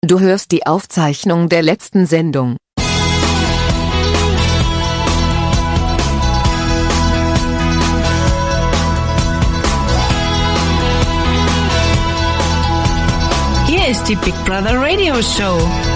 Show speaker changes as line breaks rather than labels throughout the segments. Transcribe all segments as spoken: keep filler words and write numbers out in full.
Du hörst die Aufzeichnung der letzten Sendung.
Hier ist die Big Brother Radio Show.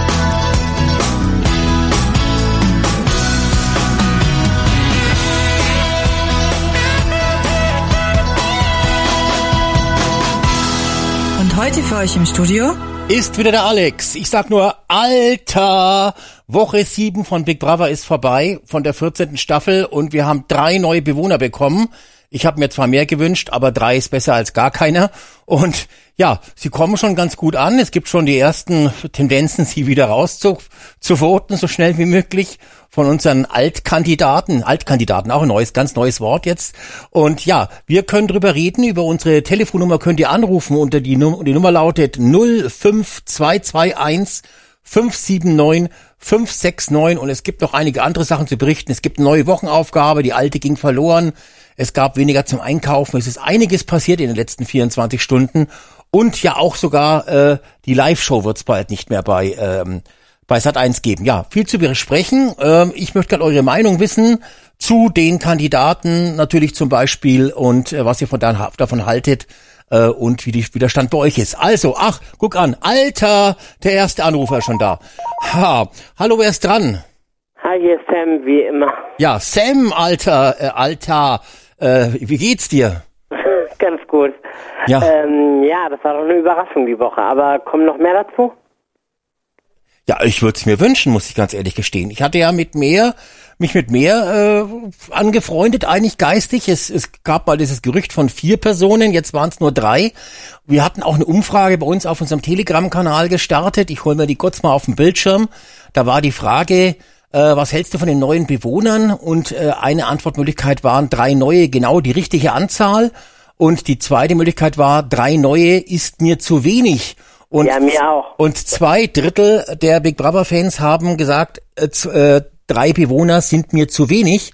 Und heute für euch im Studio
ist wieder der Alex. Ich sag nur, Alter, Woche sieben von Big Brother ist vorbei, von der vierzehnten Staffel, und wir haben drei neue Bewohner bekommen. Ich habe mir zwar mehr gewünscht, aber drei ist besser als gar keiner. Und ja, sie kommen schon ganz gut an. Es gibt schon die ersten Tendenzen, sie wieder raus zu, zu voten, so schnell wie möglich, von unseren Altkandidaten. Altkandidaten, auch ein neues, ganz neues Wort jetzt. Und ja, wir können drüber reden. Über unsere Telefonnummer könnt ihr anrufen. Unter die, Num- die Nummer lautet null fünf zwei zwei eins fünf sieben neun fünf sechs neun. Und es gibt noch einige andere Sachen zu berichten. Es gibt eine neue Wochenaufgabe, die alte ging verloren. Es gab weniger zum Einkaufen. Es ist einiges passiert in den letzten vierundzwanzig Stunden. Und ja auch sogar äh, die Live-Show wird es bald nicht mehr bei ähm, bei Sat eins geben. Ja, viel zu besprechen. Ähm, ich möchte gerne eure Meinung wissen zu den Kandidaten natürlich zum Beispiel und äh, was ihr von da, davon haltet äh, und wie, die, wie der Stand bei euch ist. Also, ach, guck an, Alter, der erste Anrufer ist schon da. Ha, hallo, wer ist dran?
Hi, hier ist Sam, wie immer.
Ja, Sam, Alter, äh, Alter, äh, wie geht's dir?
Ganz gut.
Ja.
Ähm, ja, das war doch eine Überraschung die Woche, aber kommen noch mehr dazu?
Ja, ich würde es mir wünschen, muss ich ganz ehrlich gestehen. Ich hatte ja mit mehr, mich mit mehr äh, angefreundet, eigentlich geistig. Es, es gab mal dieses Gerücht von vier Personen, jetzt waren es nur drei. Wir hatten auch eine Umfrage bei uns auf unserem Telegram-Kanal gestartet. Ich hole mir die kurz mal auf den Bildschirm. Da war die Frage, äh, was hältst du von den neuen Bewohnern? Und äh, eine Antwortmöglichkeit waren drei neue, genau die richtige Anzahl. Und die zweite Möglichkeit war, drei neue ist mir zu wenig. Und,
ja, mir auch.
Und zwei Drittel der Big Brother Fans haben gesagt, äh, z- äh, drei Bewohner sind mir zu wenig.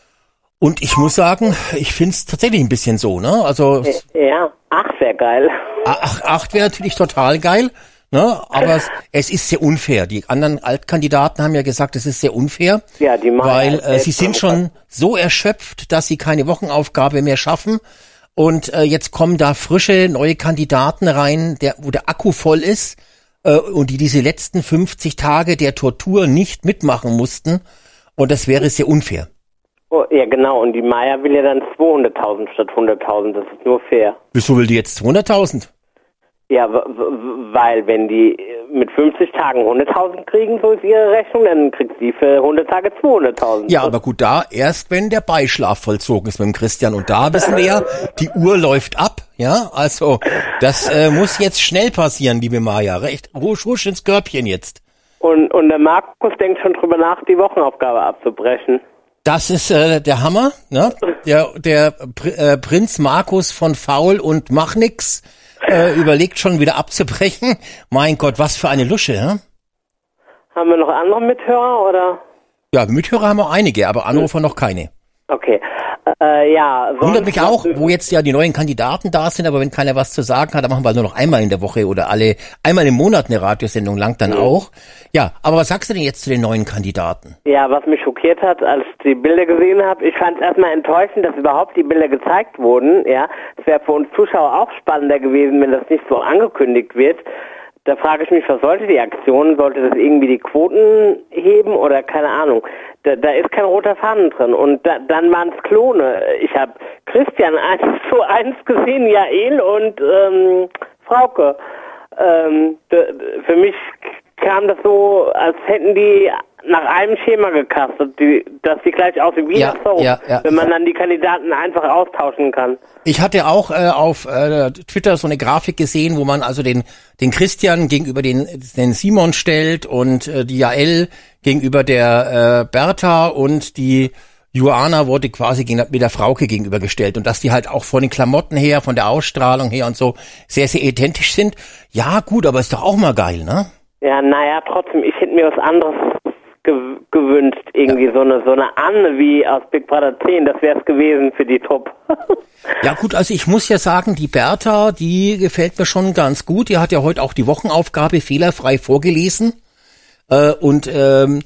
Und ich muss sagen, ich finde es tatsächlich ein bisschen so, ne? Also
ja, acht wäre geil.
Ach, acht wäre natürlich total geil, ne? Aber es, es ist sehr unfair. Die anderen Altkandidaten haben ja gesagt, es ist sehr unfair,
ja, die
weil äh, sie sind schon so erschöpft, dass sie keine Wochenaufgabe mehr schaffen. Und äh, jetzt kommen da frische, neue Kandidaten rein, der, wo der Akku voll ist äh, und die diese letzten fünfzig Tage der Tortur nicht mitmachen mussten. Und das wäre sehr unfair.
Oh, ja, genau. Und die Maya will ja dann zweihunderttausend statt hunderttausend. Das ist nur fair.
Wieso will die jetzt zweihunderttausend?
Ja, w- w- weil wenn die mit fünfzig Tagen hunderttausend kriegen, so ist ihre Rechnung, dann kriegt sie für hundert Tage zweihunderttausend.
Ja, aber gut, da erst, wenn der Beischlaf vollzogen ist mit dem Christian. Und da wissen wir ja, die Uhr läuft ab. Ja, also das äh, muss jetzt schnell passieren, liebe Maja. Recht, husch, husch ins Körbchen jetzt.
Und, und der Markus denkt schon drüber nach, die Wochenaufgabe abzubrechen.
Das ist äh, der Hammer, ne? Der, der Pr- äh, Prinz Markus von Faul und Mach nix äh, überlegt schon wieder abzubrechen. Mein Gott, was für eine Lusche, ja?
Haben wir noch andere Mithörer, oder?
Ja, Mithörer haben wir einige, aber Anrufer noch keine.
Okay, äh, ja.
Wundert mich auch, wo jetzt ja die neuen Kandidaten da sind, aber wenn keiner was zu sagen hat, dann machen wir nur noch einmal in der Woche oder alle einmal im Monat eine Radiosendung, langt dann mhm. auch. Ja, aber was sagst du denn jetzt zu den neuen Kandidaten?
Ja, was mich schockiert hat, als ich die Bilder gesehen habe, ich fand es erstmal enttäuschend, dass überhaupt die Bilder gezeigt wurden. Ja, es wäre für uns Zuschauer auch spannender gewesen, wenn das nicht so angekündigt wird. Da frage ich mich, was sollte die Aktion? Sollte das irgendwie die Quoten heben oder keine Ahnung? Da, da ist kein roter Faden drin. Und da, dann waren es Klone. Ich habe Christian eins zu eins gesehen, Jael und ähm, Frauke. Ähm, d- d- für mich kam das so, als hätten die nach einem Schema gecastet, die, dass die gleich aussehen wie
ja,
das Soap,
ja, ja.
wenn man dann die Kandidaten einfach austauschen kann.
Ich hatte auch äh, auf äh, Twitter so eine Grafik gesehen, wo man also den den Christian gegenüber den den Simon stellt und äh, die Jael gegenüber der äh, Bertha und die Joanna wurde quasi gegen, mit der Frauke gegenübergestellt und dass die halt auch von den Klamotten her, von der Ausstrahlung her und so sehr, sehr identisch sind. Ja gut, aber ist doch auch mal geil, ne?
Ja, naja, trotzdem, ich hätte mir was anderes ge- gewünscht, irgendwie ja. so eine so eine Anne wie aus Big Brother zehn, das wäre es gewesen für die Top.
Ja gut, also ich muss ja sagen, die Bertha, die gefällt mir schon ganz gut. Die hat ja heute auch die Wochenaufgabe fehlerfrei vorgelesen. Äh, und ähm,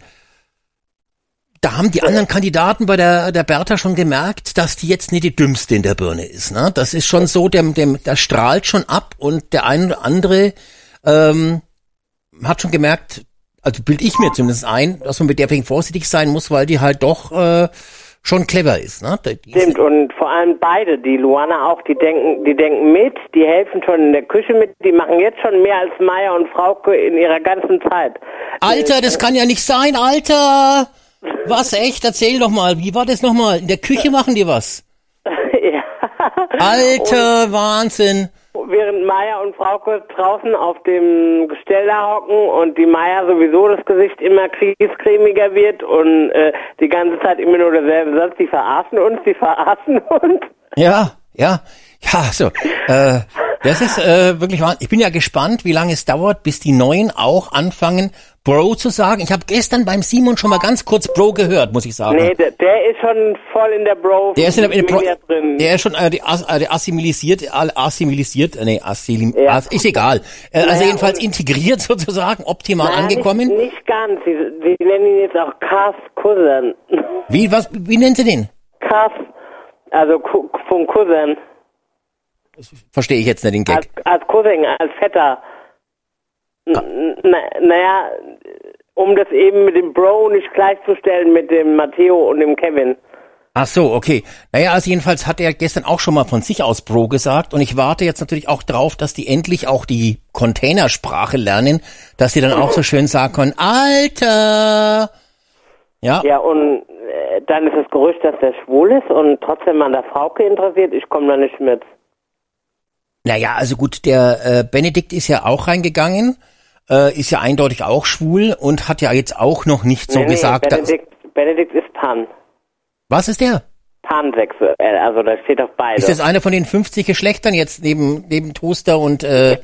da haben die anderen Kandidaten bei der der Bertha schon gemerkt, dass die jetzt nicht die dümmste in der Birne ist. Ne? Das ist schon so, dem, dem, der strahlt schon ab und der eine oder andere ähm, hat schon gemerkt, also bilde ich mir zumindest ein, dass man mit der wegen vorsichtig sein muss, weil die halt doch äh, schon clever ist. Ne? Die
Stimmt, und vor allem beide, die Luana auch, die denken, die denken mit, die helfen schon in der Küche mit, die machen jetzt schon mehr als Maya und Frauke in ihrer ganzen Zeit.
Alter, das kann ja nicht sein, Alter! Was, echt? Erzähl doch mal, wie war das nochmal? In der Küche machen die was?
Ja.
Alter, und Wahnsinn!
Während Maya und Frauke draußen auf dem Gestell da hocken und die Maya sowieso das Gesicht immer kriescremiger wird und äh, die ganze Zeit immer nur derselbe Satz, die verarschen uns, die verarschen uns.
Ja, ja, ja, so, äh, das ist äh, wirklich wahr. Ich bin ja gespannt, wie lange es dauert, bis die Neuen auch anfangen, Bro zu sagen. Ich habe gestern beim Simon schon mal ganz kurz Bro gehört, muss ich sagen.
Nee, der, der ist schon voll in der Bro.
Der ist in der, in der Bro,
drin.
Der ist schon äh, die, äh, die assimilisiert, assimilisiert, äh, nee, assimil, ja. as, ist egal. Äh, also naja, jedenfalls integriert sozusagen, optimal
naja,
angekommen.
Nicht, nicht ganz. Sie, sie nennen ihn jetzt auch Cass Cousin.
Wie, was, wie nennen Sie den?
Cass, also vom Cousin.
Verstehe ich jetzt nicht den Gag.
Als, als Cousin, als Vetter.
Ah.
Na, naja, um das eben mit dem Bro nicht gleichzustellen mit dem Matteo und dem Kevin.
Ach so, okay. Naja, also jedenfalls hat er gestern auch schon mal von sich aus Bro gesagt und ich warte jetzt natürlich auch drauf, dass die endlich auch die Containersprache lernen, dass sie dann auch so schön sagen können, Alter! Ja.
Ja, und äh, dann ist das Gerücht, dass der schwul ist und trotzdem an der Frauke interessiert. Ich komme da nicht mit.
Naja, also gut, der äh, Benedikt ist ja auch reingegangen, äh, ist ja eindeutig auch schwul und hat ja jetzt auch noch nicht so
nee,
gesagt,
nee, Benedikt, dass... Benedikt ist Pan.
Was ist der?
Pansexuell, also da steht auf beide.
Ist das einer von den fünfzig Geschlechtern jetzt neben neben Toaster und... Äh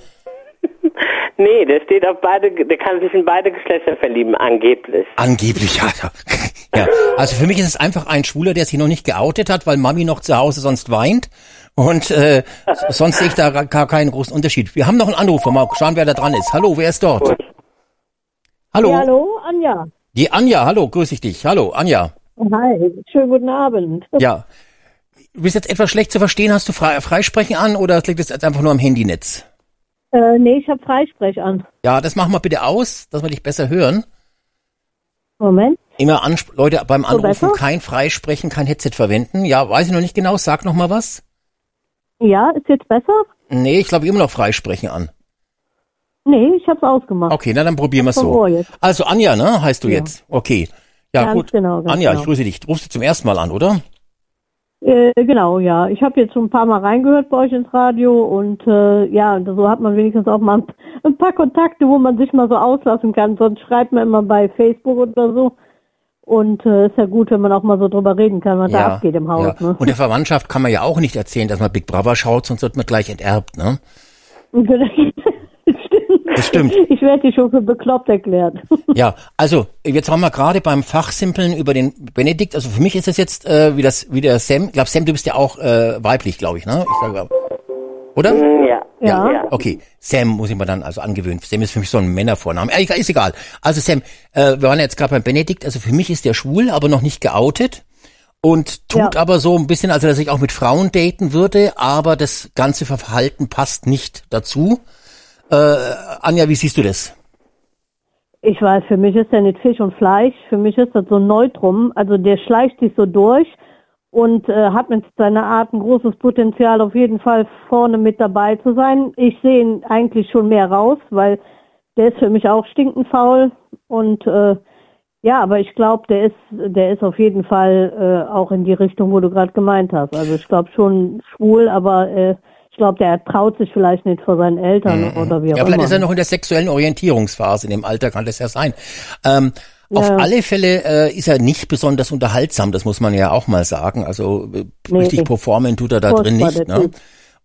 Nee, der steht auf beide, der kann sich in beide Geschlechter verlieben, angeblich.
Angeblich, ja. Ja, also für mich ist es einfach ein Schwuler, der sich noch nicht geoutet hat, weil Mami noch zu Hause sonst weint. Und äh, sonst sehe ich da gar keinen großen Unterschied. Wir haben noch einen Anrufer, mal schauen, wer da dran ist. Hallo, wer ist dort? Hallo?
Ja, hallo, Anja.
Die Anja, hallo, grüße ich dich. Hallo, Anja.
Hi, schönen guten Abend.
Ja. Du bist jetzt etwas schlecht zu verstehen. Hast du Fre- Freisprechen an oder liegt es jetzt einfach nur am Handynetz?
Äh, nee, ich habe Freisprech an.
Ja, das machen wir bitte aus, dass wir dich besser hören.
Moment.
Immer ansp- Leute beim Anrufen
So
kein Freisprechen, kein Headset verwenden. Ja, weiß ich noch nicht genau. Sag noch mal was.
Ja, ist jetzt besser?
Nee, ich glaube immer noch Freisprechen an.
Nee, ich hab's ausgemacht.
Okay, na dann probieren wir es so. Also Anja, ne, heißt du
ja.
jetzt? Okay. Ja,
ganz
gut.
Genau, ganz
Anja,
genau.
ich grüße dich. Du rufst du zum ersten Mal an, oder?
Äh, genau, ja. Ich habe jetzt schon ein paar Mal reingehört bei euch ins Radio und äh, ja, so hat man wenigstens auch mal ein paar Kontakte, wo man sich mal so auslassen kann. Sonst schreibt man immer bei Facebook oder so. Und äh, ist ja gut, wenn man auch mal so drüber reden kann, was
ja,
da abgeht im Haus.
Ja.
Ne?
Und der Verwandtschaft kann man ja auch nicht erzählen, dass man Big Brother schaut, sonst wird man gleich enterbt, ne?
Stimmt.
Das stimmt.
Ich werde dich schon für bekloppt erklärt.
Ja, also jetzt waren wir gerade beim Fachsimpeln über den Benedikt. Also für mich ist es jetzt äh, wie das wie der Sam. Ich glaube, Sam, du bist ja auch äh, weiblich, glaube ich, ne? Ich sag, oder?
Ja.
Ja.
ja.
Okay, Sam muss ich mir dann also angewöhnen. Sam ist für mich so ein Männervorname. Äh, ist egal. Also Sam, äh, wir waren ja jetzt gerade beim Benedikt. Also für mich ist der schwul, aber noch nicht geoutet. Und tut
Ja.
aber so ein bisschen, also dass ich auch mit Frauen daten würde, aber das ganze Verhalten passt nicht dazu. Äh, Anja, wie siehst du das?
Ich weiß, für mich ist der nicht Fisch und Fleisch. Für mich ist das so ein Neutrum. Also der schleicht sich so durch und äh, hat mit seiner Art ein großes Potenzial, auf jeden Fall vorne mit dabei zu sein. Ich sehe ihn eigentlich schon mehr raus, weil der ist für mich auch stinkend faul. Und äh, ja, aber ich glaube, der ist, der ist auf jeden Fall äh, auch in die Richtung, wo du gerade gemeint hast. Also ich glaube schon schwul, aber äh, ich glaube, der traut sich vielleicht nicht vor seinen Eltern mhm. oder wie auch
ja,
immer.
vielleicht ist er noch in der sexuellen Orientierungsphase. In dem Alter kann das ja sein. Ähm, ja. Auf alle Fälle äh, ist er nicht besonders unterhaltsam. Das muss man ja auch mal sagen. Also äh,
nee,
richtig
nee.
performen tut er da drin nicht. Ne?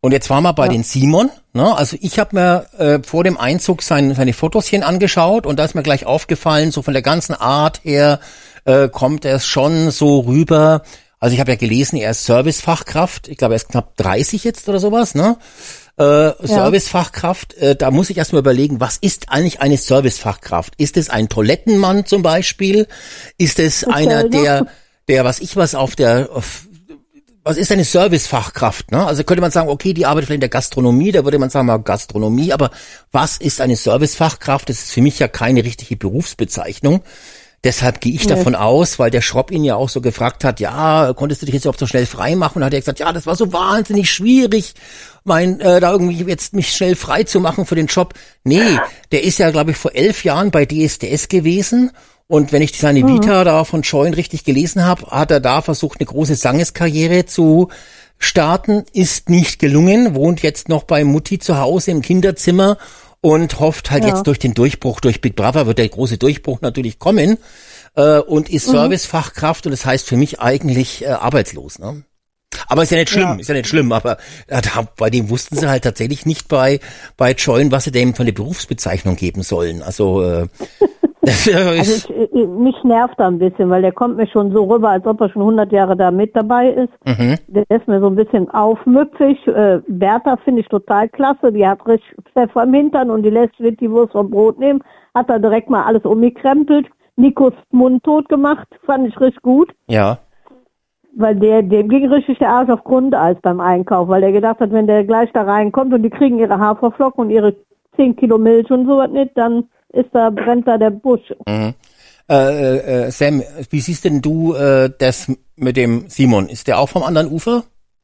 Und jetzt waren wir bei
Ja.
den Simon. Ne? Also ich habe mir äh, vor dem Einzug sein, seine Fotoschen angeschaut und da ist mir gleich aufgefallen, so von der ganzen Art her äh, kommt er schon so rüber. Also ich habe ja gelesen, er ist Servicefachkraft. Ich glaube, er ist knapp dreißig jetzt oder sowas. Ne? Äh, Servicefachkraft. Äh, da muss ich erstmal überlegen, was ist eigentlich eine Servicefachkraft? Ist es ein Toilettenmann zum Beispiel? Ist es
Okay,
einer,
ja.
der, der was ich was auf der auf, was ist eine Servicefachkraft, ne? Also könnte man sagen, okay, die arbeitet vielleicht in der Gastronomie, da würde man sagen, mal Gastronomie, aber was ist eine Servicefachkraft? Das ist für mich ja keine richtige Berufsbezeichnung. Deshalb gehe ich
Nee.
davon aus, weil der Schropp ihn ja auch so gefragt hat, ja, konntest du dich jetzt überhaupt so schnell frei machen? Und hat er gesagt, ja, das war so wahnsinnig schwierig, mein, äh, da irgendwie jetzt mich schnell frei zu machen für den Job. Nee, der ist ja, glaube ich, vor elf Jahren bei D S D S gewesen. Und wenn ich seine Vita da von Scheun richtig gelesen habe, hat er da versucht, eine große Sangeskarriere zu starten. Ist nicht gelungen, wohnt jetzt noch bei Mutti zu Hause im Kinderzimmer und hofft halt
Ja.
jetzt durch den Durchbruch, durch Big Brother wird der große Durchbruch natürlich kommen äh, und ist Servicefachkraft und das heißt für mich eigentlich äh, arbeitslos. Ne? Aber ist ja nicht schlimm,
Ja.
ist ja nicht schlimm, aber äh, da, bei dem wussten sie halt tatsächlich nicht bei bei Scheun, was sie dem von der Berufsbezeichnung geben sollen. Also äh, das, äh,
Also
ist,
ich, ich, mich nervt er ein bisschen, weil der kommt mir schon so rüber, als ob er schon hundert Jahre da mit dabei ist.
mhm.
Der ist mir so ein bisschen aufmüpfig. Äh, Bertha finde ich total klasse. Die hat richtig Pfeffer im Hintern und die lässt wird die Wurst vom Brot nehmen. Hat da direkt mal alles umgekrempelt. Nikos Mund tot gemacht. Fand ich richtig gut.
Ja.
Weil der, dem ging richtig der Arsch auf Grundeis beim Einkauf, weil der gedacht hat, wenn der gleich da reinkommt und die kriegen ihre Haferflocken und ihre zehn Kilo Milch und sowas nicht, dann ist da, brennt da der Busch.
Mhm. Äh, äh, Sam, wie siehst denn du äh, das mit dem Simon? Ist der auch vom anderen Ufer?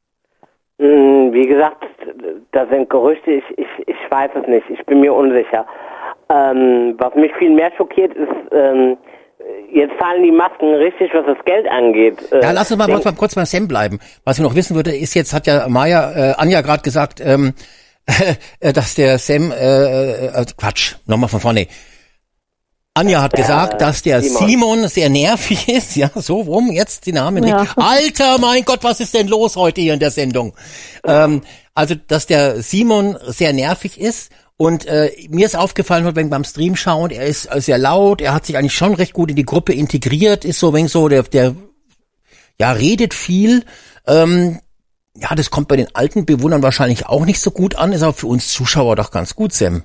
Mm, Wie gesagt, das sind Gerüchte, ich, ich, ich weiß es nicht, ich bin mir unsicher. Ähm, was mich viel mehr schockiert ist, ähm, jetzt fallen die Masken richtig, was das Geld angeht. Äh,
Ja, lass uns mal
denk-
kurz, mal kurz beim Sam bleiben. Was ich noch wissen würde, ist jetzt, hat ja Maya, äh, Anja gerade gesagt, ähm, äh, dass der Sam, äh, äh, Quatsch, nochmal von vorne. Anja hat gesagt, dass der
Simon.
Simon sehr nervig ist. Ja, so rum, jetzt die Namen.
Ja.
Alter, mein Gott, was ist denn los heute hier in der Sendung? Ähm, also, dass der Simon sehr nervig ist. Und äh, mir ist aufgefallen, wenn beim Stream schauen, er ist äh, sehr laut, er hat sich eigentlich schon recht gut in die Gruppe integriert, ist so wenn so, der, der ja redet viel. Ähm, ja, das kommt bei den alten Bewohnern wahrscheinlich auch nicht so gut an, ist aber für uns Zuschauer doch ganz gut, Sam.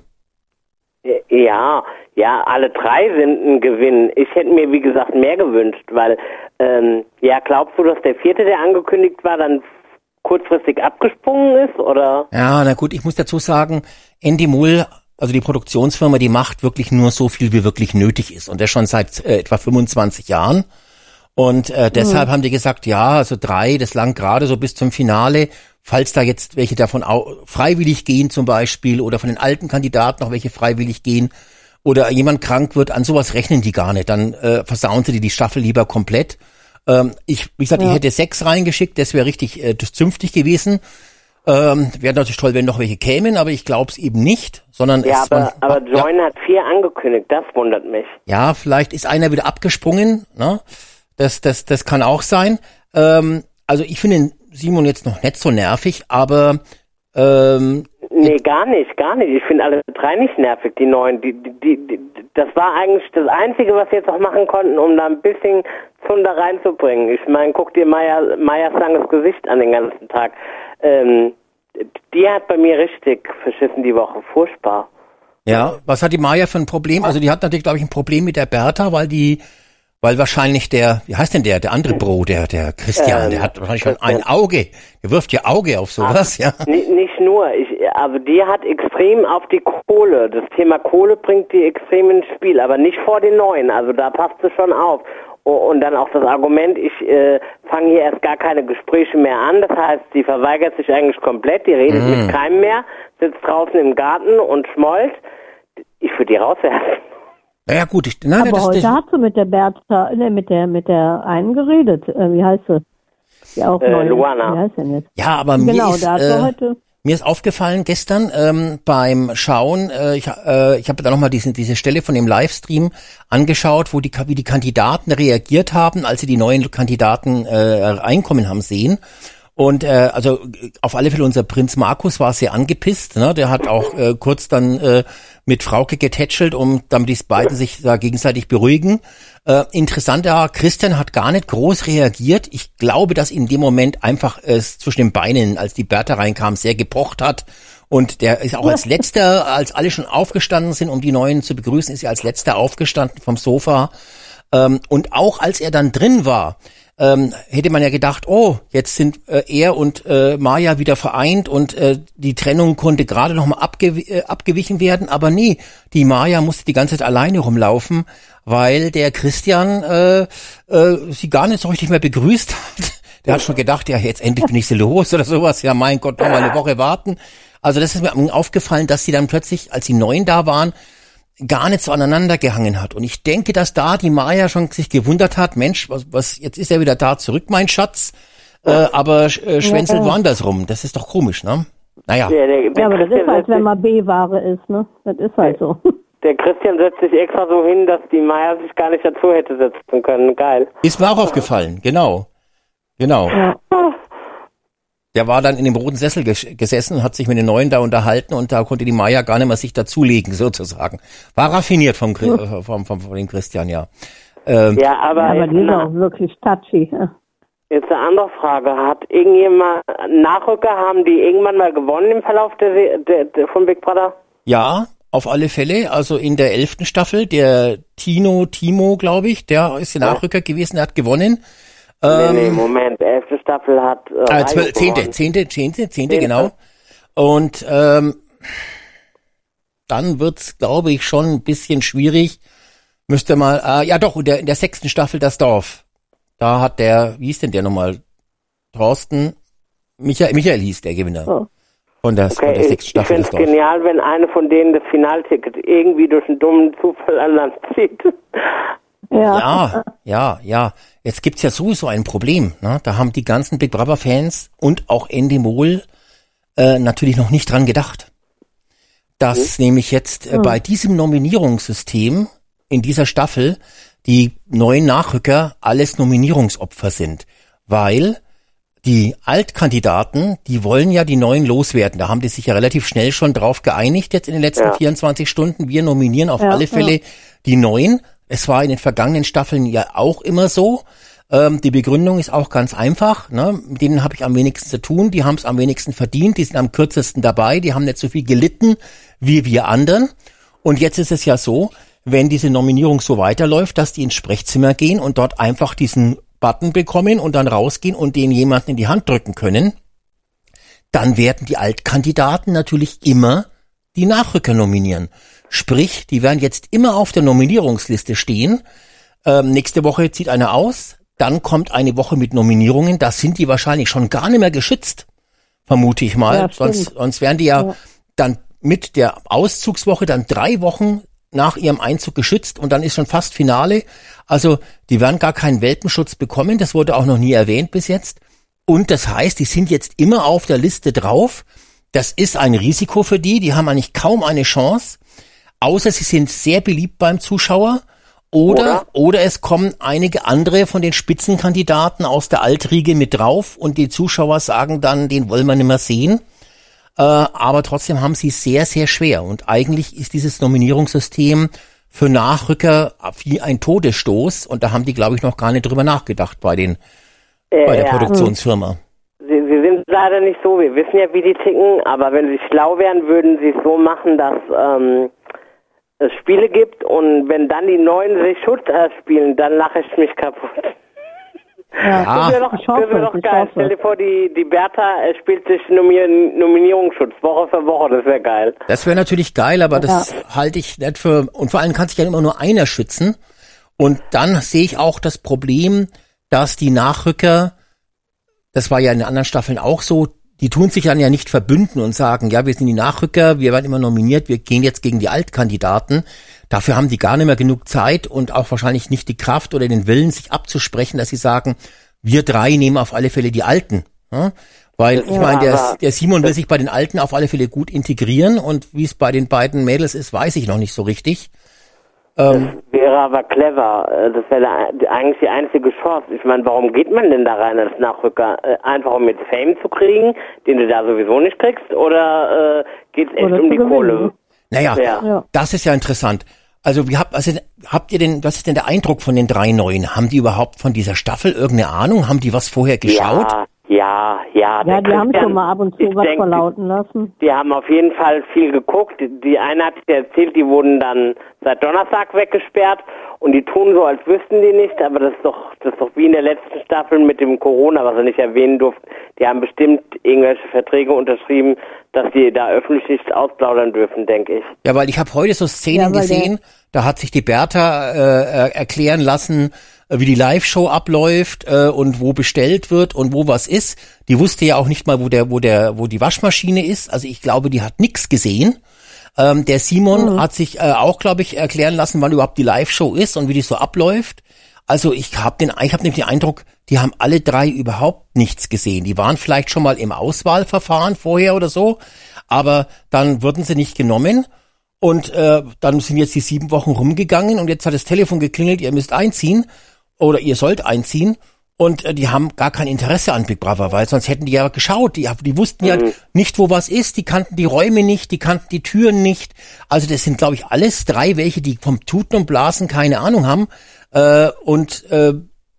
Ja, ja, alle drei sind ein Gewinn. Ich hätte mir, wie gesagt, mehr gewünscht, weil, ähm, ja, glaubst du, dass der vierte, der angekündigt war, dann kurzfristig abgesprungen ist, oder?
Ja, na gut, ich muss dazu sagen, Endemol, also die Produktionsfirma, die macht wirklich nur so viel, wie wirklich nötig ist. Und das schon seit äh, etwa fünfundzwanzig Jahren. Und äh, deshalb mhm. haben die gesagt, ja, also drei, das lang gerade so bis zum Finale, falls da jetzt welche davon au- freiwillig gehen zum Beispiel oder von den alten Kandidaten noch welche freiwillig gehen oder jemand krank wird, an sowas rechnen die gar nicht. Dann äh, versauen sie die, die Staffel lieber komplett. Ähm, ich, wie gesagt, ja. ich hätte sechs reingeschickt, das wäre richtig äh, das zünftig gewesen. Ähm, wäre natürlich toll, wenn noch welche kämen, aber ich glaube es eben nicht, sondern
Ja,
es
aber,
man,
aber Join
ja,
hat vier angekündigt, das wundert mich.
ja, vielleicht ist einer wieder abgesprungen, ne? Das, das, das kann auch sein. Ähm, also ich finde Simon jetzt noch nicht so nervig, aber ähm,
Nee, gar nicht, gar nicht. Ich finde alle drei nicht nervig, die neuen. Die, die, die, die, das war eigentlich das Einzige, was wir jetzt auch machen konnten, um da ein bisschen Zunder reinzubringen. Ich meine, guck dir Maya, Mayas langes Gesicht an den ganzen Tag. Ähm, die hat bei mir richtig verschissen die Woche, furchtbar.
ja, was hat die Maya für ein Problem? Also die hat natürlich, glaube ich, ein Problem mit der Bertha, weil die Weil wahrscheinlich der, wie heißt denn der, der andere Bro, der, der Christian, ähm, der hat wahrscheinlich schon ein Auge. Der wirft ja Auge auf sowas, ja.
Nicht, nicht nur, ich, also die hat extrem auf die Kohle. Das Thema Kohle bringt die extrem ins Spiel, aber nicht vor den Neuen. Also da passt sie schon auf. Und dann auch das Argument, ich äh, fange hier erst gar keine Gespräche mehr an. Das heißt, sie verweigert sich eigentlich komplett, die redet mm. mit keinem mehr, sitzt draußen im Garten und schmollt. Ich würde die rauswerfen.
Ja gut, ich, nein,
aber
das,
heute
das,
hat sie mit der Bertha, ne, mit der mit der einen geredet. Äh, wie heißt sie? Die auch
äh,
neu ist.
Luana.
Wie heißt denn jetzt?
Ja, aber mir
genau,
ist
da hat
äh,
sie heute.
mir ist aufgefallen gestern ähm, beim Schauen, äh, ich, äh, ich habe da nochmal diese diese Stelle von dem Livestream angeschaut, wo die wie die Kandidaten reagiert haben, als sie die neuen Kandidaten äh, reinkommen haben sehen. Und äh, also auf alle Fälle unser Prinz Markus war sehr angepisst, ne? Der hat auch äh, kurz dann äh, mit Frauke getätschelt, um damit die beiden sich da gegenseitig beruhigen. Äh, interessant, ja, Christian hat gar nicht groß reagiert. Ich glaube, dass in dem Moment einfach es zwischen den Beinen, als die Bertha reinkam, sehr gepocht hat. Und der ist auch als letzter, als alle schon aufgestanden sind, um die Neuen zu begrüßen, ist er als letzter aufgestanden vom Sofa. Ähm, und auch als er dann drin war, Ähm, hätte man ja gedacht, oh, jetzt sind äh, er und äh, Maja wieder vereint und äh, die Trennung konnte gerade noch mal abgew- äh, abgewichen werden, aber nee, die Maja musste die ganze Zeit alleine rumlaufen, weil der Christian äh, äh, sie gar nicht so richtig mehr begrüßt hat. Der hat schon gedacht, ja, jetzt endlich bin ich sie los oder sowas, ja, mein Gott, noch mal eine Woche warten. Also das ist mir aufgefallen, dass sie dann plötzlich, als die Neuen da waren, gar nicht so aneinander gehangen hat. Und ich denke, dass da die Maja schon sich gewundert hat, Mensch, was, was jetzt ist er wieder da zurück, mein Schatz, äh, aber äh, schwänzelt
Ja.
woanders rum. Das ist doch komisch, ne? Naja.
Ja, der, der
Ja, aber das
Christian
ist halt,
setzt
wenn
sich-
man B-Ware ist, ne? Das ist halt so.
Der Christian setzt sich extra so hin, dass die Maya sich gar nicht dazu hätte setzen können. Geil.
Ist mir auch aufgefallen, genau. Genau.
Ja.
Der war dann in dem roten Sessel ges- gesessen, hat sich mit den Neuen da unterhalten und da konnte die Maja gar nicht mehr sich dazulegen, sozusagen. War raffiniert vom, Chri- äh, vom, vom, von dem Christian, ja. Ähm,
Ja, aber,
Aber
jetzt,
die ist
eine,
auch wirklich touchy. Ja.
jetzt eine andere Frage. Hat irgendjemand, Nachrücker, haben die irgendwann mal gewonnen im Verlauf der, Se- der, der von Big Brother?
Ja, auf alle Fälle. Also in der elften Staffel, der Tino, Timo, glaube ich, der ist der Nachrücker gewesen, der hat gewonnen.
Nee, nee,
Ähm,
Moment. Elfte Staffel hat äh,
äh,
Raius
zwölf, zehnte,
gewonnen.
zehnte, zehnte, zehnte,
Zehnte.
genau. Und ähm, dann wird's, glaube ich, schon ein bisschen schwierig. Müsste mal, äh, ja doch, in der, in der sechsten Staffel das Dorf. Da hat der, wie hieß denn der nochmal? Thorsten, Michael, Michael hieß der Gewinner.
Oh.
Von der, von der
Okay, ich,
sechsten
ich
Staffel
finde
das
es
Dorf.
genial, wenn eine von denen das Finalticket irgendwie durch einen dummen Zufall an Land zieht.
Ja.
Ja, ja, ja. Jetzt gibt's ja sowieso ein Problem. Ne? Da haben die ganzen Big Brother Fans und auch Endemol äh, natürlich noch nicht dran gedacht. Dass nämlich jetzt äh, bei diesem Nominierungssystem in dieser Staffel die neuen Nachrücker alles Nominierungsopfer sind. Weil die Altkandidaten, die wollen ja die neuen loswerden. Da haben die sich ja relativ schnell schon drauf geeinigt jetzt in den letzten
Ja.
vierundzwanzig Stunden. Wir nominieren auf
Ja,
alle Fälle
ja.
die neuen. Es war in den vergangenen Staffeln ja auch immer so. Ähm, die Begründung ist auch ganz einfach. Ne? Mit denen habe ich am wenigsten zu tun. Die haben es am wenigsten verdient. Die sind am kürzesten dabei. Die haben nicht so viel gelitten wie wir anderen. Und jetzt ist es ja so, wenn diese Nominierung so weiterläuft, dass die ins Sprechzimmer gehen und dort einfach diesen Button bekommen und dann rausgehen und den jemanden in die Hand drücken können, dann werden die Altkandidaten natürlich immer die Nachrücker nominieren. Sprich, die werden jetzt immer auf der Nominierungsliste stehen. Ähm, nächste Woche zieht einer aus, dann kommt eine Woche mit Nominierungen, da sind die wahrscheinlich schon gar nicht mehr geschützt, vermute ich mal.
Ja,
sonst,
stimmt.
sonst wären die ja,
Ja.
dann mit der Auszugswoche dann drei Wochen nach ihrem Einzug geschützt und dann ist schon fast Finale. Also die werden gar keinen Welpenschutz bekommen, das wurde auch noch nie erwähnt bis jetzt. Und das heißt, die sind jetzt immer auf der Liste drauf. Das ist ein Risiko für die, die haben eigentlich kaum eine Chance, außer sie sind sehr beliebt beim Zuschauer oder, oder, oder es kommen einige andere von den Spitzenkandidaten aus der Altriege mit drauf und die Zuschauer sagen dann, den wollen wir nicht mehr sehen. Äh, aber trotzdem haben sie es sehr, sehr schwer. Und eigentlich ist dieses Nominierungssystem für Nachrücker wie ein Todesstoß. Und da haben die, glaube ich, noch gar nicht drüber nachgedacht bei den
Äh,
bei der
ja.
Produktionsfirma.
Sie, sie sind leider nicht so, wir wissen ja, wie die ticken, aber wenn sie schlau wären, würden sie es so machen, dass ähm, es Spiele gibt und wenn dann die Neuen sich Schutz erspielen, dann lache ich mich kaputt.
Ja.
Ah.
Das wäre doch,
Ich hoffe,
das wär doch
ich
geil.
hoffe.
Stell dir vor, die, die Bertha äh, spielt sich Nominier Nominierungsschutz Woche für Woche, das wäre geil.
Das wäre natürlich geil, aber das halte ich nicht für, und vor allem kann sich ja immer nur einer schützen. Und dann sehe ich auch das Problem, dass die Nachrücker, das war ja in den anderen Staffeln auch so, die tun sich dann ja nicht verbünden und sagen, ja, wir sind die Nachrücker, wir werden immer nominiert, wir gehen jetzt gegen die Altkandidaten. Dafür haben die gar nicht mehr genug Zeit und auch wahrscheinlich nicht die Kraft oder den Willen, sich abzusprechen, dass sie sagen, wir drei nehmen auf alle Fälle die Alten. Ja? Weil ich
Ja,
meine, der,
aber-
der Simon will sich bei den Alten auf alle Fälle gut integrieren und wie es bei den beiden Mädels ist, weiß ich noch nicht so richtig. Ähm,
das wäre aber clever. Das wäre eigentlich die einzige Chance. Ich meine, warum geht man denn da rein als Nachrücker? Einfach um jetzt Fame zu kriegen, den du da sowieso nicht kriegst? Oder äh, geht es echt
Oder
um die
zu gewinnen.
Kohle?
naja,
Ja.
Ja.
das ist ja interessant. Also, wie habt, also, habt ihr denn, was ist denn der Eindruck von den drei Neuen? Haben die überhaupt von dieser Staffel irgendeine Ahnung? Haben die was vorher geschaut?
Ja, ja, ja.
Ja,
der
die haben
Christian,
schon mal ab und zu
ich
was
denk,
verlauten lassen.
Die haben auf jeden Fall viel geguckt. Die, die eine hat dir erzählt, die wurden dann seit Donnerstag weggesperrt und die tun so, als wüssten die nicht, aber das ist doch, das ist doch wie in der letzten Staffel mit dem Corona, was er nicht erwähnen durfte. Die haben bestimmt irgendwelche Verträge unterschrieben, dass die da öffentlich nicht ausplaudern dürfen, denke ich.
Ja, weil ich habe heute so Szenen
Ja, weil
gesehen, da hat sich die Bertha äh, erklären lassen, wie die Live-Show abläuft äh, und wo bestellt wird und wo was ist. Die wusste ja auch nicht mal, wo der, wo der, wo die Waschmaschine ist. Also ich glaube, die hat nichts gesehen. Ähm, der Simon mhm. hat sich äh, auch, glaube ich, erklären lassen, wann überhaupt die Live-Show ist und wie die so abläuft. Also ich habe den, ich habe nämlich den Eindruck, die haben alle drei überhaupt nichts gesehen. Die waren vielleicht schon mal im Auswahlverfahren vorher oder so, aber dann wurden sie nicht genommen. Und äh, dann sind jetzt die sieben Wochen rumgegangen und jetzt hat das Telefon geklingelt, ihr müsst einziehen oder ihr sollt einziehen. Und äh, die haben gar kein Interesse an Big Brother, weil sonst hätten die ja geschaut. Die, die wussten ja
Mhm.
nicht, wo was ist. Die kannten die Räume nicht, die kannten die Türen nicht. Also das sind, glaube ich, alles drei, welche die vom Tuten und Blasen keine Ahnung haben äh, und äh,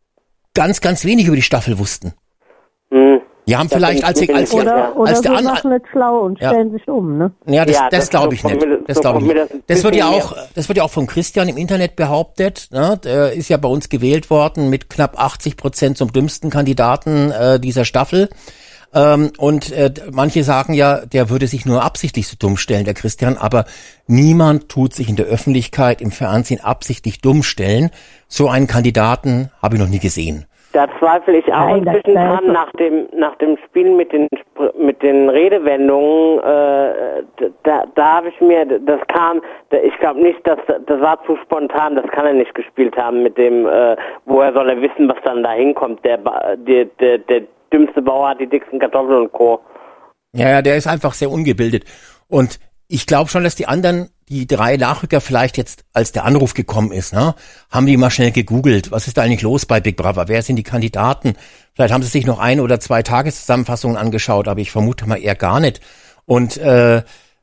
ganz, ganz wenig über die Staffel wussten.
Mhm.
Die haben
Da
vielleicht,
bin
als
ich-
sie, als sie,
Oder, oder
als
so
der an,
machen nicht schlau und
Ja.
stellen sich um, ne?
ja, das,
Ja,
das
das-
glaube
so
ich
kommt
nicht.
mir-
Das
so
glaube ich
kommt mir
nicht.
das ein
Das wird ja
bisschen
auch, das wird ja auch von Christian im Internet behauptet. Ne? Der ist ja bei uns gewählt worden mit knapp achtzig Prozent zum dümmsten Kandidaten äh, dieser Staffel. Ähm, und äh, manche sagen ja, der würde sich nur absichtlich so dumm stellen, der Christian. Aber niemand tut sich in der Öffentlichkeit, im Fernsehen absichtlich dumm stellen. So einen Kandidaten habe ich noch nie gesehen.
Da zweifle ich auch
Nein, das
inzwischen
wäre
dran
so.
nach dem nach dem Spiel mit den Sp- mit den Redewendungen. Äh, da da habe ich mir, das kam, ich glaube nicht, dass das war zu spontan. Das kann er nicht gespielt haben mit dem. Äh, woher soll er wissen, was dann da hinkommt? Der, Ba- der der der dümmste Bauer hat die dicksten Kartoffeln und Co.
Ja, ja, der ist einfach sehr ungebildet. Und ich glaube schon, dass die anderen, die drei Nachrücker vielleicht jetzt, als der Anruf gekommen ist, ne, haben die mal schnell gegoogelt. Was ist da eigentlich los bei Big Brother? Wer sind die Kandidaten? Vielleicht haben sie sich noch ein oder zwei Tageszusammenfassungen angeschaut, aber ich vermute mal eher gar nicht. Und äh,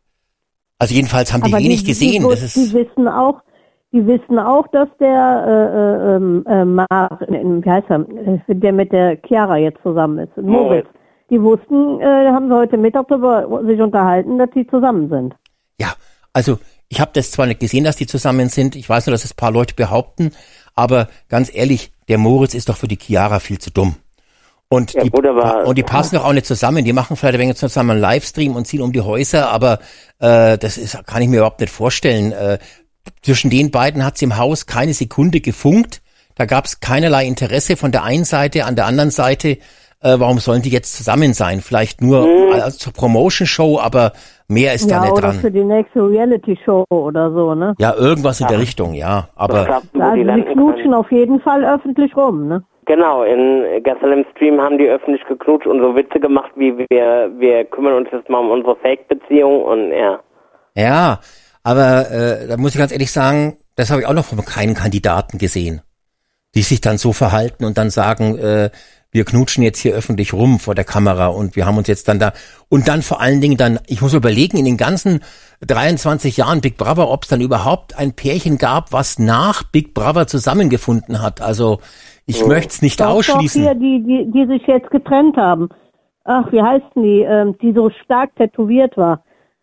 also jedenfalls haben die
Aber
wenig
die,
gesehen.
Die,
Das
die
ist
wissen auch, die wissen auch, dass der, äh, äh, ähm, äh, Mar, äh, wie heißt er, äh, der mit der Chiara jetzt zusammen ist, Moritz. Die wussten, äh, haben sie heute Mittag darüber sich unterhalten, dass die zusammen sind.
ja, also ich habe das zwar nicht gesehen, dass die zusammen sind. Ich weiß nur, dass es ein paar Leute behaupten, aber ganz ehrlich, der Moritz ist doch für die Chiara viel zu dumm. Und
Ja,
die,
gut, aber-
und die passen doch auch nicht zusammen. Die machen vielleicht ein wenig zusammen einen Livestream und ziehen um die Häuser, aber äh, das ist, kann ich mir überhaupt nicht vorstellen. Äh, zwischen den beiden hat's im Haus keine Sekunde gefunkt. Da gab's keinerlei Interesse von der einen Seite, an der anderen Seite. Äh, warum sollen die jetzt zusammen sein? Vielleicht nur
Mhm.
als zur Promotion-Show, aber mehr ist da
Ja,
nicht
oder
dran.
für die nächste Reality-Show oder so, ne?
Ja, irgendwas in der Richtung, ja.
Was
Aber
glaubst du, wo
Also
die
die
landen
knutschen
können?
auf jeden Fall öffentlich rum, ne?
Genau, in gestern im Stream haben die öffentlich geknutscht und so Witze gemacht, wie wir wir kümmern uns jetzt mal um unsere Fake-Beziehung und ja.
ja, aber äh, da muss ich ganz ehrlich sagen, das habe ich auch noch von keinen Kandidaten gesehen, die sich dann so verhalten und dann sagen, äh, wir knutschen jetzt hier öffentlich rum vor der Kamera und wir haben uns jetzt dann da und dann vor allen Dingen dann, ich muss überlegen, in den ganzen dreiundzwanzig Jahren Big Brother, ob es dann überhaupt ein Pärchen gab, was nach Big Brother zusammengefunden hat. Also ich
Oh.
möchte es nicht
Doch,
ausschließen.
Doch hier, die, die, die sich jetzt getrennt haben. Ach, wie heißen die, ähm, die so stark tätowiert war?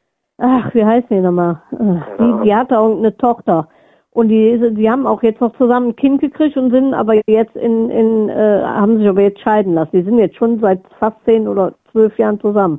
Ach, wie heißen die nochmal? Äh, die, die hatte auch eine Tochter. Und die, die haben auch jetzt noch zusammen ein Kind gekriegt und sind aber jetzt in, in äh, haben sich aber jetzt scheiden lassen. Die sind jetzt schon seit fast zehn oder zwölf Jahren zusammen.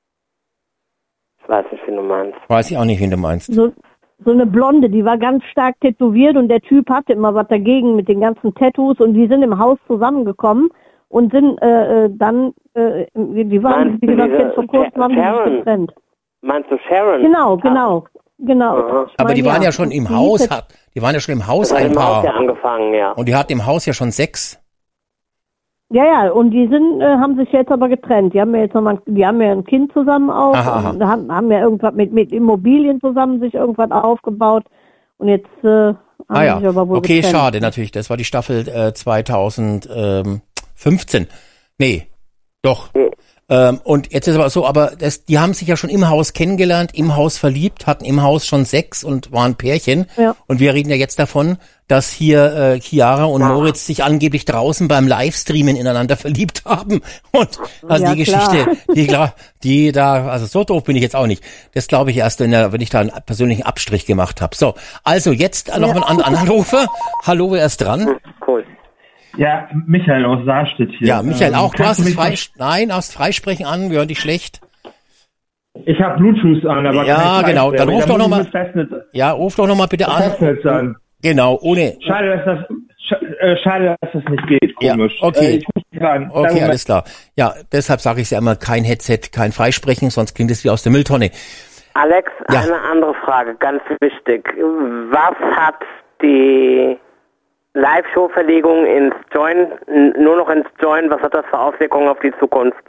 Ich weiß nicht, wie du meinst.
Weiß ich auch nicht, wen du meinst.
So, so eine Blonde, die war ganz stark tätowiert und der Typ hatte immer was dagegen mit den ganzen Tattoos und die sind im Haus zusammengekommen und sind äh, äh, dann, äh, die waren,
Meinst
wie
du
gesagt,
diese
jetzt vor kurzem haben die sich
Sharon?
getrennt.
Meinst du Sharon?
Genau, genau, genau.
Aha.
Ich
Aber
mein,
die waren ja schon im
Die
Haus,
hieß
hat, die waren ja schon im Haus
Das hat
ein
im Haus ja
Paar.
angefangen, ja.
Und die hatten im Haus ja schon sechs.
Ja, ja, und die sind, äh, haben sich jetzt aber getrennt. Die haben ja jetzt nochmal, die haben ja ein Kind zusammen auch,
Aha, aha.
und haben, haben ja irgendwas mit, mit Immobilien zusammen sich irgendwas aufgebaut. Und jetzt äh,
Ah ja,
sich aber wohl
okay,
getrennt.
schade natürlich. Das war die Staffel äh, zweitausendfünfzehn. Nee, doch.
Nee.
Ähm, und jetzt ist aber so, aber das, die haben sich ja schon im Haus kennengelernt, im Haus verliebt, hatten im Haus schon Sex und waren Pärchen.
Ja.
Und wir reden ja jetzt davon, dass hier äh, Chiara und
Ja.
Moritz sich angeblich draußen beim Livestreamen ineinander verliebt haben. Und also
Ja,
die
klar.
Geschichte, die klar, die da, also so doof bin ich jetzt auch nicht. Das glaube ich erst, wenn, der, wenn ich da einen persönlichen Abstrich gemacht habe. So, also jetzt noch
Ja.
ein Anrufer. Hallo, wer ist dran?
Cool.
Ja, Michael aus Saarstedt hier.
Ja, Michael,
Ähm,
auch du
kannst
hast es
mich
frei,
ver-
nein, hast Freisprechen an, wir hören dich schlecht.
Ich habe Bluetooth an, aber
Ja,
kein
genau, dann
Fleischwärme.
ruf
Da
doch
muss
noch mal-
ich mit Festnetz,
Ja, ruf doch nochmal bitte an.
Festnetz an.
Genau, ohne.
Schade, dass das sch- äh, schade, dass das nicht geht.
Ja,
Komisch.
okay.
Äh, ich muss dran.
Okay, alles klar. Ja, deshalb sage ich ja immer, kein Headset, kein Freisprechen, sonst klingt es wie aus der Mülltonne.
Alex,
Ja.
eine andere Frage, ganz wichtig. Was hat die Live-Show-Verlegung ins Join, n- nur noch ins Join, was hat das für Auswirkungen auf die Zukunft?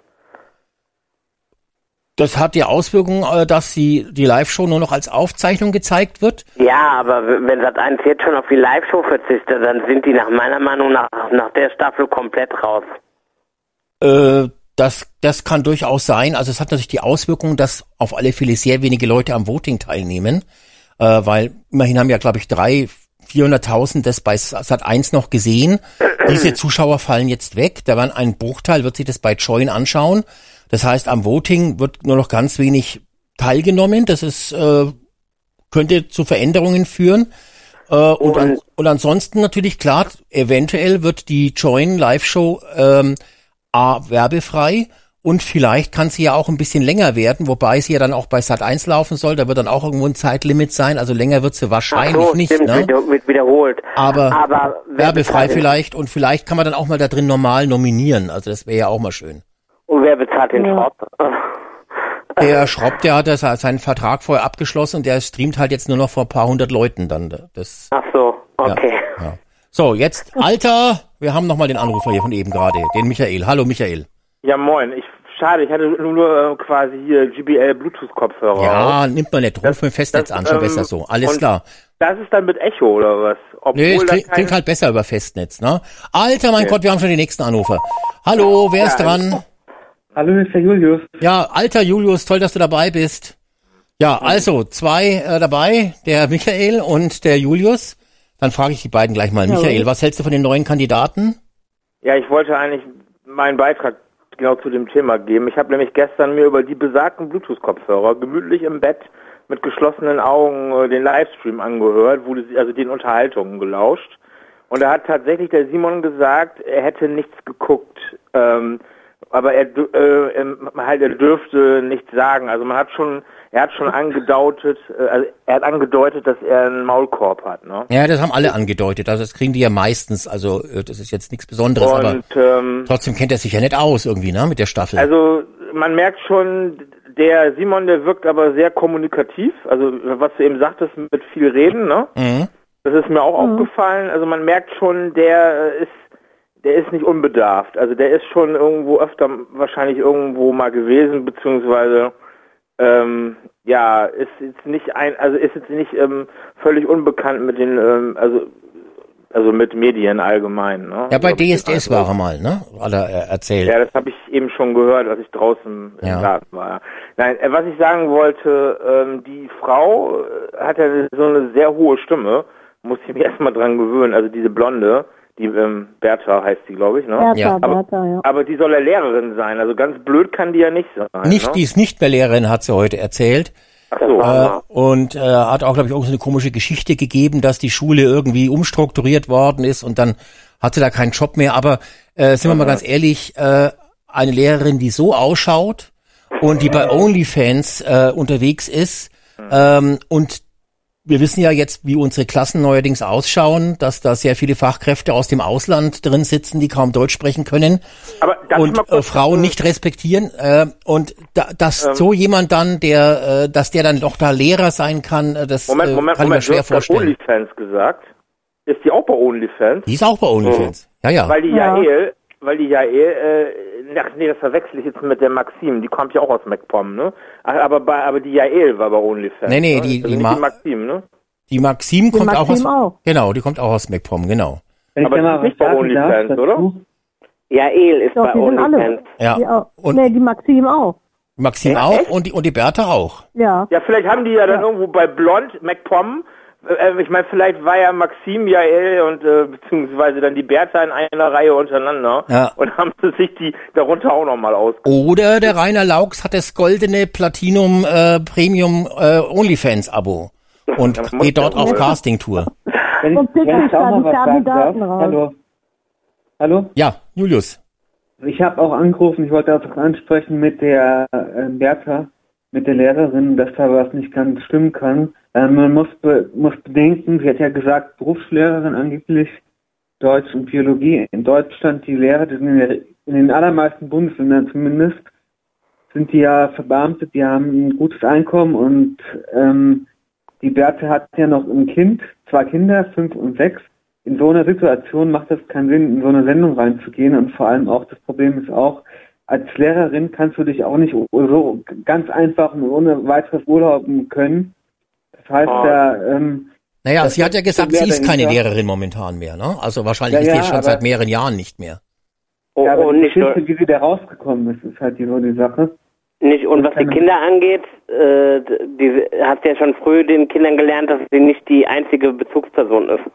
Das hat die Auswirkung, äh, dass sie die Live-Show nur noch als Aufzeichnung gezeigt wird.
Ja, aber w- wenn Sat eins jetzt schon auf die Live-Show verzichtet, dann sind die nach meiner Meinung nach nach der Staffel komplett raus.
Äh, das, das kann durchaus sein. Also es hat natürlich die Auswirkung, dass auf alle Fälle sehr wenige Leute am Voting teilnehmen, äh, weil immerhin haben ja, glaube ich, drei, vierhunderttausend das bei Sat eins noch gesehen. Diese Zuschauer fallen jetzt weg. Da waren ein Bruchteil, wird sich das bei Join anschauen. Das heißt, am Voting wird nur noch ganz wenig teilgenommen. Das ist, äh, könnte zu Veränderungen führen. Äh, und, an, und ansonsten natürlich klar, eventuell wird die Join Live-Show ähm, A, werbefrei und vielleicht kann sie ja auch ein bisschen länger werden, wobei sie ja dann auch bei Sat eins laufen soll. Da wird dann auch irgendwo ein Zeitlimit sein. Also länger wird sie wahrscheinlich
Ach so,
nicht.
stimmt,
Ne?
wieder, wird wiederholt.
Aber,
aber wer
werbefrei
bezahlt den-
vielleicht und vielleicht kann man dann auch mal da drin normal nominieren. Also das wäre ja auch mal schön.
Und wer bezahlt den
Ja.
Schrott?
Der Schropp, der hat das, seinen Vertrag vorher abgeschlossen und der streamt halt jetzt nur noch vor ein paar hundert Leuten dann. Das,
Ach so, okay.
ja, ja. So, jetzt Alter, wir haben nochmal den Anrufer hier von eben gerade, den Michael. Hallo Michael.
Ja, moin. Ich, schade, ich hatte nur, nur äh, quasi hier J B L-Bluetooth-Kopfhörer.
Ja, nimmt man nicht, ruf
Das-
mit dem Festnetz
das,
an, schon
ähm,
besser so. Alles
und-
klar.
Das ist dann mit Echo oder was? Obwohl
Nee, es
das
klingt,
keine-
klingt halt besser über Festnetz, ne? Alter, mein
Okay.
Gott, wir haben schon den nächsten Anrufer. Hallo, wer ist
Ja,
dran?
Hallo, Mister Julius.
Ja, alter Julius, toll, dass du dabei bist. Ja, also zwei äh, dabei, der Michael und der Julius. Dann frage ich die beiden gleich mal. Michael, was hältst du von den neuen Kandidaten?
Ja, ich wollte eigentlich meinen Beitrag genau zu dem Thema geben. Ich habe nämlich gestern mir über die besagten Bluetooth-Kopfhörer gemütlich im Bett mit geschlossenen Augen äh, den Livestream angehört, wurde also den Unterhaltungen gelauscht. Und da hat tatsächlich der Simon gesagt, er hätte nichts geguckt. Ähm, aber er, dü- äh, ähm, halt, er dürfte nichts sagen. Also man hat schon, er hat schon angedeutet, äh, also er hat angedeutet, dass er einen Maulkorb hat, ne?
Ja, das haben alle angedeutet. Also das kriegen die ja meistens. Also äh, das ist jetzt nichts Besonderes, aber
Und ähm,
trotzdem kennt er sich ja nicht aus irgendwie, ne, mit der Staffel.
also man merkt schon, der Simon, der wirkt aber sehr kommunikativ. Also was du eben sagtest, mit viel Reden, ne?
Mhm.
Das ist mir auch aufgefallen. Also man merkt schon, der ist, der ist nicht unbedarft. Also der ist schon irgendwo öfter wahrscheinlich irgendwo mal gewesen, beziehungsweise ähm, ja, ist jetzt nicht ein, also ist jetzt nicht ähm, völlig unbekannt mit den, ähm, also also mit Medien allgemein. Ne?
Ja, bei
So hab ich
D S D S
den Eindruck.
war er mal, ne? Hat er äh, erzählt.
Ja, das habe ich eben schon gehört, als ich draußen
Ja.
im Garten war. Nein, äh, was ich sagen wollte, ähm, die Frau äh, hat ja so eine sehr hohe Stimme, muss ich mich erstmal dran gewöhnen, also diese Blonde, die ähm, Bertha heißt die, glaube ich, ne?
Bertha,
Ja.
Aber-
Bertha, ja.
Aber die soll ja Lehrerin sein, also ganz blöd kann die ja nicht sein.
Nicht,
ne?
die ist nicht mehr Lehrerin, hat sie heute erzählt.
Ach so.
Äh, und äh, hat auch, glaube ich, irgendeine komische Geschichte gegeben, dass die Schule irgendwie umstrukturiert worden ist und dann hat sie da keinen Job mehr. Aber äh, sind wir mal ganz ehrlich, äh, eine Lehrerin, die so ausschaut und die bei OnlyFans äh, unterwegs ist ähm, und wir wissen ja jetzt, wie unsere Klassen neuerdings ausschauen, dass da sehr viele Fachkräfte aus dem Ausland drin sitzen, die kaum Deutsch sprechen können
Aber darf ich
und
mal
äh,
kurz,
Frauen
äh,
nicht respektieren äh, und da, dass
Ähm.
so jemand dann, der, äh, dass der dann doch da Lehrer sein kann, äh, das
Moment,
äh,
Moment,
kann
Moment,
ich mir schwer
du hast gerade
vorstellen.
OnlyFans gesagt. Ist die auch bei OnlyFans?
Die ist auch bei OnlyFans. Ja, ja.
Weil die
Ja.
Jael, weil die Jael, äh, ach nee, das verwechsel ich jetzt mit der Maxim, die kommt ja auch aus MacPom, ne? Ach, aber bei, aber die Jael war bei OnlyFans.
Nee, nee,
ne?
die-
also
die
nicht
Ma-
die Maxim, ne?
Die Maxim
Die
kommt auch aus,
Maxim auch.
genau, die kommt auch aus MacPom, genau.
Wenn
Aber
ich da
das
mal
ist nicht
was
bei
sagen darf
OnlyFans,
dazu.
oder?
Ja, El ist
Doch,
bei
die sind alle.
OnlyFans.
Ja.
Die auch.
Und
Nee, die Maxim auch.
Maxim
Ja,
auch
echt?
und die, und die Bertha auch.
Ja.
Ja, vielleicht haben die ja dann
Ja.
irgendwo bei Blond, MacPom, äh, ich meine, vielleicht war ja Maxim, Jael und äh, beziehungsweise dann die Bertha in einer Reihe untereinander
Ja.
und haben sie sich die darunter auch nochmal aus.
Oder der Rainer Laux hat das goldene Platinum äh, Premium äh, OnlyFans Abo und
Das muss
geht dort
ja
auf
wohl.
Casting-Tour.
Wenn ich,
Und pick
wenn
sich
ich auch
da
mal
die
was sagen darf.
Kandidaten raus.
Hallo. Hallo?
Ja, Julius.
Ich habe auch angerufen, ich wollte auch ansprechen mit der äh, Bertha, mit der Lehrerin, dass da was nicht ganz stimmen kann. Äh, man muss, be muss bedenken, sie hat ja gesagt, Berufslehrerin angeblich Deutsch und Biologie. In Deutschland, die Lehrer, die sind in, der, in den allermeisten Bundesländern zumindest, sind die ja verbeamtet, die haben ein gutes Einkommen und ähm, die Bertha hat ja noch ein Kind, zwei Kinder, fünf und sechs. In so einer Situation macht es keinen Sinn, in so eine Sendung reinzugehen und vor allem auch, das Problem ist auch, als Lehrerin kannst du dich auch nicht so ganz einfach und ohne weiteres urlauben können. Das heißt,
Oh.
da, ähm,
Naja,
Das
sie hat ja
ist
gesagt,
mehr
sie ist keine
dahinter.
Lehrerin momentan mehr, ne? Also wahrscheinlich
Ja,
ist sie
ja,
schon
aber-
seit mehreren Jahren nicht mehr.
Oh,
ja, aber
und
die
nicht nur,
Geschichte, wie sie da rausgekommen ist, ist halt die, so die Sache.
nicht, und was die Kinder angeht, äh, die hat ja schon früh den Kindern gelernt, dass sie nicht die einzige Bezugsperson ist.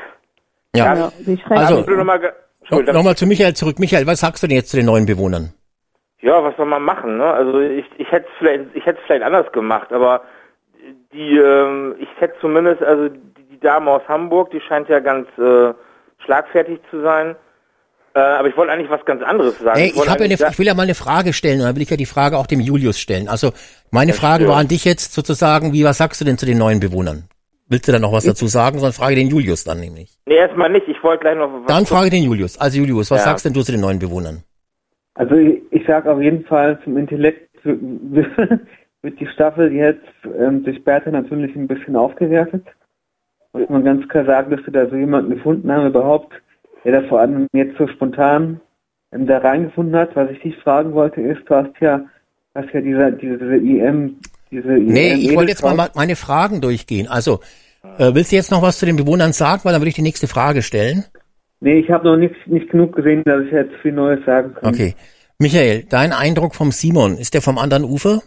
Ja.
Ja, die schreckt.
Also-
Darf ich nur noch mal ge-
No,
Entschuldigung.
Nochmal zu Michael zurück. Michael, was sagst du denn jetzt zu den neuen Bewohnern?
Ja, was soll man machen, ne? Also ich, ich hätte es vielleicht, ich hätte es vielleicht anders gemacht, aber die, ähm, ich hätte zumindest, also die, die Dame aus Hamburg, die scheint ja ganz äh, schlagfertig zu sein. Äh, aber ich wollte eigentlich was ganz anderes sagen.
Ey, ich,
wollte
hab ja eine,
eigentlich sa-
ich will ja mal eine Frage stellen und dann will ich ja die Frage auch dem Julius stellen. Also meine
Ja,
Frage
sure.
war an dich jetzt sozusagen, wie, was sagst du denn zu den neuen Bewohnern? Willst du da noch was dazu sagen? Sonst frage den Julius dann nämlich.
Nee, erstmal nicht. Ich wollte gleich noch was.
Dann frage den Julius. Also Julius, was
Ja.
sagst denn du zu den neuen Bewohnern?
Also ich, ich sage auf jeden Fall, zum Intellekt wird die Staffel jetzt ähm, durch Bertha natürlich ein bisschen aufgewertet. Muss man ganz klar sagen, dass wir da so jemanden gefunden haben überhaupt, der da vor allem jetzt so spontan ähm, da reingefunden hat. Was ich dich fragen wollte ist, du hast ja, hast ja diese, diese I M, diese I M.
Nee, ich wollte jetzt mal ma- meine Fragen durchgehen. Also, äh, willst du jetzt noch was zu den Bewohnern sagen? Weil dann würde ich die nächste Frage stellen.
Nee, ich habe noch nicht, nicht genug gesehen, dass ich jetzt viel Neues sagen kann.
Okay. Michael, dein Eindruck vom Simon, ist der vom anderen Ufer?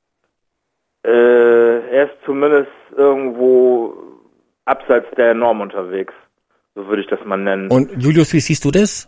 Äh, er ist zumindest irgendwo abseits der Norm unterwegs. So würde ich das mal nennen.
Und Julius, wie siehst du das?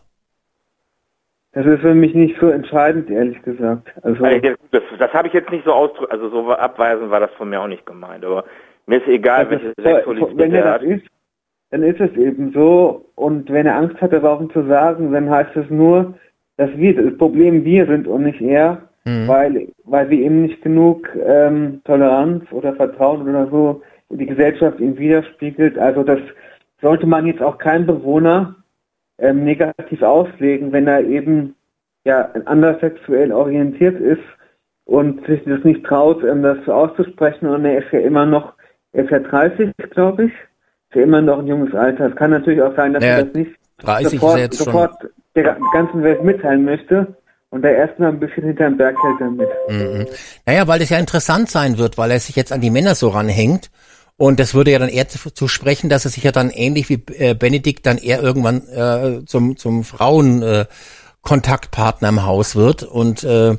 Das ist für mich nicht so entscheidend, ehrlich gesagt. Also,
Also, das das habe ich jetzt nicht so ausdrücken, also so abweisen war das von mir auch nicht gemeint, aber mir ist egal,
das
welche
ist-
Sexualität
wenn er
er
das
hat.
ist, dann ist es eben so. Und wenn er Angst hat, das auch zu sagen, dann heißt es nur, dass wir das Problem wir sind und nicht er,
Mhm.
weil weil wir eben nicht genug ähm, Toleranz oder Vertrauen oder so in die Gesellschaft ihm widerspiegelt. Also das sollte man jetzt auch kein Bewohner ähm, negativ auslegen, wenn er eben ja anders sexuell orientiert ist und sich das nicht traut, ähm, das so auszusprechen. Und er ist ja immer noch, er ist ja dreißig, glaube ich, ist ja immer noch ein junges Alter. Es kann natürlich auch sein, dass
Naja,
er das nicht
dreißig ist
sofort,
er jetzt schon.
sofort der ganzen Welt mitteilen möchte und da erstmal ein bisschen hinterm Berg hält damit.
Mhm. Naja, weil das ja interessant sein wird, weil er sich jetzt an die Männer so ranhängt. Und das würde ja dann eher zu, zu sprechen, dass er sich ja dann ähnlich wie äh, Benedikt dann eher irgendwann äh, zum, zum Frauenkontaktpartner äh, Kontaktpartner im Haus wird. Und äh,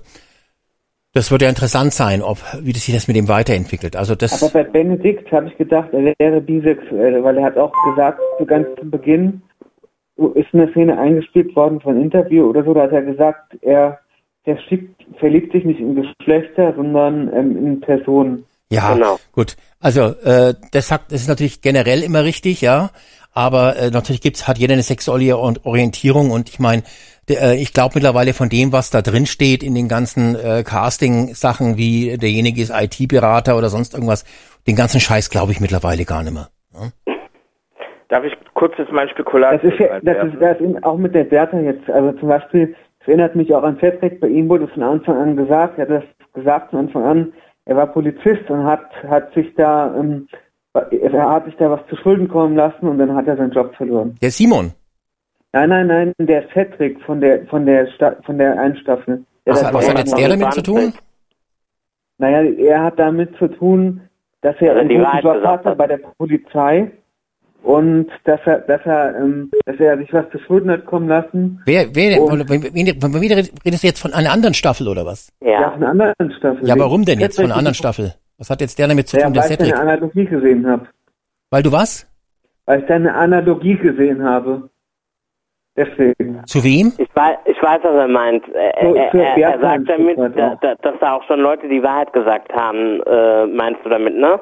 das wird ja interessant sein, ob wie das sich das mit ihm weiterentwickelt. Also das.
Aber bei Benedikt habe ich gedacht, er wäre bisexuell, weil er hat auch gesagt, zu ganz zu Beginn ist eine Szene eingespielt worden von einem Interview oder so, da hat er gesagt, er der schickt, verliebt sich nicht in Geschlechter, sondern ähm, in Personen.
Ja,
Genau.
gut. Also äh, das sagt, das ist natürlich generell immer richtig, ja. Aber äh, natürlich gibt's hat jeder eine sexuelle Orientierung und ich meine, äh, ich glaube mittlerweile von dem, was da drin steht in den ganzen äh, Casting-Sachen, wie derjenige ist I T-Berater oder sonst irgendwas, den ganzen Scheiß glaube ich mittlerweile gar nicht mehr. Ja?
Darf ich kurz jetzt mein
Das
Spekulatius
ist ja, das ist, das ist auch mit der Bertha jetzt, also zum Beispiel, es erinnert mich auch an Cedric, bei ihm wurde es von Anfang an gesagt, er hat das gesagt von Anfang an, er war Polizist und hat, hat sich da, ähm, er hat sich da was zu Schulden kommen lassen und dann hat er seinen Job verloren.
Der Simon.
Nein, nein, nein, der Cedric von der, von der, Sta von der einen Staffel. Der
Was,
das
was hat
auch
jetzt
noch-
der damit zu tun?
Naja, er hat damit zu tun, dass er
Also
einen
die
guten
Wahrheit
Job
gesagt
hatte
hat.
bei der Polizei und dass er, dass er, ähm, dass er sich was zu Schulden hat kommen lassen.
Wer, wer,
Und-
wen, wen, wen, wen redest du jetzt von einer anderen Staffel oder was?
Ja,
Ja.
von einer anderen Staffel.
Ja, warum denn jetzt von einer anderen
Cedric-
Staffel? Was hat jetzt der damit zu
Ja,
tun, der
weil ich
Cedric?
seine Analogie gesehen habe.
Weil du was?
Weil ich seine Analogie gesehen habe. Deswegen.
Zu wem?
Ich weiß, ich weiß, was er meint. Er,
Für-
er,
für
er, er
Bertha
sagt
ein
damit,
Stück weit
da,
auch.
da, dass da auch schon Leute die Wahrheit gesagt haben, äh, meinst du damit, ne?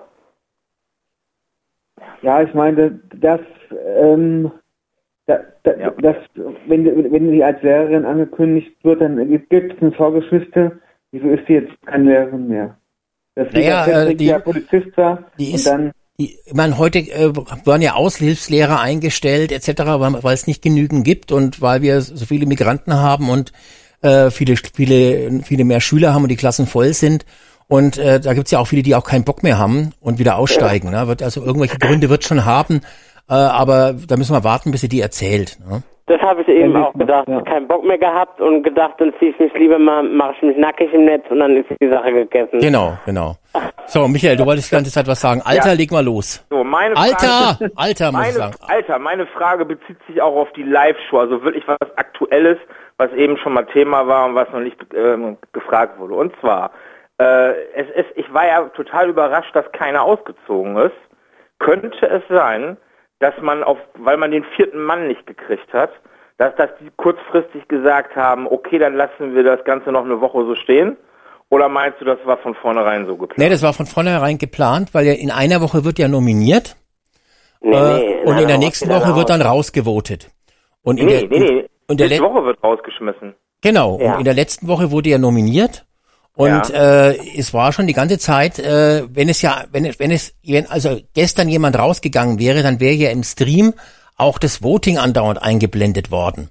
Ja, ich meine, dass, ähm, da, da,
Ja.
dass, wenn, wenn sie als Lehrerin angekündigt wird, dann gibt es eine Vorgeschichte, wieso ist sie jetzt keine Lehrerin mehr? Dass sie
Naja,
der
äh, die-
ja Polizist war
die
und
ist-
dann,
Die, ich meine, heute äh, werden ja Aushilfslehrer eingestellt et cetera, weil, weil es nicht genügend gibt und weil wir so viele Migranten haben und äh, viele, viele, viele mehr Schüler haben und die Klassen voll sind. Und äh, da gibt's ja auch viele, die auch keinen Bock mehr haben und wieder aussteigen. Ne? Wird also irgendwelche Gründe wird schon haben, äh, aber da müssen wir warten, bis sie die erzählt. Ne?
Das habe ich eben
Ja,
auch gedacht.
ja.
Keinen Bock mehr gehabt und gedacht, dann ziehe ich mich lieber mal, mache ich mich nackig im Netz und dann ist die Sache gegessen.
Genau, genau. So, Michael, du wolltest die ganze Zeit was sagen. Alter,
Ja.
leg mal los.
So, meine Frage,
Alter, Alter, muss ich
meine,
sagen.
Alter, meine Frage bezieht sich auch auf die Live-Show, also wirklich was Aktuelles, was eben schon mal Thema war und was noch nicht ähm, gefragt wurde. Und zwar, äh, es ist, ich war ja total überrascht, dass keiner ausgezogen ist. Könnte es sein, dass man auf, weil man den vierten Mann nicht gekriegt hat, dass, dass die kurzfristig gesagt haben, okay, dann lassen wir das Ganze noch eine Woche so stehen? Oder meinst du, das war von vornherein so geplant?
Nee, das war von vornherein geplant, weil ja in einer Woche wird ja nominiert.
Nee,
Äh,
nee,
und in der
nein,
nächsten
wieder
Woche wird
raus.
dann rausgevotet. Und in
Nee,
der,
nee, nee.
Und der
Nächste
Let-
Woche wird rausgeschmissen.
Genau,
Ja.
und in der letzten Woche wurde er nominiert. Und
Ja.
äh, es war schon die ganze Zeit, äh, wenn es ja, wenn es, wenn es, wenn also gestern jemand rausgegangen wäre, dann wäre ja im Stream auch das Voting andauernd eingeblendet worden.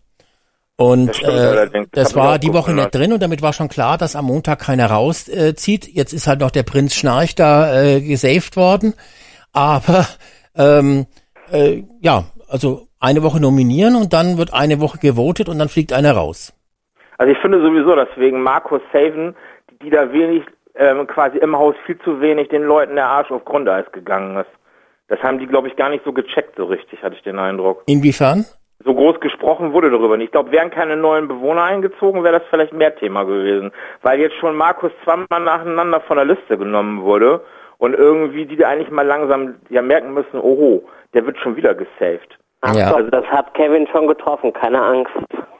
Und
Das stimmt
äh,
allerdings. Das
das
hab ich
war
auch
die Woche
gewundert.
nicht drin und damit war schon klar, dass am Montag keiner rauszieht. Äh, zieht. Jetzt ist halt noch der Prinz Schnarch da äh, gesaved worden. Aber ähm, äh, ja, also eine Woche nominieren und dann wird eine Woche gewotet und dann fliegt einer raus.
Also ich finde sowieso, dass wegen Markus Saven, die da wenig, ähm, quasi im Haus viel zu wenig den Leuten der Arsch auf Grundeis gegangen ist. Das haben die, glaube ich, gar nicht so gecheckt so richtig, hatte ich den Eindruck.
Inwiefern?
So groß gesprochen wurde darüber nicht. Ich glaube, wären keine neuen Bewohner eingezogen, wäre das vielleicht mehr Thema gewesen. Weil jetzt schon Markus zweimal nacheinander von der Liste genommen wurde und irgendwie die da eigentlich mal langsam ja merken müssen, oho, der wird schon wieder gesaved.
Ach
Ja.
doch, das hat Kevin schon getroffen, keine Angst.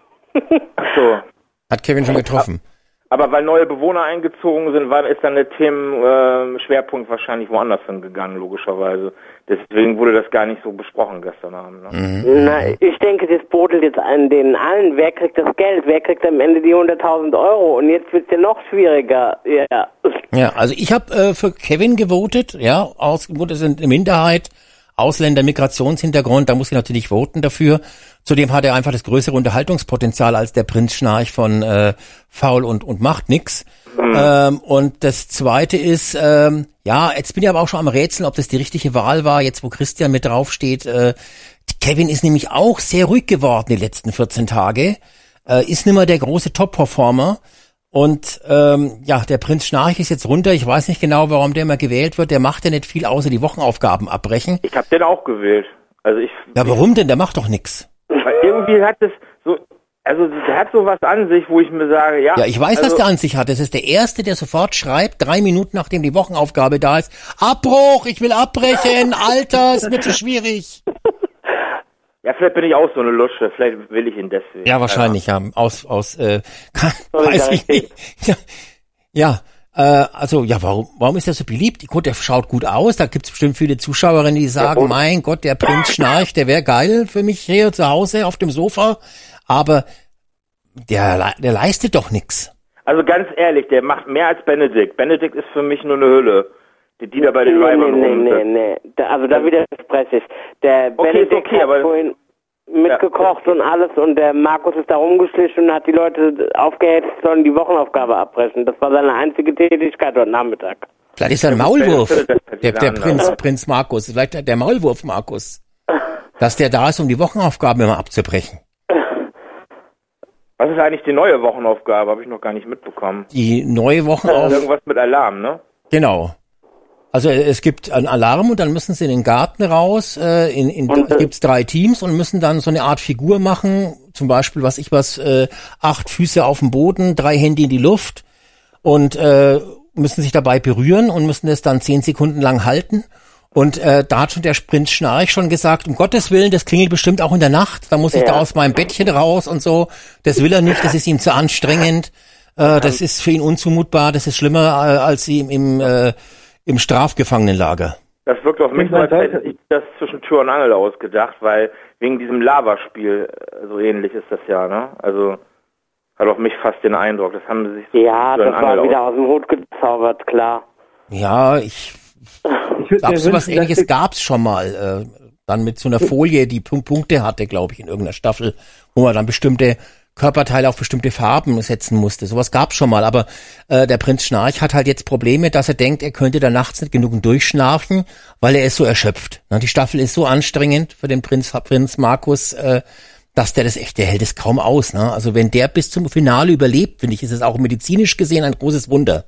Ach so.
Hat Kevin schon getroffen.
Aber weil neue Bewohner eingezogen sind, war, ist dann der Themenschwerpunkt äh, Schwerpunkt wahrscheinlich woanders hingegangen, logischerweise. Deswegen wurde das gar nicht so besprochen gestern Abend. Ne?
Na, ich denke, das brodelt jetzt an denen allen. Wer kriegt das Geld? Wer kriegt am Ende die hunderttausend Euro? Und jetzt wird's ja noch schwieriger. Ja.
Ja, also ich habe äh, für Kevin gewotet, ja, aus, gut, das sind eine Minderheit, Ausländer, Migrationshintergrund, da muss ich natürlich voten dafür. Zudem hat er einfach das größere Unterhaltungspotenzial als der Prinz Schnarch von äh, Faul und, und macht nix. Mhm. Ähm, und das Zweite ist, ähm, ja, jetzt bin ich aber auch schon am Rätseln, ob das die richtige Wahl war, jetzt wo Christian mit draufsteht. Äh, Kevin ist nämlich auch sehr ruhig geworden die letzten vierzehn Tage, äh, ist nimmer der große Top-Performer. Und ähm, ja, der Prinz Schnarch ist jetzt runter. Ich weiß nicht genau, warum der mal gewählt wird. Der macht ja nicht viel, außer die Wochenaufgaben abbrechen.
Ich habe den auch gewählt. Also ich.
Ja, warum denn? Der macht doch nix.
Weil irgendwie hat das so, also der hat sowas an sich, wo ich mir sage, ja.
Ja, ich weiß,
also,
was der an sich hat. Das ist der Erste, der sofort schreibt, drei Minuten nachdem die Wochenaufgabe da ist, Abbruch, ich will abbrechen, Alter, ist mir zu schwierig.
Ja, vielleicht bin ich auch so eine Lusche, vielleicht will ich ihn deswegen.
Ja, wahrscheinlich, ja. Aus, aus, äh, kann,
Sorry,
weiß ich
richtig.
nicht. Ja, ja äh, also, ja, warum, warum ist er so beliebt? Gut, der schaut gut aus. Da gibt's bestimmt viele Zuschauerinnen, die sagen,
und?
mein Gott, der Prinz Schnarch, der wäre geil für mich hier zu Hause auf dem Sofa. Aber der, le- der leistet doch nix.
Also ganz ehrlich, der macht mehr als Benedikt. Benedikt ist für mich nur eine Hülle. Die, die da bei den
nee,
Weibern
nee,
rum
nee,
sind.
nee, nee. Da, also da widerspreche ich. Der
Okay,
Benedikt
ist okay,
hat
aber-
vorhin mitgekocht
Ja.
und alles und der Markus ist da rumgeschlichen und hat die Leute aufgehetzt, sollen die Wochenaufgabe abbrechen. Das war seine einzige Tätigkeit heute Nachmittag.
Vielleicht ist er ein Maulwurf.
das- das- das-
Der, der
das-
Prinz, Prinz Markus. Vielleicht der Maulwurf Markus. Dass der da ist, um die Wochenaufgaben immer abzubrechen.
Was ist eigentlich die neue Wochenaufgabe? Habe ich noch gar nicht mitbekommen.
Die neue Wochenaufgabe.
Irgendwas mit Alarm, ne?
Genau. Also es gibt einen Alarm und dann müssen sie in den Garten raus. Äh, in in
Und,
da
äh,
gibt's drei Teams und müssen dann so eine Art Figur machen. Zum Beispiel, was ich was, äh, acht Füße auf dem Boden, drei Hände in die Luft und äh, müssen sich dabei berühren und müssen es dann zehn Sekunden lang halten. Und äh, da hat schon der Prinz Schnarch schon gesagt, um Gottes Willen, das klingelt bestimmt auch in der Nacht. Da muss ich
Ja.
da aus meinem Bettchen raus und so. Das will er nicht, das ist ihm zu anstrengend. Äh, das ist für ihn unzumutbar. Das ist schlimmer äh, als sie im, im, äh, im Strafgefangenenlager.
Das wirkt auf mich
Ich
so, als
meine,
hätte ich das zwischen Tür und Angel ausgedacht, weil wegen diesem Lavaspiel, äh, so ähnlich ist das ja, ne? Also hat auf mich fast den Eindruck, das haben sie sich so
Ja,
Tür und
das war
Angel
wieder
aus-
aus dem Hut gezaubert, klar.
Ja, ich
Ich würde
glaube,
mir
sowas
wünschen,
Ähnliches
dass
gab's schon mal. Äh, dann mit so einer Folie, die Punk- Punkte hatte, glaube ich, in irgendeiner Staffel, wo man dann bestimmte Körperteile auf bestimmte Farben setzen musste. Sowas gab's schon mal, aber äh, der Prinz Schnarch hat halt jetzt Probleme, dass er denkt, er könnte da nachts nicht genug durchschnarchen, weil er ist so erschöpft. Na, die Staffel ist so anstrengend für den Prinz Prinz Markus, äh, dass der das echt, der hält es kaum aus. Ne? Also wenn der bis zum Finale überlebt, finde ich, ist es auch medizinisch gesehen ein großes Wunder.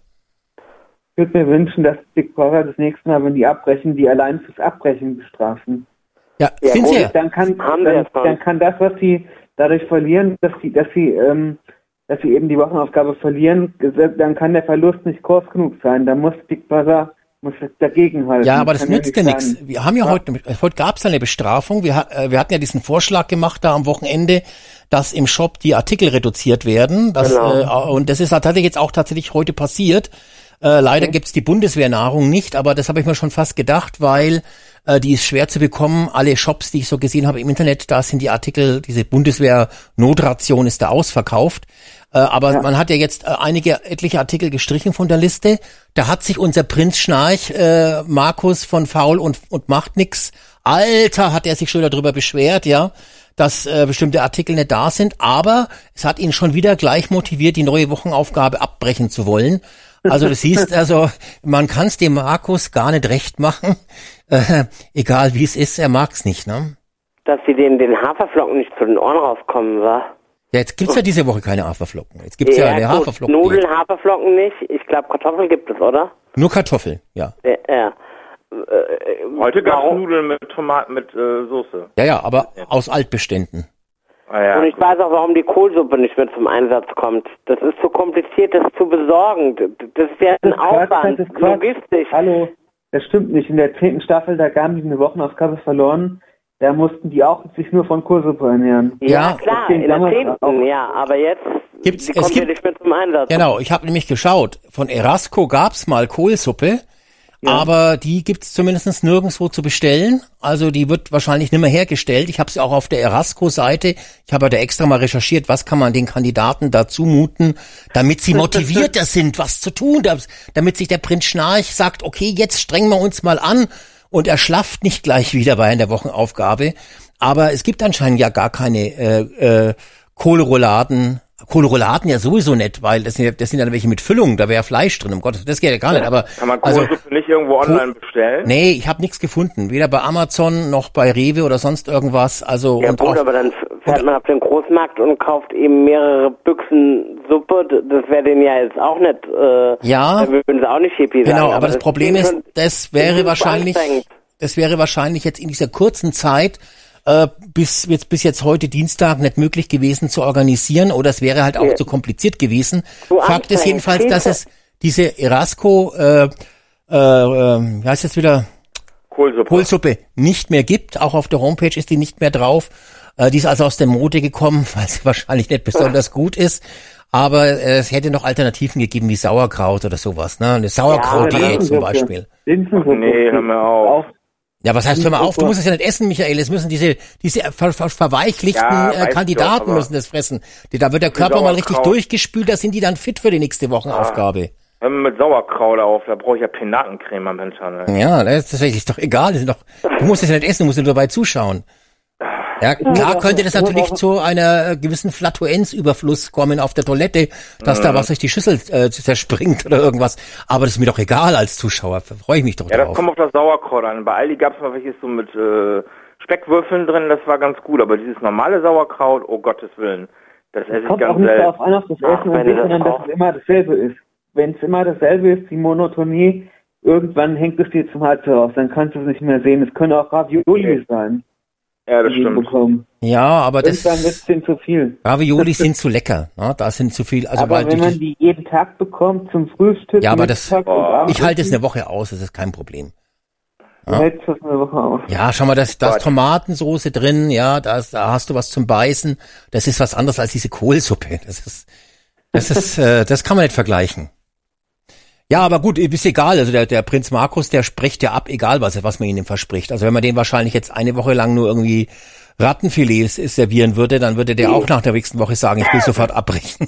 Ich würde mir wünschen, dass Big Brother das nächste Mal, wenn die abbrechen, die allein fürs Abbrechen bestrafen.
Ja,
Ja,
sind
gut,
sie ja.
Dann kann,
Haben sie
dann,
erst mal.
dann kann das, was sie dadurch verlieren, dass sie, dass sie, ähm, dass sie eben die Wochenaufgabe verlieren, dann kann der Verlust nicht groß genug sein. Da muss Big Brother muss dagegen halten.
Ja, aber das
Kann
nützt ja
nicht
nichts.
sein.
Wir haben ja,
Ja.
heute, heute gab es eine Bestrafung. Wir, ha- äh, wir hatten ja diesen Vorschlag gemacht da am Wochenende, dass im Shop die Artikel reduziert werden. Das,
Genau.
äh, und das ist tatsächlich jetzt auch tatsächlich heute passiert. Äh, leider gibt's die Bundeswehrnahrung nicht, aber das habe ich mir schon fast gedacht, weil äh, die ist schwer zu bekommen. Alle Shops, die ich so gesehen habe im Internet, da sind die Artikel, diese Bundeswehr-Notration ist da ausverkauft. Äh, aber
Ja.
man hat ja jetzt äh, einige, etliche Artikel gestrichen von der Liste. Da hat sich unser Prinz Schnarch, äh, Markus von Faul und, und macht nix. Alter, hat er sich schon darüber beschwert, ja, dass äh, bestimmte Artikel nicht da sind. Aber es hat ihn schon wieder gleich motiviert, die neue Wochenaufgabe abbrechen zu wollen. Also du siehst, also man kann es dem Markus gar nicht recht machen. Äh, egal wie es ist, er mag's nicht, ne?
Dass sie den, den Haferflocken nicht zu den Ohren rauskommen, war.
Ja, jetzt gibt's ja diese Woche keine Haferflocken. Jetzt gibt's ja, eine
gut,
Haferflocken.
Nudeln, Haferflocken nicht. Ich glaube, Kartoffeln gibt es, oder?
Nur Kartoffeln, ja.
Ja. ja.
Heute gab es
Warum?
Nudeln mit Tomaten, mit äh, Soße.
Ja, ja, aber aus Altbeständen.
Ah, ja.
Und ich weiß auch, warum die Kohlsuppe nicht mehr zum Einsatz kommt. Das ist zu kompliziert, das zu besorgen. Das ist ja ein
Das ist Quatsch,
Aufwand,
das ist Quatsch.
logistisch.
Hallo, das stimmt nicht. In der zehnten Staffel, da haben die eine Wochenaufgabe verloren. Da mussten die auch sich nur von Kohlsuppe ernähren.
Ja,
Ja,
klar,
deswegen
in der
damals
zehnten,
auch.
ja, aber jetzt
Gibt's-
die
es
kommt ja
gibt-
nicht mehr zum Einsatz.
Genau, ich habe nämlich geschaut. Von Erasco gab's mal Kohlsuppe, aber die gibt's zumindest nirgendwo zu bestellen. Also die wird wahrscheinlich nicht mehr hergestellt. Ich habe sie auch auf der Erasco-Seite. Ich habe da extra mal recherchiert, was kann man den Kandidaten da zumuten, damit sie motivierter sind, was zu tun, dass- damit sich der Prinz Schnarch sagt, okay, jetzt strengen wir uns mal an und er schlaft nicht gleich wieder bei der Wochenaufgabe. Aber es gibt anscheinend ja gar keine äh, äh, Kohlrouladen. Kohlrouladen ja sowieso nicht, weil das sind, ja- das sind ja welche mit Füllung, da wäre Fleisch drin, um Gottes, das geht ja gar nicht. Aber
Kann man
also,
Kohlsuppe nicht irgendwo online bestellen?
nee, ich habe nichts gefunden, weder bei Amazon noch bei Rewe oder sonst irgendwas. Also
Ja
und
gut,
auch,
aber dann f- fährt man auf den Großmarkt und kauft eben mehrere Büchsen Suppe. D- Das wäre denen ja jetzt auch nicht, äh,
Ja.
da würden sie auch nicht happy sein.
genau, aber das Problem
klingt
ist,
schon-
das
das
wäre
ist
wahrscheinlich,
anstrengend.
das wäre wahrscheinlich jetzt in dieser kurzen Zeit äh, bis jetzt bis jetzt heute Dienstag nicht möglich gewesen zu organisieren oder es wäre halt auch
Ja.
zu kompliziert gewesen.
Zu
Fakt ist
anstrengend.
jedenfalls, dass
Hilfe.
es diese Erasco, äh, äh, äh, wie heißt das wieder?
Kohlsuppe.
Kohlsuppe nicht mehr gibt. Auch auf der Homepage ist die nicht mehr drauf. Äh, die ist also aus der Mode gekommen, weil sie wahrscheinlich nicht besonders gut ist. Aber äh, es hätte noch Alternativen gegeben wie Sauerkraut oder sowas. Ne? Eine Sauerkraut-Diät zum Beispiel.
Linsensuppe.
Nee, hör mir auf.
Auch
Ja, was heißt, hör mal auf, du musst es ja nicht essen, Michael. Es müssen diese diese ver ver verweichlichten
Ja, weiß
äh,
ich
Kandidaten
doch, aber-
müssen das fressen. Die, da wird der Körper mal richtig
Sauerkraut.
durchgespült, da sind die dann fit für die nächste Wochenaufgabe.
Hör mir mit Sauerkraut auf, da brauche ich ja Pinatencreme am Hintern. ey.
Ja, das, das ist doch egal. Das ist doch, du musst es ja nicht essen, du musst nur dabei zuschauen. Ja, klar könnte das natürlich zu einer äh, gewissen Flatuenzüberfluss kommen auf der Toilette, dass da was durch die Schüssel äh, zerspringt oder irgendwas. Aber das ist mir doch egal als Zuschauer. Freue ich mich doch
Ja, das
drauf.
kommt auf das Sauerkraut an. Bei Aldi gab es mal welches so mit äh, Speckwürfeln drin, das war ganz gut. Aber dieses normale Sauerkraut, oh Gottes Willen, das esse ich
kommt auch
ganz
nicht
selten.
darauf an, auf das
Ach,
Essen
wenn
an
du
sich,
das
sondern dass
brauchst.
es immer dasselbe ist. Wenn es immer dasselbe ist, die Monotonie, irgendwann hängt es dir zum Hals raus, dann kannst du es nicht mehr sehen. Es können auch Ravioli
Okay.
sein.
Ja, das
die du
stimmt.
bekommst.
Ja, aber das,
Irgendwann wird es denen zu viel.
Ravioli sind zu lecker, ne? Da sind zu viel, also
aber
weil
wenn
die,
man die jeden Tag bekommt zum Frühstück,
Ja, aber das-
Mittag und
Oh.
Abendessen,
ich halte es eine Woche aus, das ist kein Problem.
du hältst das eine Woche aus.
Ja, schau mal, da ist, da ist
Gott.
Tomatensoße drin, ja, da, ist, da hast du was zum Beißen. Das ist was anderes als diese Kohlsuppe. Das ist, das ist, äh, das kann man nicht vergleichen. Ja, aber gut, ist egal. Also der, der Prinz Markus, der spricht ja ab, egal was, was man ihnen verspricht. Also wenn man den wahrscheinlich jetzt eine Woche lang nur irgendwie Rattenfilets servieren würde, dann würde der auch nach der nächsten Woche sagen, ich will sofort abbrechen.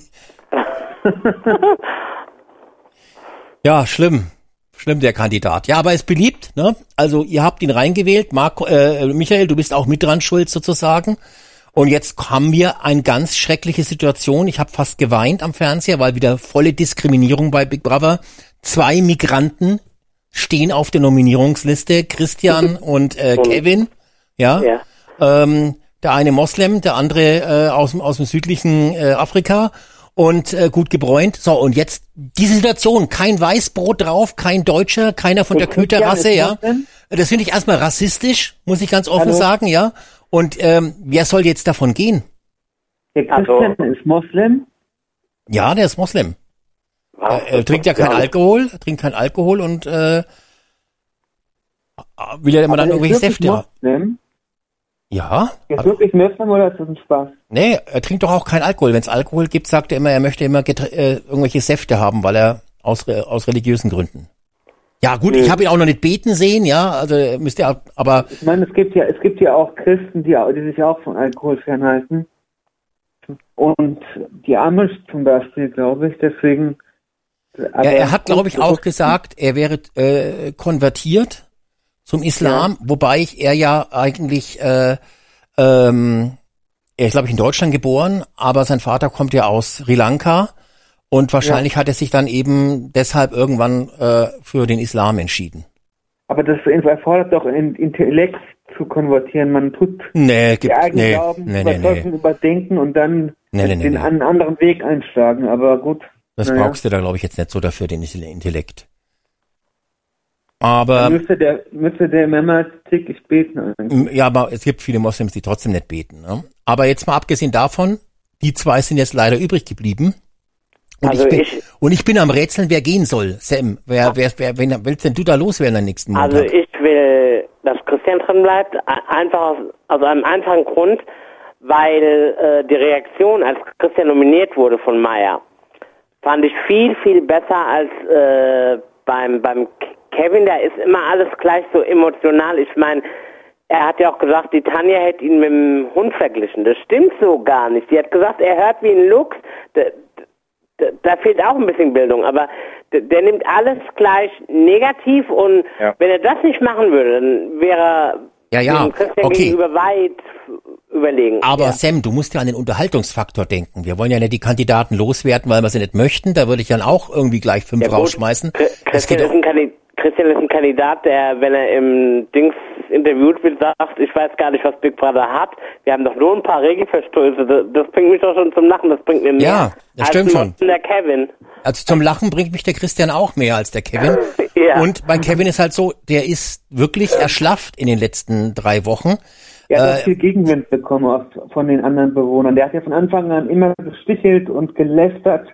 Ja, schlimm. Schlimm, der Kandidat. Ja, aber er ist beliebt, ne? Also ihr habt ihn reingewählt. Marco, äh, Michael, du bist auch mit dran schuld sozusagen. Und jetzt haben wir eine ganz schreckliche Situation. Ich habe fast geweint am Fernseher, weil wieder volle Diskriminierung bei Big Brother. Zwei Migranten stehen auf der Nominierungsliste, Christian und äh, Kevin. Ja.
Ja.
Ähm, der eine Moslem, der andere äh, aus, dem- aus dem südlichen äh, Afrika und äh, gut gebräunt. So, und jetzt diese Situation, kein Weißbrot drauf, kein Deutscher, keiner von der
Und Christian
Köterrasse,
ist
ja.
Moslem?
Das finde ich erstmal rassistisch, muss ich ganz offen
Hallo?
sagen, ja. Und ähm, wer soll jetzt davon gehen?
Der Christian
Also-
ist Moslem.
Ja, der ist Moslem.
Was?
Er, er trinkt ja kein Alkohol, er trinkt kein Alkohol und äh, will ja immer dann
Aber der
irgendwelche
ist wirklich
Säfte haben.
Moslem.
Ja,
Der ist wirklich Moslem oder ist das ein Spaß?
nee, er trinkt doch auch kein Alkohol. Wenn es Alkohol gibt, sagt er immer, er möchte immer Geträ äh, irgendwelche Säfte haben, weil er aus, re- aus religiösen Gründen. Ja gut, ich habe ihn auch noch nicht beten sehen, ja, also müsst ihr, aber
Ich meine, es gibt ja, es gibt ja auch Christen, die, die sich auch von Alkohol fernhalten. Und die Amish zum Beispiel, glaube ich, deswegen.
ja, er hat, glaube ich, auch gesagt, er wäre äh, konvertiert zum Islam, wobei ich er ja eigentlich, äh, ähm, er ist, glaube ich, in Deutschland geboren, aber sein Vater kommt ja aus Sri Lanka und wahrscheinlich hat er sich dann eben deshalb irgendwann äh, für den Islam entschieden.
Aber das erfordert doch in Intellekt zu konvertieren. Man tut
Nee,
die
gibt,
eigenen
nee,
Glauben
nee, nee,
überzeugen,
nee.
überdenken und dann
Nee, nee, nee,
den
nee.
einen anderen Weg einschlagen. Aber gut.
Das
naja.
brauchst du da, glaube ich, jetzt nicht so dafür, den Intellekt. Aber,
Dann müsste der, müsste der mehrmals täglich beten eigentlich.
ja, aber es gibt viele Moslems, die trotzdem nicht beten. Ne? Aber jetzt mal abgesehen davon, die zwei sind jetzt leider übrig geblieben. Und,
Also
ich, bin,
ich-
und ich bin am Rätseln, wer gehen soll. Sam, wer, wer, wer, wen willst denn du da loswerden am nächsten Montag?
Also ich will, dass Christian drin bleibt, einfach aus, aus einem einfachen Grund, weil äh, die Reaktion, als Christian nominiert wurde von Maya, fand ich viel, viel besser als äh, beim beim Kevin. Da ist immer alles gleich so emotional. Ich meine, er hat ja auch gesagt, die Tanja hätte ihn mit dem Hund verglichen. Das stimmt so gar nicht. Die hat gesagt, er hört wie ein Luchs. Da, da, da fehlt auch ein bisschen Bildung, aber der, der nimmt alles gleich negativ und
Ja.
wenn er das nicht machen würde, dann wäre er
Ja, ja,
dem Christian
okay.
gegenüber weit überlegen.
Aber
ja.
Sam, du musst ja an den Unterhaltungsfaktor denken. Wir wollen ja nicht die Kandidaten loswerden, weil wir sie nicht möchten. Da würde ich dann auch irgendwie gleich fünf
Ja, gut.
rausschmeißen.
Chri-
Es
Christian
geht
ist, ein Kandidat, Christian ist ein Kandidat, der, wenn er im Dings interviewt wird, sagt, ich weiß gar nicht, was Big Brother hat. Wir haben doch nur ein paar Regelverstöße. Das, das bringt mich doch schon zum Lachen. Das bringt mir mehr.
Ja, das
als
stimmt schon.
Der Kevin.
Also zum Lachen bringt mich der Christian auch mehr als der Kevin.
Ja.
Und bei Kevin ist halt so, der ist wirklich erschlafft in den letzten drei Wochen.
Er hat
Äh,
auch viel Gegenwind bekommen aus, von den anderen Bewohnern. Der hat ja von Anfang an immer gestichelt und gelästert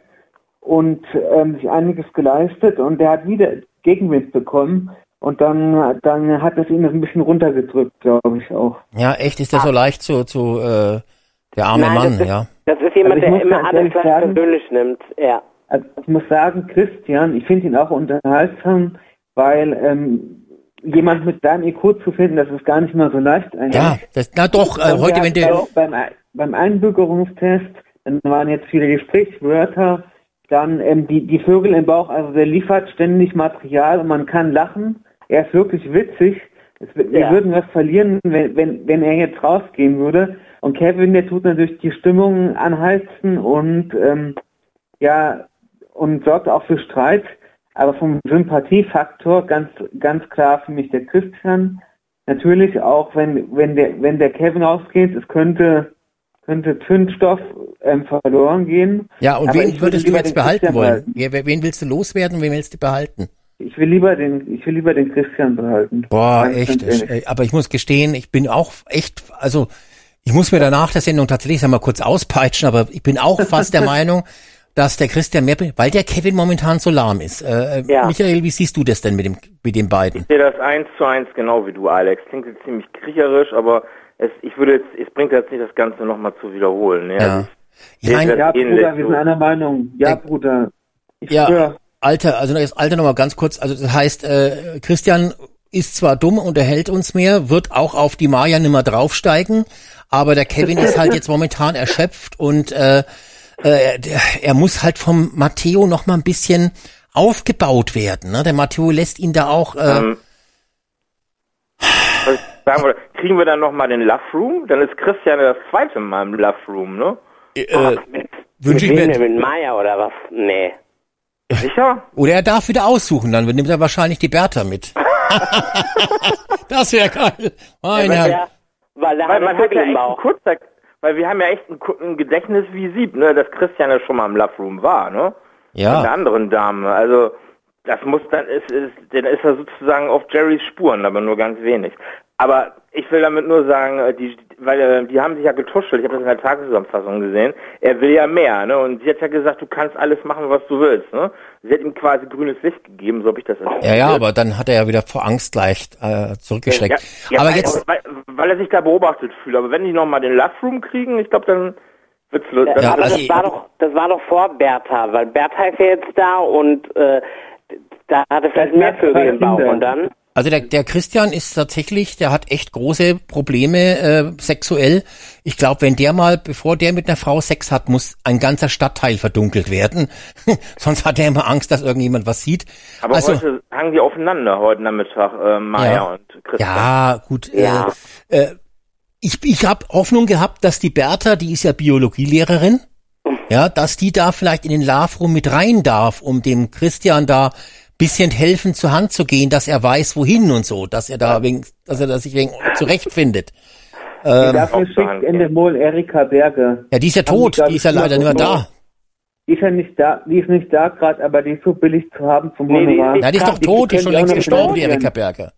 und ähm, sich einiges geleistet und der hat wieder Gegenwind bekommen und dann, dann hat es ihn ein bisschen runtergedrückt, glaube ich auch.
Ja, echt ist der so leicht zu, zu äh, der arme
Nein,
Mann,
das ist,
ja.
Das ist jemand,
Also ich
der
muss
immer
ganz
alles
ehrlich
gleich
sagen-
persönlich nimmt. Ja.
Also ich muss sagen, Christian, ich finde ihn auch unterhaltsam, weil ähm, jemand mit seinem I Q zu finden, das ist gar nicht mal so leicht eigentlich.
Ja, das, na doch, äh,
Und
heute,
der
wenn
hat
der,
auch beim, beim Einbürgerungstest, dann waren jetzt viele Gesprächswörter, dann ähm, die, die Vögel im Bauch, also der liefert ständig Material und man kann lachen. Er ist wirklich witzig. Es, wir
Ja.
würden was verlieren, wenn, wenn, wenn er jetzt rausgehen würde. Und Kevin, der tut natürlich die Stimmung anheizen und ähm, ja, und sorgt auch für Streit. Aber vom Sympathiefaktor ganz, ganz klar für mich der Christian. Natürlich auch, wenn, wenn der, wenn der Kevin rausgeht, es könnte, könnte Zündstoff ähm, verloren gehen.
ja, und
Aber
wen
ich würde
würdest du
lieber
jetzt
den
behalten
Christian
wollen?
behalten.
Wer, wer- wen willst du loswerden, wen willst du behalten?
Ich will lieber den, ich will lieber den Christian behalten.
Boah,
Ganz,
echt.
ganz
Ich, aber ich muss gestehen, ich bin auch echt, also ich muss mir danach der Sendung tatsächlich einmal kurz auspeitschen, aber ich bin auch fast der Meinung, dass der Christian mehr, weil der Kevin momentan so lahm ist. Äh,
Ja.
Michael, wie siehst du das denn mit dem, mit den beiden?
Ich sehe das eins zu eins genau wie du, Alex. Klingt jetzt ziemlich kriecherisch, aber es, ich würde jetzt, es bringt jetzt nicht, das Ganze nochmal zu wiederholen. Ne?
Ja.
Also
Ich
ich-
mein,
Ja,
ähnlich
Bruder, wir
so.
sind einer Meinung. Ja,
Ja.
Bruder. Ich
ja,
schwör.
Alter, also das Alter nochmal ganz kurz, also das heißt, äh, Christian ist zwar dumm und erhält uns mehr, wird auch auf die Maya nimmer draufsteigen, aber der Kevin ist halt jetzt momentan erschöpft und äh, äh, der, er muss halt vom Matteo noch mal ein bisschen aufgebaut werden. Ne? Der Matteo lässt ihn da auch. Äh,
Ähm, was ich sagen wollte, kriegen wir dann nochmal den Love Room? Dann ist Christian ja das zweite Mal im Love Room, ne?
äh,
mit,
wünsche ich
mit, wem
mir.
denn? Mit Maya oder was? Nee.
Sicher?
Oder er darf wieder aussuchen, dann nimmt er wahrscheinlich die Bertha mit. Das wäre geil. Mein
weil,
Herr.
der, weil der
Weil
hat
man
einen
hat
Huckel
ja
im
echt ein
Bauch.
kurzer, weil wir haben ja echt ein, Ku- ein Gedächtnis wie Sieb, ne? Dass Christian ja schon mal im Love Room war, ne? Mit der
Ja,
anderen Dame. Also das muss dann ist, ist dann ist er sozusagen auf Jerrys Spuren, aber nur ganz wenig. Aber ich will damit nur sagen, äh, die, weil äh, die haben sich ja getuschelt. Ich habe das in der Tageszusammenfassung gesehen. Er will ja mehr, ne? Und sie hat ja gesagt, du kannst alles machen, was du willst, ne? Sie hat ihm quasi grünes Licht gegeben, so habe ich das erzählt.
ja, ja, aber dann hat er ja wieder vor Angst leicht äh, zurückgeschreckt.
Ja, ja,
aber
weil,
jetzt,
weil, weil er sich da beobachtet fühlt. Aber wenn die nochmal den Love Room kriegen, ich glaube, dann wird's los.
Ja,
dann-
Ja,
aber
also
das
ich-
war doch, das war doch vor Bertha, weil Bertha ist ja jetzt da und äh, da hatte vielleicht mehr Vögel im Bauch und dann.
also der, der Christian ist tatsächlich, der hat echt große Probleme äh, sexuell. Ich glaube, wenn der mal, bevor der mit einer Frau Sex hat, muss ein ganzer Stadtteil verdunkelt werden. Sonst hat er immer Angst, dass irgendjemand was sieht.
aber
also,
heute hangen die aufeinander, heute Nachmittag, äh, Maya
Ja.
und Christian.
ja, gut.
Ja.
Äh, äh, ich ich habe Hoffnung gehabt, dass die Bertha, die ist ja Biologielehrerin, ja, dass die da vielleicht in den Love Room mit rein darf, um dem Christian da bisschen helfen zur Hand zu gehen, dass er weiß, wohin und so, dass er da wegen, dass er da sich wegen zurechtfindet. Ähm,
Dafür
auch
schickt
behandelt.
Endemol Erika Berge.
ja, die ist ja
Haben
tot,
die, glaub
die
ich,
ist ja leider nicht mehr da.
Die ist ja nicht da, die ist nicht da gerade, aber die ist so billig zu haben vom
Nee, die ist
Honorar.
nicht
Ja, die ist doch
Die
tot, die ist schon
können
längst
die auch noch
gestorben, die
behalten.
Erika Berger.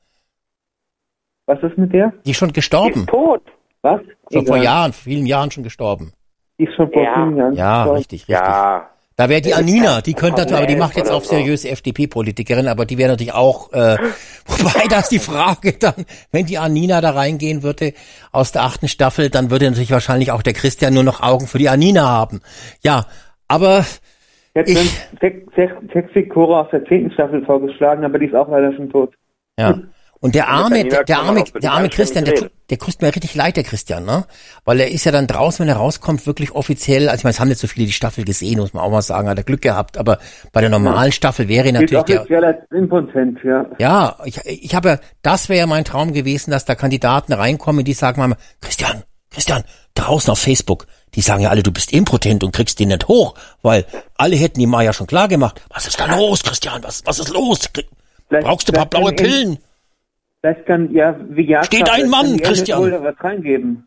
Was ist mit der?
Die ist schon
Die
gestorben.
ist tot.
Was?
Schon vor
Egal.
Jahren, vielen Jahren schon gestorben.
Die ist schon vor
Ja.
vielen Jahren
Ja,
gestorben.
richtig, richtig.
Ja.
Da wäre die Anina, die könnte,
Von
aber die
elf
macht jetzt
oder
auf
so.
seriöse F D P-Politikerin, aber die wäre natürlich auch, äh, wobei das die Frage dann, wenn die Anina da reingehen würde aus der achten Staffel, dann würde natürlich wahrscheinlich auch der Christian nur noch Augen für die Anina haben. Ja, aber
Jetzt
Ich-
sind Sex- Sex- Sexy Cora aus der zehnten Staffel vorgeschlagen, aber die ist auch leider schon tot.
ja. Und der arme,
Anina
der, der
kann man
arme,
auch wirklich
der arme
anständig
Christian, der,
reden.
der kriegt mir richtig leid, der Christian, ne? Weil er ist ja dann draußen, wenn er rauskommt, wirklich offiziell, also ich meine, es haben nicht so viele die Staffel gesehen, muss man auch mal sagen, hat er Glück gehabt, aber bei der normalen Staffel wäre
Gilt
natürlich der,
offiziell als impotent, ja.
ja, ich, ich habe, das wäre ja mein Traum gewesen, dass da Kandidaten reinkommen, die sagen mal, Christian, Christian, draußen auf Facebook, die sagen ja alle, du bist impotent und kriegst den nicht hoch, weil alle hätten die Maya schon klar gemacht. Was ist da los, Christian? Was, was ist los? Krieg-
Vielleicht-
Brauchst du ein paar
vielleicht
blaue
kann
Pillen?
Vielleicht kann, ja, Viagra,
Steht ein
vielleicht
Mann,
kann die
Christian.
Endemol da was reingeben.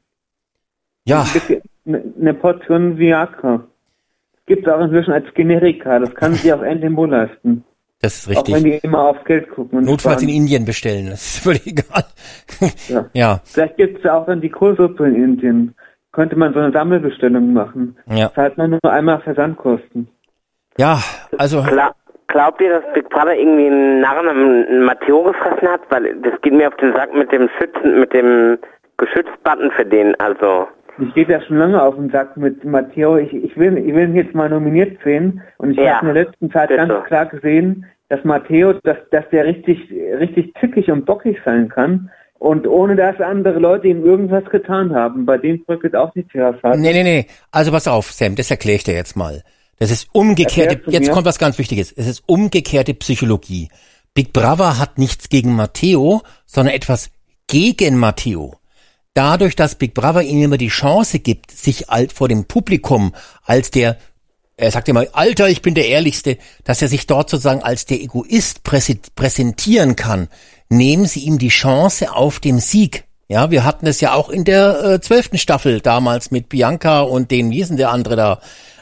Ja,
Ein bisschen- Eine eine Portion Viagra. Gibt es auch inzwischen als Generika, das kann sie auch Endemol leisten.
das ist
Auch wenn
richtig.
die immer aufs Geld gucken. Und
Notfalls in
sparen.
Indien bestellen, das ist völlig egal.
Ja.
Ja,
Vielleicht gibt es ja auch dann die Kohlsuppe in Indien. Könnte man so eine Sammelbestellung machen.
ja,
Zahlt man nur einmal Versandkosten.
ja, also,
Klar. Glaubt ihr, dass Big Brother irgendwie einen Narren am Matteo gefressen hat? Weil das geht mir auf den Sack mit dem Schützen, mit dem Geschützbutton für den, also.
Ich gehe ja schon lange auf den Sack mit Matteo. Ich, ich, will, ich will ihn jetzt mal nominiert sehen. Und ich
Ja,
habe in der letzten Zeit
bitte.
ganz klar gesehen, dass Matteo, dass, dass der richtig, richtig zickig und bockig sein kann. Und ohne dass andere Leute ihm irgendwas getan haben. Bei dem drückt auch nicht sehr hart.
nee, nee, nee, also pass auf, Sam, das erkläre ich dir jetzt mal. Das ist umgekehrte,
Erklär's du
jetzt
mir.
kommt was ganz Wichtiges. Es ist umgekehrte Psychologie. Big Brother hat nichts gegen Matteo, sondern etwas gegen Matteo. Dadurch, dass Big Brother ihm immer die Chance gibt, sich alt vor dem Publikum als der, er sagt immer, Alter, ich bin der Ehrlichste, dass er sich dort sozusagen als der Egoist präse- präsentieren kann, nehmen sie ihm die Chance auf dem Sieg. Ja, wir hatten es ja auch in der äh, zwölften Staffel damals mit Bianca und den, wie ist denn der andere da?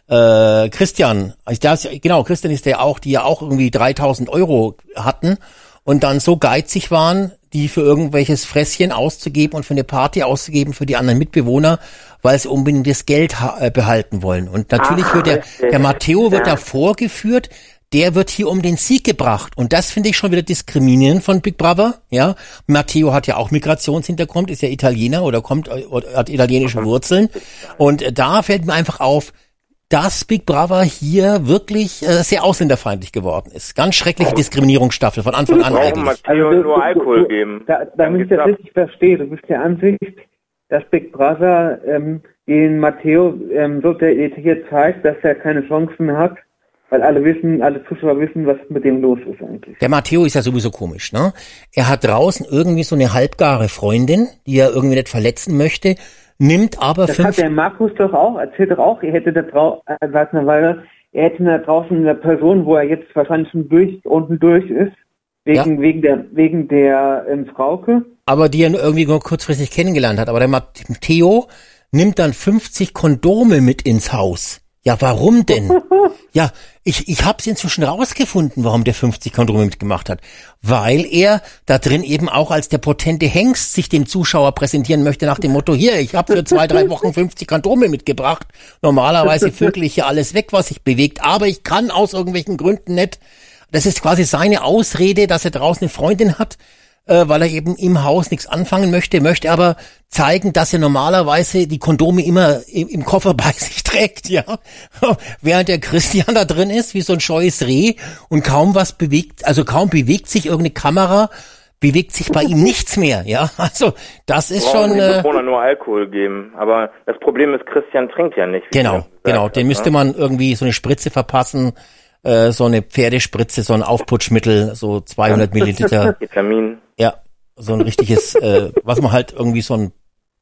äh, Christian, also das, genau, Christian ist der auch, die ja auch irgendwie dreitausend Euro hatten und dann so geizig waren, die für irgendwelches Fresschen auszugeben und für eine Party auszugeben für die anderen Mitbewohner, weil sie unbedingt das Geld ha- äh, behalten wollen. Und natürlich
Ach,
wird der,
richtig.
der Matteo wird
Ja.
da vorgeführt, der wird hier um den Sieg gebracht. Und das finde ich schon wieder diskriminierend von Big Brother, ja. Matteo hat ja auch Migrationshintergrund, ist ja Italiener oder kommt, oder hat italienische Wurzeln. Und äh, da fällt mir einfach auf, dass Big Brother hier wirklich äh, sehr ausländerfeindlich geworden ist. Ganz schreckliche Diskriminierungsstaffel von Anfang an
Warum
eigentlich.
Matteo
Also,
nur
du-
Alkohol
du-
geben?
Da, damit ich das richtig verstehe, du bist der Ansicht, dass Big Brother ähm, den Matteo ähm, so detailliert zeigt, dass er keine Chancen mehr hat, weil alle wissen, alle Zuschauer wissen, was mit dem los ist eigentlich.
Der Matteo ist ja sowieso komisch, ne? Er hat draußen irgendwie so eine halbgare Freundin, die er irgendwie nicht verletzen möchte, nimmt aber
Das
fünf...
hat der Markus doch auch, erzählt doch auch, er hätte da draußen, äh, seit einer Weile, er hätte da draußen eine Person, wo er jetzt wahrscheinlich schon durch, unten durch ist, wegen,
Ja.
wegen der, wegen der ähm, Frauke.
aber die er nur irgendwie nur kurzfristig kennengelernt hat. Aber der Matteo nimmt dann fünfzig Kondome mit ins Haus. Ja, warum denn? Ja, ich, ich habe es inzwischen rausgefunden, warum der fünfzig Kondome mitgemacht hat. Weil er da drin eben auch als der potente Hengst sich dem Zuschauer präsentieren möchte nach dem Motto, hier, ich habe für zwei, drei Wochen fünfzig Kondome mitgebracht. Normalerweise vögel ich hier alles weg, was sich bewegt, aber ich kann aus irgendwelchen Gründen nicht. Das ist quasi seine Ausrede, dass er draußen eine Freundin hat, äh, weil er eben im Haus nichts anfangen möchte, möchte aber zeigen, dass er normalerweise die Kondome immer im, im Koffer bei sich trägt, ja. Während der Christian da drin ist, wie so ein scheues Reh und kaum was bewegt, also kaum bewegt sich irgendeine Kamera, bewegt sich bei ihm nichts mehr, ja. Also das ist
Warum
schon...
die
Äh,
Bewohner nur Alkohol geben? Aber das Problem ist, Christian trinkt ja nicht. wie
genau,
du gesagt
genau,
hast,
den müsste
ne?
man irgendwie so eine Spritze verpassen, äh, so eine Pferdespritze, so ein Aufputschmittel, so zweihundert Milliliter.
Vitamin.
Ja, so ein richtiges, äh, was man halt irgendwie so ein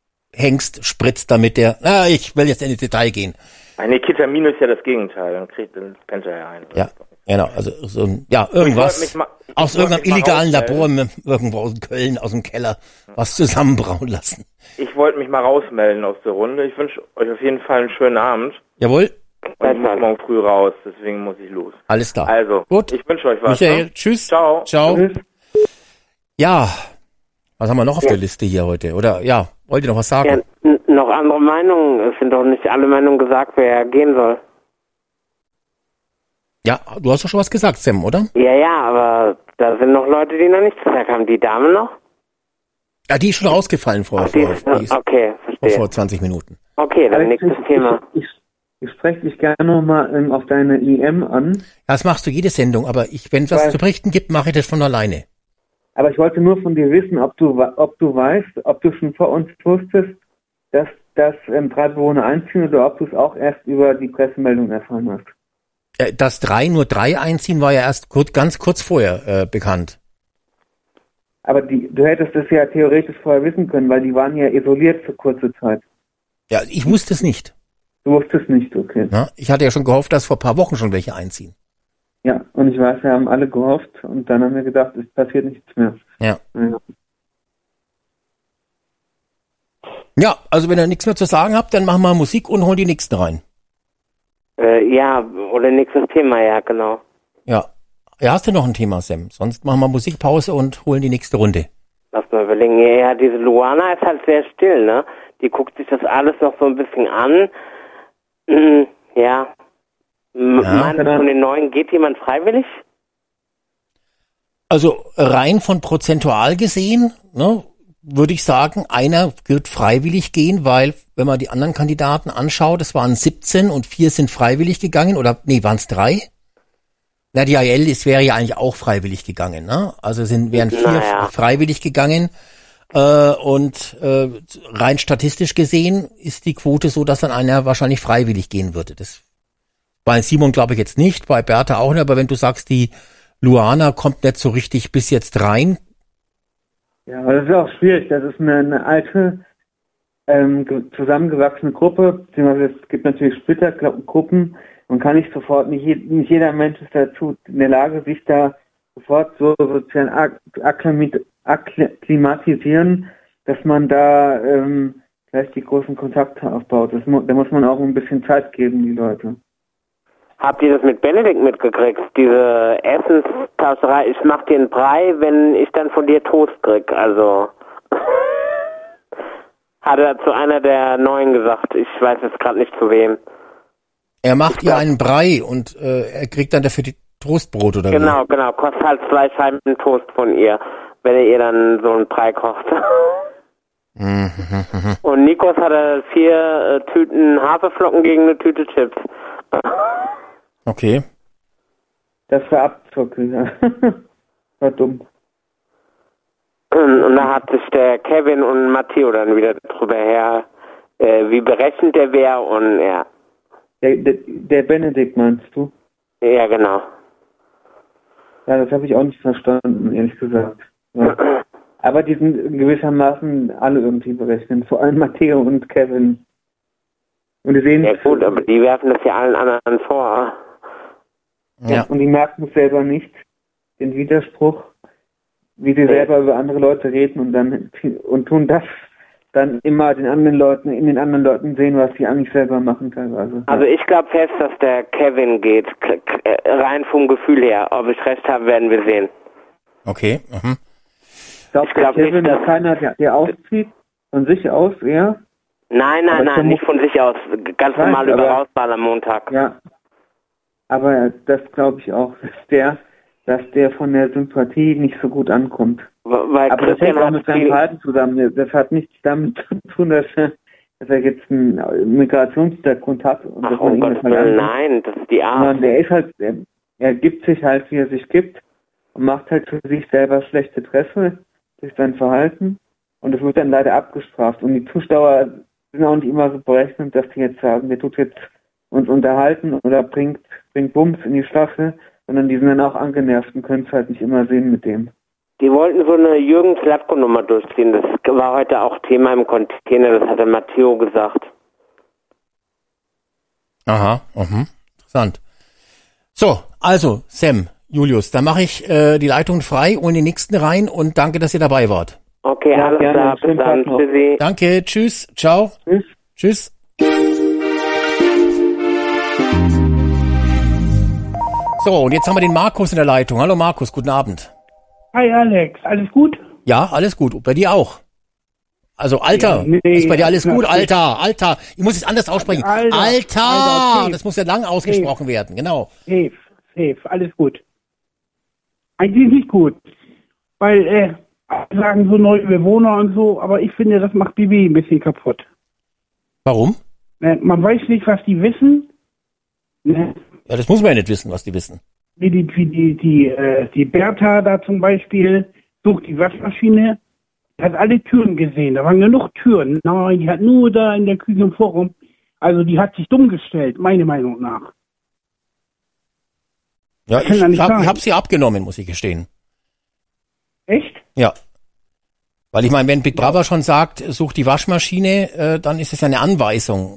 Hengst spritzt, damit der, na, ich will jetzt in die Detail gehen.
Ah, nee, Ketamin ist ja das Gegenteil. Dann kriegt dann pennt er ja ein.
Ja, genau, also so ein, ja,
Ich wollte
irgendwas
mich mal- ich
aus
wollte
irgendeinem
mich mal
illegalen
rausmelden.
Labor im- irgendwo aus Köln, aus dem Keller, was zusammenbrauen lassen.
Ich wollte mich mal rausmelden aus der Runde. Ich wünsche euch auf jeden Fall einen schönen Abend.
Jawohl,
Und ich muss morgen früh raus, deswegen muss ich los.
alles klar.
Also,
Gut.
ich wünsche euch was.
Michael,
Ne?
tschüss.
Ciao.
Ciao.
Tschüss.
Ja, was haben wir noch auf der Liste hier heute? Oder, ja, wollt ihr noch was
Ja,
sagen?
n- noch andere Meinungen. Es sind doch nicht alle Meinungen gesagt, wer gehen soll.
Ja, du hast doch schon was gesagt, Sam, oder?
Ja, ja, aber da sind noch Leute, die noch nichts gesagt haben. Die Dame noch?
Ja, die ist schon rausgefallen vor,
Ach, die
vor,
ist,
die ist
okay,
vor,
verstehe.
vor zwanzig Minuten.
Okay, dann
Alex,
nächstes
ich,
Thema.
Ich, ich, ich spreche dich gerne nochmal ähm, auf deine I M an.
Das machst du jede Sendung, aber ich, wenn es was
Weil-
zu berichten gibt, mache ich das von alleine.
Aber ich wollte nur von dir wissen, ob du wa- ob du weißt, ob du schon vor uns wusstest, dass, dass ähm, drei Bewohner einziehen oder ob du es auch erst über die Pressemeldung erfahren hast.
Äh, Dass drei nur drei einziehen, war ja erst kurz, ganz kurz vorher äh, bekannt.
Aber die, du hättest es ja theoretisch vorher wissen können, weil die waren ja isoliert für kurze Zeit.
Ja, ich wusste es nicht.
Du wusstest nicht, okay.
Ne? Ich hatte ja schon gehofft, dass vor ein paar Wochen schon welche einziehen.
Ja, und ich weiß, wir haben alle gehofft und dann haben wir gedacht, es passiert nichts mehr.
Ja.
Ja.
Ja, also wenn ihr nichts mehr zu sagen habt, dann machen wir Musik und holen die nächsten rein.
Äh, ja, oder nächstes Thema, ja, genau.
Ja. Ja, hast du noch ein Thema, Sam? Sonst machen wir Musikpause und holen die nächste Runde.
Lass mal überlegen. Ja, ja, diese Luana ist halt sehr still, ne? Die guckt sich das alles noch so ein bisschen an. Hm, ja. M-
Ja,
Meinst du,
genau.
von den Neuen geht jemand freiwillig?
Also rein von prozentual gesehen, ne, würde ich sagen, einer wird freiwillig gehen, weil wenn man die anderen Kandidaten anschaut, es waren siebzehn und vier sind freiwillig gegangen, oder nee, waren es drei? Na, die A L, es wäre ja eigentlich auch freiwillig gegangen, ne? Also sind wären vier
Naja.
freiwillig gegangen. Äh, und äh, rein statistisch gesehen ist die Quote so, dass dann einer wahrscheinlich freiwillig gehen würde. Das bei Simon glaube ich jetzt nicht, bei Bertha auch nicht, aber wenn du sagst, die Luana kommt nicht so richtig bis jetzt rein.
Ja, aber das ist auch schwierig. Das ist eine, eine alte, ähm, ge- zusammengewachsene Gruppe, beziehungsweise es gibt natürlich Splittergruppen. Man kann nicht sofort, nicht, je, nicht jeder Mensch ist dazu in der Lage, sich da sofort so sozial ak- akklimit- akklimatisieren, dass man da ähm, gleich die großen Kontakte aufbaut. Das mu da muss man auch ein bisschen Zeit geben, die Leute.
Habt ihr das mit Benedikt mitgekriegt? Diese Essenstauscherei, ich mach dir einen Brei, wenn ich dann von dir Toast krieg. Also hat er zu einer der Neuen gesagt. Ich weiß jetzt gerade nicht zu wem.
Er macht
Ich
ihr
glaub-
einen Brei und äh, er kriegt dann dafür die Toastbrot oder
Genau, genau. Kostet halt zwei Scheiben Toast von ihr, wenn er ihr dann so einen Brei kocht.
wie? Mhm.
Und Nikos hatte vier äh, Tüten Haferflocken gegen eine Tüte Chips.
Okay.
Das war Abzocken. War dumm.
Und da hat sich der Kevin und Matteo dann wieder drüber her, äh, wie berechnet der wäre und ja.
Der, der, der Benedikt meinst du?
Ja, genau.
Ja, das habe ich auch nicht verstanden, ehrlich gesagt. Ja. Aber die sind gewissermaßen alle irgendwie berechnet, vor allem Matteo und Kevin. Und die sehen
Ja gut, aber die werfen das ja allen anderen vor.
Ja.
und die merken es selber nicht, den Widerspruch, wie sie selber über andere Leute reden und dann und tun das dann immer den anderen Leuten, in den anderen Leuten sehen, was sie eigentlich selber machen teilweise.
Also ich glaube fest, dass der Kevin geht, k- k- rein vom Gefühl her. Ob ich recht habe, werden wir sehen.
Okay. Mhm.
Ich glaube,
ich
der
glaub
Kevin
nicht, dass-
ist keiner, der, der auszieht, von sich aus eher.
Nein, nein,
Aber
nein,
zum-
nicht von sich aus. Ganz
Nein,
normal über
aber-
Rausbahn am Montag.
Ja. Aber das glaube ich auch, dass der, dass der von der Sympathie nicht so gut ankommt.
Weil
Aber das hängt
Christian
auch
hat
mit seinem
viel-
Verhalten zusammen. Das hat nichts damit zu tun, dass er, dass er jetzt einen Migrationshintergrund hat. Und dass
Ach,
man
um
ihn
Gottes
das mal
Willen,
annimmt.
nein, das ist die
Sondern
Art.
der ist halt, er, er gibt sich halt, wie er sich gibt und macht halt für sich selber schlechte Presse durch sein Verhalten. Und das wird dann leider abgestraft. Und die Zuschauer sind auch nicht immer so berechnet, dass die jetzt sagen, der tut jetzt uns unterhalten oder bringt, bringt Bums in die Staffel, sondern die sind dann auch angenervt und können es halt nicht immer sehen mit dem.
Die wollten so eine Jürgen Slatko-Nummer durchziehen. Das war heute auch Thema im Container, das hat der Matteo gesagt.
Aha. Mhm. Interessant. So, also, Sam, Julius, dann mache ich äh, die Leitung frei und den nächsten rein und danke, dass ihr dabei wart.
Okay,
Ja,
alles
gerne.
klar, bis
Schönen
dann.
Tag noch.
Tschüssi.
Danke, tschüss, ciao.
Tschüss.
Tschüss. So, und jetzt haben wir den Markus in der Leitung. Hallo Markus, guten Abend.
Hi Alex, alles gut?
Ja, alles gut. Bei dir auch. Also Alter,
Ja, nee,
ist bei dir alles gut?
natürlich.
Alter, Alter. Ich muss es anders aussprechen.
Alter,
Alter,
Alter, safe.
das muss ja lang ausgesprochen werden, genau.
Safe, safe, alles gut. Eigentlich nicht gut, weil äh, alle sagen so neue Bewohner und so, aber ich finde, das macht B B ein bisschen kaputt.
Warum?
Ne, man weiß nicht, was die wissen. Ne?
Ja, das muss man ja nicht wissen, was die wissen.
Wie die, wie die, die, äh, die Bertha da zum Beispiel sucht die Waschmaschine, hat alle Türen gesehen, da waren genug Türen. Nein, die hat nur da in der Küche im Forum, also die hat sich dumm gestellt, meine Meinung nach.
Ja,
kann
ich,
ja nicht
ich, hab,
sein.
ich habe sie abgenommen, muss ich gestehen.
Echt?
Ja. Weil ich meine, wenn Big Brother schon sagt, such die Waschmaschine, äh, dann ist es ja eine Anweisung.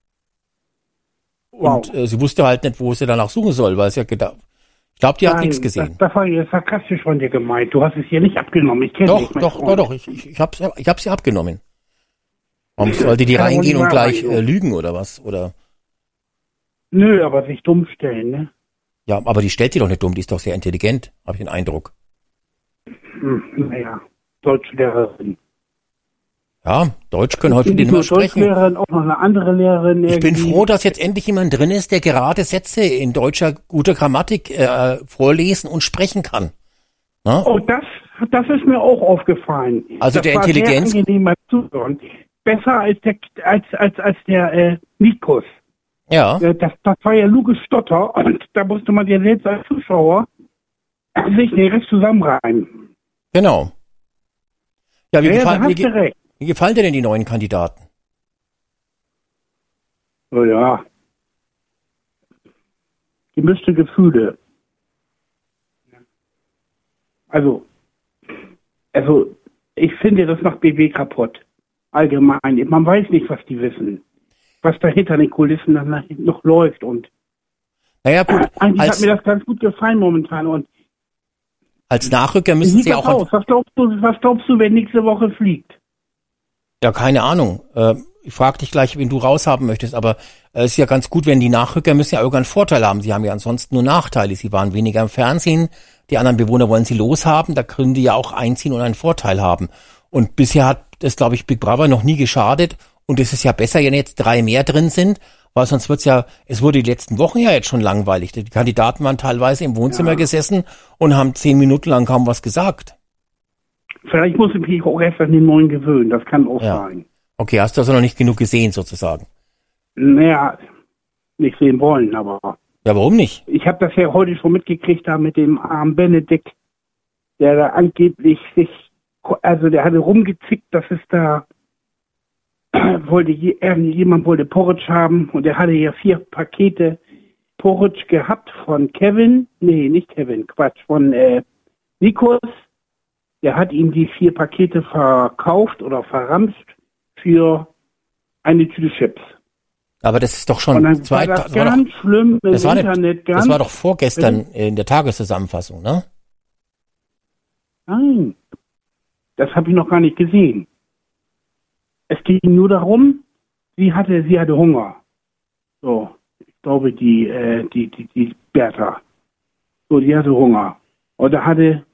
Wow.
Und äh, sie wusste halt nicht, wo sie danach suchen soll, weil sie ja gedacht, ich glaube, die hat
Nein,
nichts gesehen.
Das, das war jetzt sarkastisch von dir gemeint. Du hast es hier nicht abgenommen. Ich kenne
Doch,
dich, mein
doch, doch,
Freund.
doch, ich, ich, ich hab's, ich hab sie abgenommen. Warum sollte die
Kann wohl
reingehen
nicht
und
wahr
gleich
sein,
äh,
so.
lügen oder was? Oder
Nö, aber sich dumm stellen, ne?
ja, aber die stellt die doch nicht dumm, die ist doch sehr intelligent, habe ich den Eindruck.
Hm, naja, Deutschlehrerin.
Ja, Deutsch können heute viele
Nicht
nicht
nur
mehr sprechen.
Deutschlehrerin, auch noch eine andere Lehrerin.
Ich bin
irgendwie.
froh, dass jetzt endlich jemand drin ist, der gerade Sätze in deutscher guter Grammatik äh, vorlesen und sprechen kann. Na?
Oh, das, das ist mir auch aufgefallen.
Also
das
der
war
Intelligenz-
sehr angenehm mal zuhören. Besser als der, als, als, als der, äh, Nikos.
Ja,
Äh, Das, das war ja Luge Stotter und da musste man ja selbst als Zuschauer sich den Rest zusammenreimen.
genau. Ja, wie,
Ja, da
gefallen, wie,
hast du
ge-
recht.
wie gefallen dir denn die neuen Kandidaten?
Oh ja. Gemischte Gefühle. Also, also, ich finde, das macht B W kaputt. Allgemein. Man weiß nicht, was die wissen. Was da hinter den Kulissen dann noch läuft. Und
Naja gut,
eigentlich hat
als,
mir das ganz gut gefallen momentan. Und
als Nachrücker
wie
müssen
sieht
sie
das
auch...
aus? Was glaubst du, was glaubst du, wenn nächste Woche fliegt?
Ja, keine Ahnung. Äh, ich frage dich gleich, wen du raushaben möchtest, aber es ist ja ganz gut, wenn die Nachrücker müssen ja irgendeinen Vorteil haben. Sie haben ja ansonsten nur Nachteile. Sie waren weniger im Fernsehen, die anderen Bewohner wollen sie loshaben, da können die ja auch einziehen und einen Vorteil haben. Und bisher hat das, glaube ich, Big Brother noch nie geschadet und es ist ja besser, wenn jetzt drei mehr drin sind, weil sonst wird's ja, es wurde die letzten Wochen ja jetzt schon langweilig. Die Kandidaten waren teilweise im Wohnzimmer ja. gesessen und haben zehn Minuten lang kaum was gesagt.
Vielleicht muss ich mich auch erst an den neuen gewöhnen, das kann auch ja. sein.
Okay, hast du also noch nicht genug gesehen, sozusagen?
Naja, nicht sehen wollen, aber...
Ja, warum nicht?
Ich habe das ja heute schon mitgekriegt, da mit dem armen Benedikt, der da angeblich sich... Also der hatte rumgezickt, dass es da... wollte jemand wollte Porridge haben und er hatte ja vier Pakete Porridge gehabt von Kevin. Nee, nicht Kevin, Quatsch, von äh, Nikos. Der hat ihm die vier Pakete verkauft oder verramscht für eine Tüte Chips.
Aber das ist doch schon
und zwei Tage. Das war ganz doch, schlimm im
das war
Internet.
Nicht,
ganz
das war doch vorgestern in der Tageszusammenfassung, ne?
Nein, das habe ich noch gar nicht gesehen. Es ging nur darum, sie hatte, sie hatte Hunger. So, ich glaube die, äh, die, die, die Bertha. So, die hatte Hunger. Und da hatte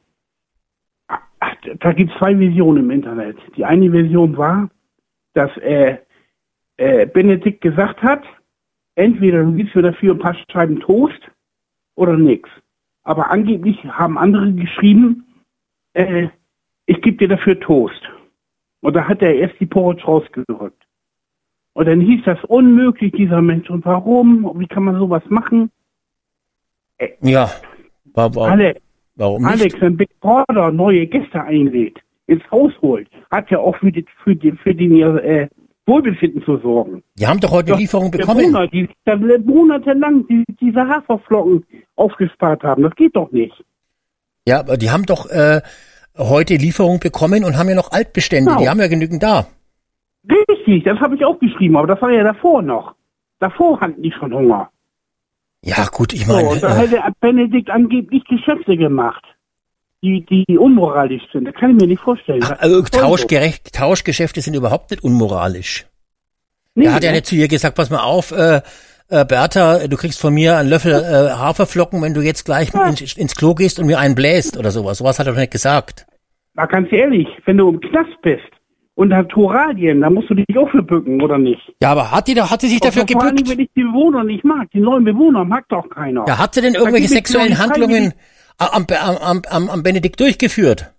Da gibt es zwei Versionen im Internet. Die eine Version war, dass äh, äh, Benedikt gesagt hat, entweder du gibst mir dafür ein paar Scheiben Toast oder nix. Aber angeblich haben andere geschrieben, äh, ich gebe dir dafür Toast. Und da hat er erst die Porridge rausgedrückt. Und dann hieß das unmöglich, dieser Mensch. Und warum? Wie kann man sowas machen? Äh,
ja, warum?
Alle,
Warum nicht?
Alex, wenn Big Brother neue Gäste einlädt, ins Haus holt, hat ja auch für, die, für, die, für den äh, Wohlbefinden zu sorgen.
Die haben doch heute
Doch,
Lieferung
der
bekommen.
Monat, die da monatelang die, diese Haferflocken aufgespart haben. Das geht doch nicht.
Ja, aber die haben doch äh, heute Lieferung bekommen und haben ja noch Altbestände.
Genau.
Die haben ja genügend da.
Richtig, das habe ich auch geschrieben, aber das war ja davor noch. Davor hatten die schon Hunger.
Ja gut, ich
So,
meine...
und da
äh,
hätte Benedikt angeblich Geschäfte gemacht, die, die unmoralisch sind. Das kann ich mir nicht vorstellen.
ach, also, Tauschgerecht, Tauschgeschäfte sind überhaupt nicht unmoralisch.
Nee,
Er hat ja
ne?
nicht zu ihr gesagt, pass mal auf, äh, äh, Bertha, du kriegst von mir einen Löffel äh, Haferflocken, wenn du jetzt gleich
Ja.
ins, ins Klo gehst und mir einen bläst oder sowas. Sowas hat er doch nicht gesagt.
Mal ganz ehrlich, wenn du im Knast bist und hast Toralien, dann musst du dich auch für bücken, oder nicht?
Ja, aber hat die da, hat sie sich dafür
Und vor allem,
gebückt?
wenn ich die Bewohner nicht mag, die neuen Bewohner mag doch keiner.
Ja, hat sie denn irgendwelche
Da gibt es
sexuellen
noch nicht
Handlungen am, am, am, am, am Benedikt durchgeführt?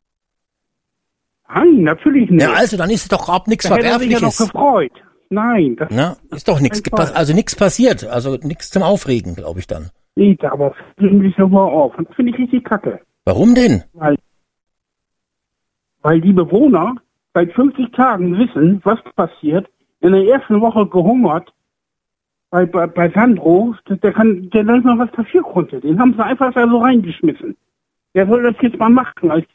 Nein, natürlich nicht.
Ja, also, dann ist es doch überhaupt nichts
da hätte er sich ja noch
Verwerfliches.
gefreut. Nein, das
Na, ist doch nichts,
Kein Fall.
gepa- also nichts passiert, also nichts zum Aufregen, glaube ich dann.
sieht aber ziemlich aber auf. Und das finde ich richtig kacke.
Warum denn?
Weil, weil die Bewohner seit fünfzig Tagen wissen, was passiert. In der ersten Woche gehungert bei, bei, bei Sandro, der, der kann, der nicht mal was passieren konnte. Den haben sie einfach da so reingeschmissen. Der soll das jetzt mal machen, als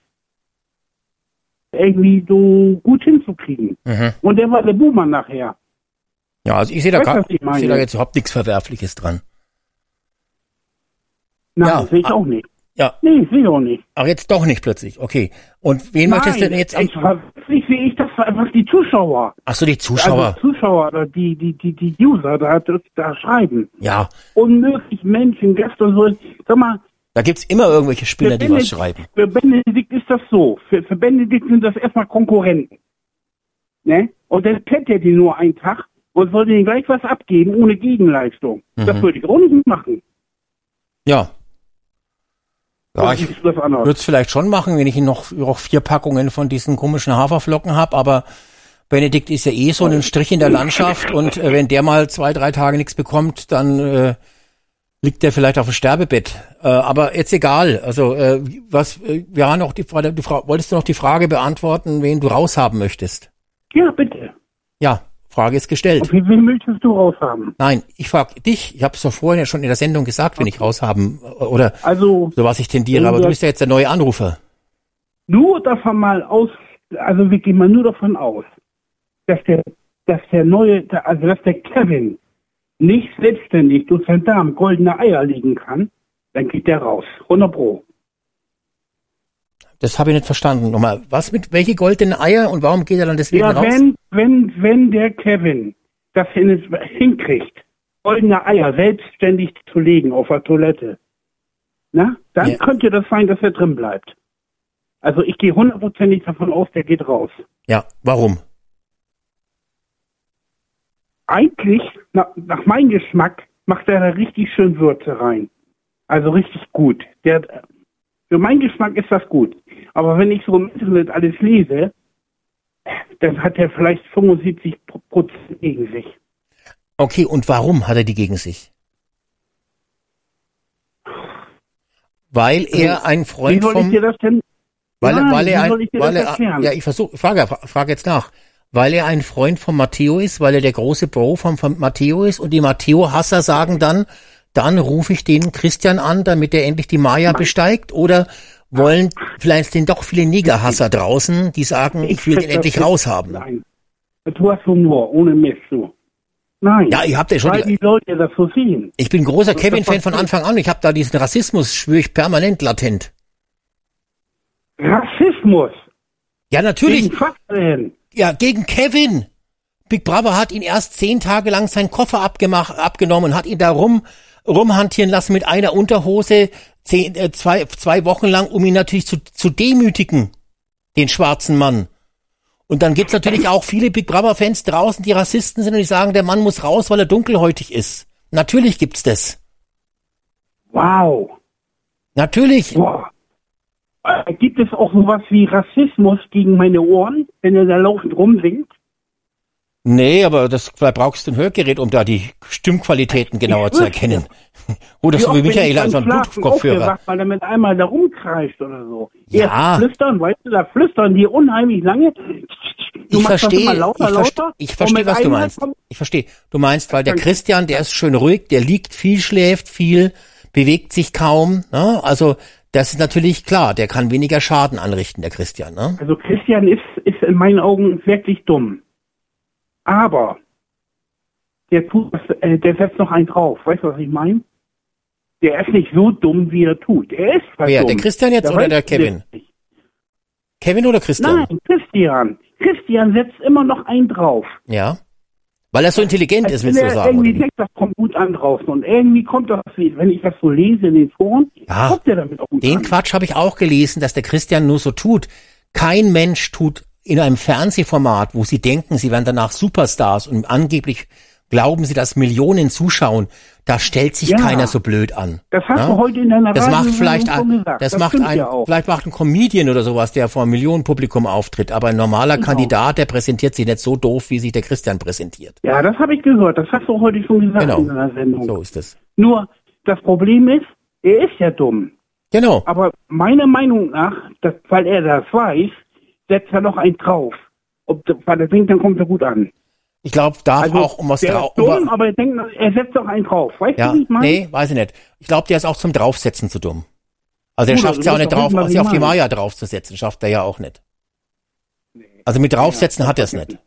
irgendwie so gut hinzukriegen.
Mhm.
Und der war der Buhmann nachher.
Ja, also ich sehe da,
Weißt du,
gar,
was ich
ich
meine?
sehe da jetzt überhaupt nichts Verwerfliches dran.
Nein,
Ja,
sehe ich
ah,
auch nicht.
Ja,
Nee, sehe ich auch nicht.
aber jetzt doch nicht plötzlich, okay. Und wen
Nein,
möchtest du denn jetzt am...
ich, ich sehe ich das einfach die Zuschauer.
Ach so, die Zuschauer.
Also Zuschauer oder die, die, die, die User da, das, da schreiben.
Ja,
Unmöglich Menschen, Gäste und so. Sag mal,
da gibt's immer irgendwelche Spinner, die was
Benedikt,
schreiben.
für Benedikt ist das so. Für, für Benedikt sind das erstmal Konkurrenten. Ne? Und dann kennt er die nur einen Tag und soll denen gleich was abgeben ohne Gegenleistung.
Mhm.
Das würde ich auch nicht machen.
Ja. Ja,
Oder
ich
siehst du das anders?
würde es vielleicht schon machen, wenn ich noch, noch vier Packungen von diesen komischen Haferflocken habe, aber Benedikt ist ja eh so ein Strich in der Landschaft und äh, wenn der mal zwei, drei Tage nichts bekommt, dann äh, liegt der vielleicht auf dem Sterbebett. Äh, aber jetzt egal. Also äh, was, äh, wir haben noch die Frage, du fra- wolltest du noch die Frage beantworten, wen du raushaben möchtest?
Ja, bitte.
Ja, Frage ist gestellt.
Und wen möchtest du raushaben?
Nein, ich frage dich, ich habe es doch vorhin ja schon in der Sendung gesagt, wenn ich raushaben äh, oder
Also,
so was ich tendiere, aber du bist ja jetzt der neue Anrufer.
nur davon mal aus, also wir gehen mal nur davon aus, dass der, dass der neue, also dass der Kevin nicht selbstständig durch seinen Darm goldene Eier legen kann, dann geht der raus. hundert Pro.
Das habe ich nicht verstanden. Nochmal, was mit, welche goldenen Eier und warum geht er dann deswegen
Ja,
raus?
wenn, wenn, wenn der Kevin das hin, hinkriegt, goldene Eier selbstständig zu legen auf der Toilette, na, dann
Ja.
könnte das sein, dass er drin bleibt. Also ich gehe hundertprozentig davon aus, der geht raus.
Ja, warum?
Eigentlich, nach, nach meinem Geschmack, macht er da richtig schön Würze rein. Also richtig gut. Der, für meinen Geschmack ist das gut. Aber wenn ich so im Internet alles lese, dann hat er vielleicht fünfundsiebzig Prozent gegen sich.
Okay, und warum hat er die gegen sich? Weil er ein
Wie
Freund
soll ich
vom...
dir das denn?
Weil,
Nein,
weil er
wie
ein,
soll ich dir
weil
das
er,
erklären?
ja, ich versuche, frage, frage jetzt nach. Weil er ein Freund von Matteo ist, weil er der große Bro von, von Matteo ist und die Matteo-Hasser sagen dann, dann rufe ich den Christian an, damit er endlich die Maya besteigt, oder wollen vielleicht den doch viele Neger-Hasser draußen, die sagen, ich will
check
den
das
endlich
nicht.
raushaben.
Nein. Du hast Humor, ohne Mist, du. Nein.
Ja, ihr habt ja schon
Weil
die,
die Leute das so sehen.
ich bin großer
Das-
Kevin-Fan
das-
von Anfang an. Ich habe da diesen Rassismus, schwöre ich permanent latent.
Rassismus.
Ja, natürlich.
Gegen was denn?
Ja, gegen Kevin. Big Brother hat ihn erst zehn Tage lang seinen Koffer abgemacht, abgenommen, hat ihn da rum, rumhantieren lassen mit einer Unterhose, zehn, äh, zwei, zwei Wochen lang, um ihn natürlich zu, zu demütigen, den schwarzen Mann. Und dann gibt's natürlich auch viele Big Brother-Fans draußen, die Rassisten sind und die sagen, der Mann muss raus, weil er dunkelhäutig ist. Natürlich gibt's das.
Wow.
Natürlich.
Boah. Äh, Gibt es auch sowas wie Rassismus gegen meine Ohren, wenn er da laufend rumsingt?
Nee, aber das vielleicht brauchst du ein Hörgerät, um da die Stimmqualitäten genauer
Ich
zu
wüsste.
erkennen. Oder so
oft
wie
bin
Michael
ich
an
beim
so einem
Schlafen
Bluetooth-Kopfhörer.
aufgewacht, weil er mit einmal da rumkreischt oder so.
Ja.
Erst flüstern, weißt du, da flüstern die unheimlich lange. Du
Ich
machst das
verstehe,
immer lauter,
ich verstehe,
lauter,
ich
und
verstehe,
mit
was du
einmal
meinst.
kommt-
Ich verstehe. Du meinst, weil der
Danke.
Christian, der ist schön ruhig, der liegt viel, schläft viel, bewegt sich kaum. Ne? Also das ist natürlich klar, der kann weniger Schaden anrichten, der Christian. Ne?
Also Christian ist, ist in meinen Augen wirklich dumm. Aber der tut, was- äh, der setzt noch einen drauf. Weißt du, was ich meine? Der ist nicht so dumm, wie er tut. Er ist zwar
Wer,
dumm.
der Christian jetzt
Der
oder
weiß
der Kevin?
das nicht.
Kevin oder Christian?
Nein, Christian. Christian setzt immer noch einen drauf.
Ja. Weil er so intelligent ist,
Als
willst
wenn
du
er
sagen.
irgendwie
Oder? wie?
denkt, das kommt gut an draußen. Und irgendwie kommt das, wenn ich das so lese in den Foren,
Ja.
kommt der damit auch gut
Den
an.
Quatsch habe ich auch gelesen, dass der Christian nur so tut. Kein Mensch tut in einem Fernsehformat, wo sie denken, sie werden danach Superstars und angeblich glauben sie, dass Millionen zuschauen. Da stellt sich
Ja.
keiner so blöd an.
Das hast
Ja?
du heute in deiner
Das macht
Radiosendung
vielleicht
schon
ein,
gesagt.
das
Das
macht
stimmt
ein,
ja auch.
vielleicht macht ein Comedian oder sowas, der vor einem Millionenpublikum auftritt. Aber ein normaler
Genau.
Kandidat, der präsentiert sich nicht so doof, wie sich der Christian präsentiert.
Ja, das habe ich gehört. Das hast du heute schon gesagt
Genau.
in deiner Sendung.
So ist es.
Nur, das Problem ist, er ist ja dumm.
Genau.
Aber meiner Meinung nach, dass, weil er das weiß, setzt er noch einen drauf. Ob, weil er denkt, dann kommt er gut an.
Ich glaube, darf
Also,
auch um was
der
drauf.
ist dumm, aber er denkt, er setzt doch einen drauf. Weißt
Ja,
du, wie ich meine?
nee, weiß ich nicht. Ich glaube, der ist auch zum Draufsetzen zu dumm. Also er
Bruder,
schafft es
du
ja auch
musst
nicht
doch
drauf,
wissen, was
sich
ich
auf die
meine.
Maya draufzusetzen, schafft er ja auch nicht. Also mit draufsetzen hat er es nicht.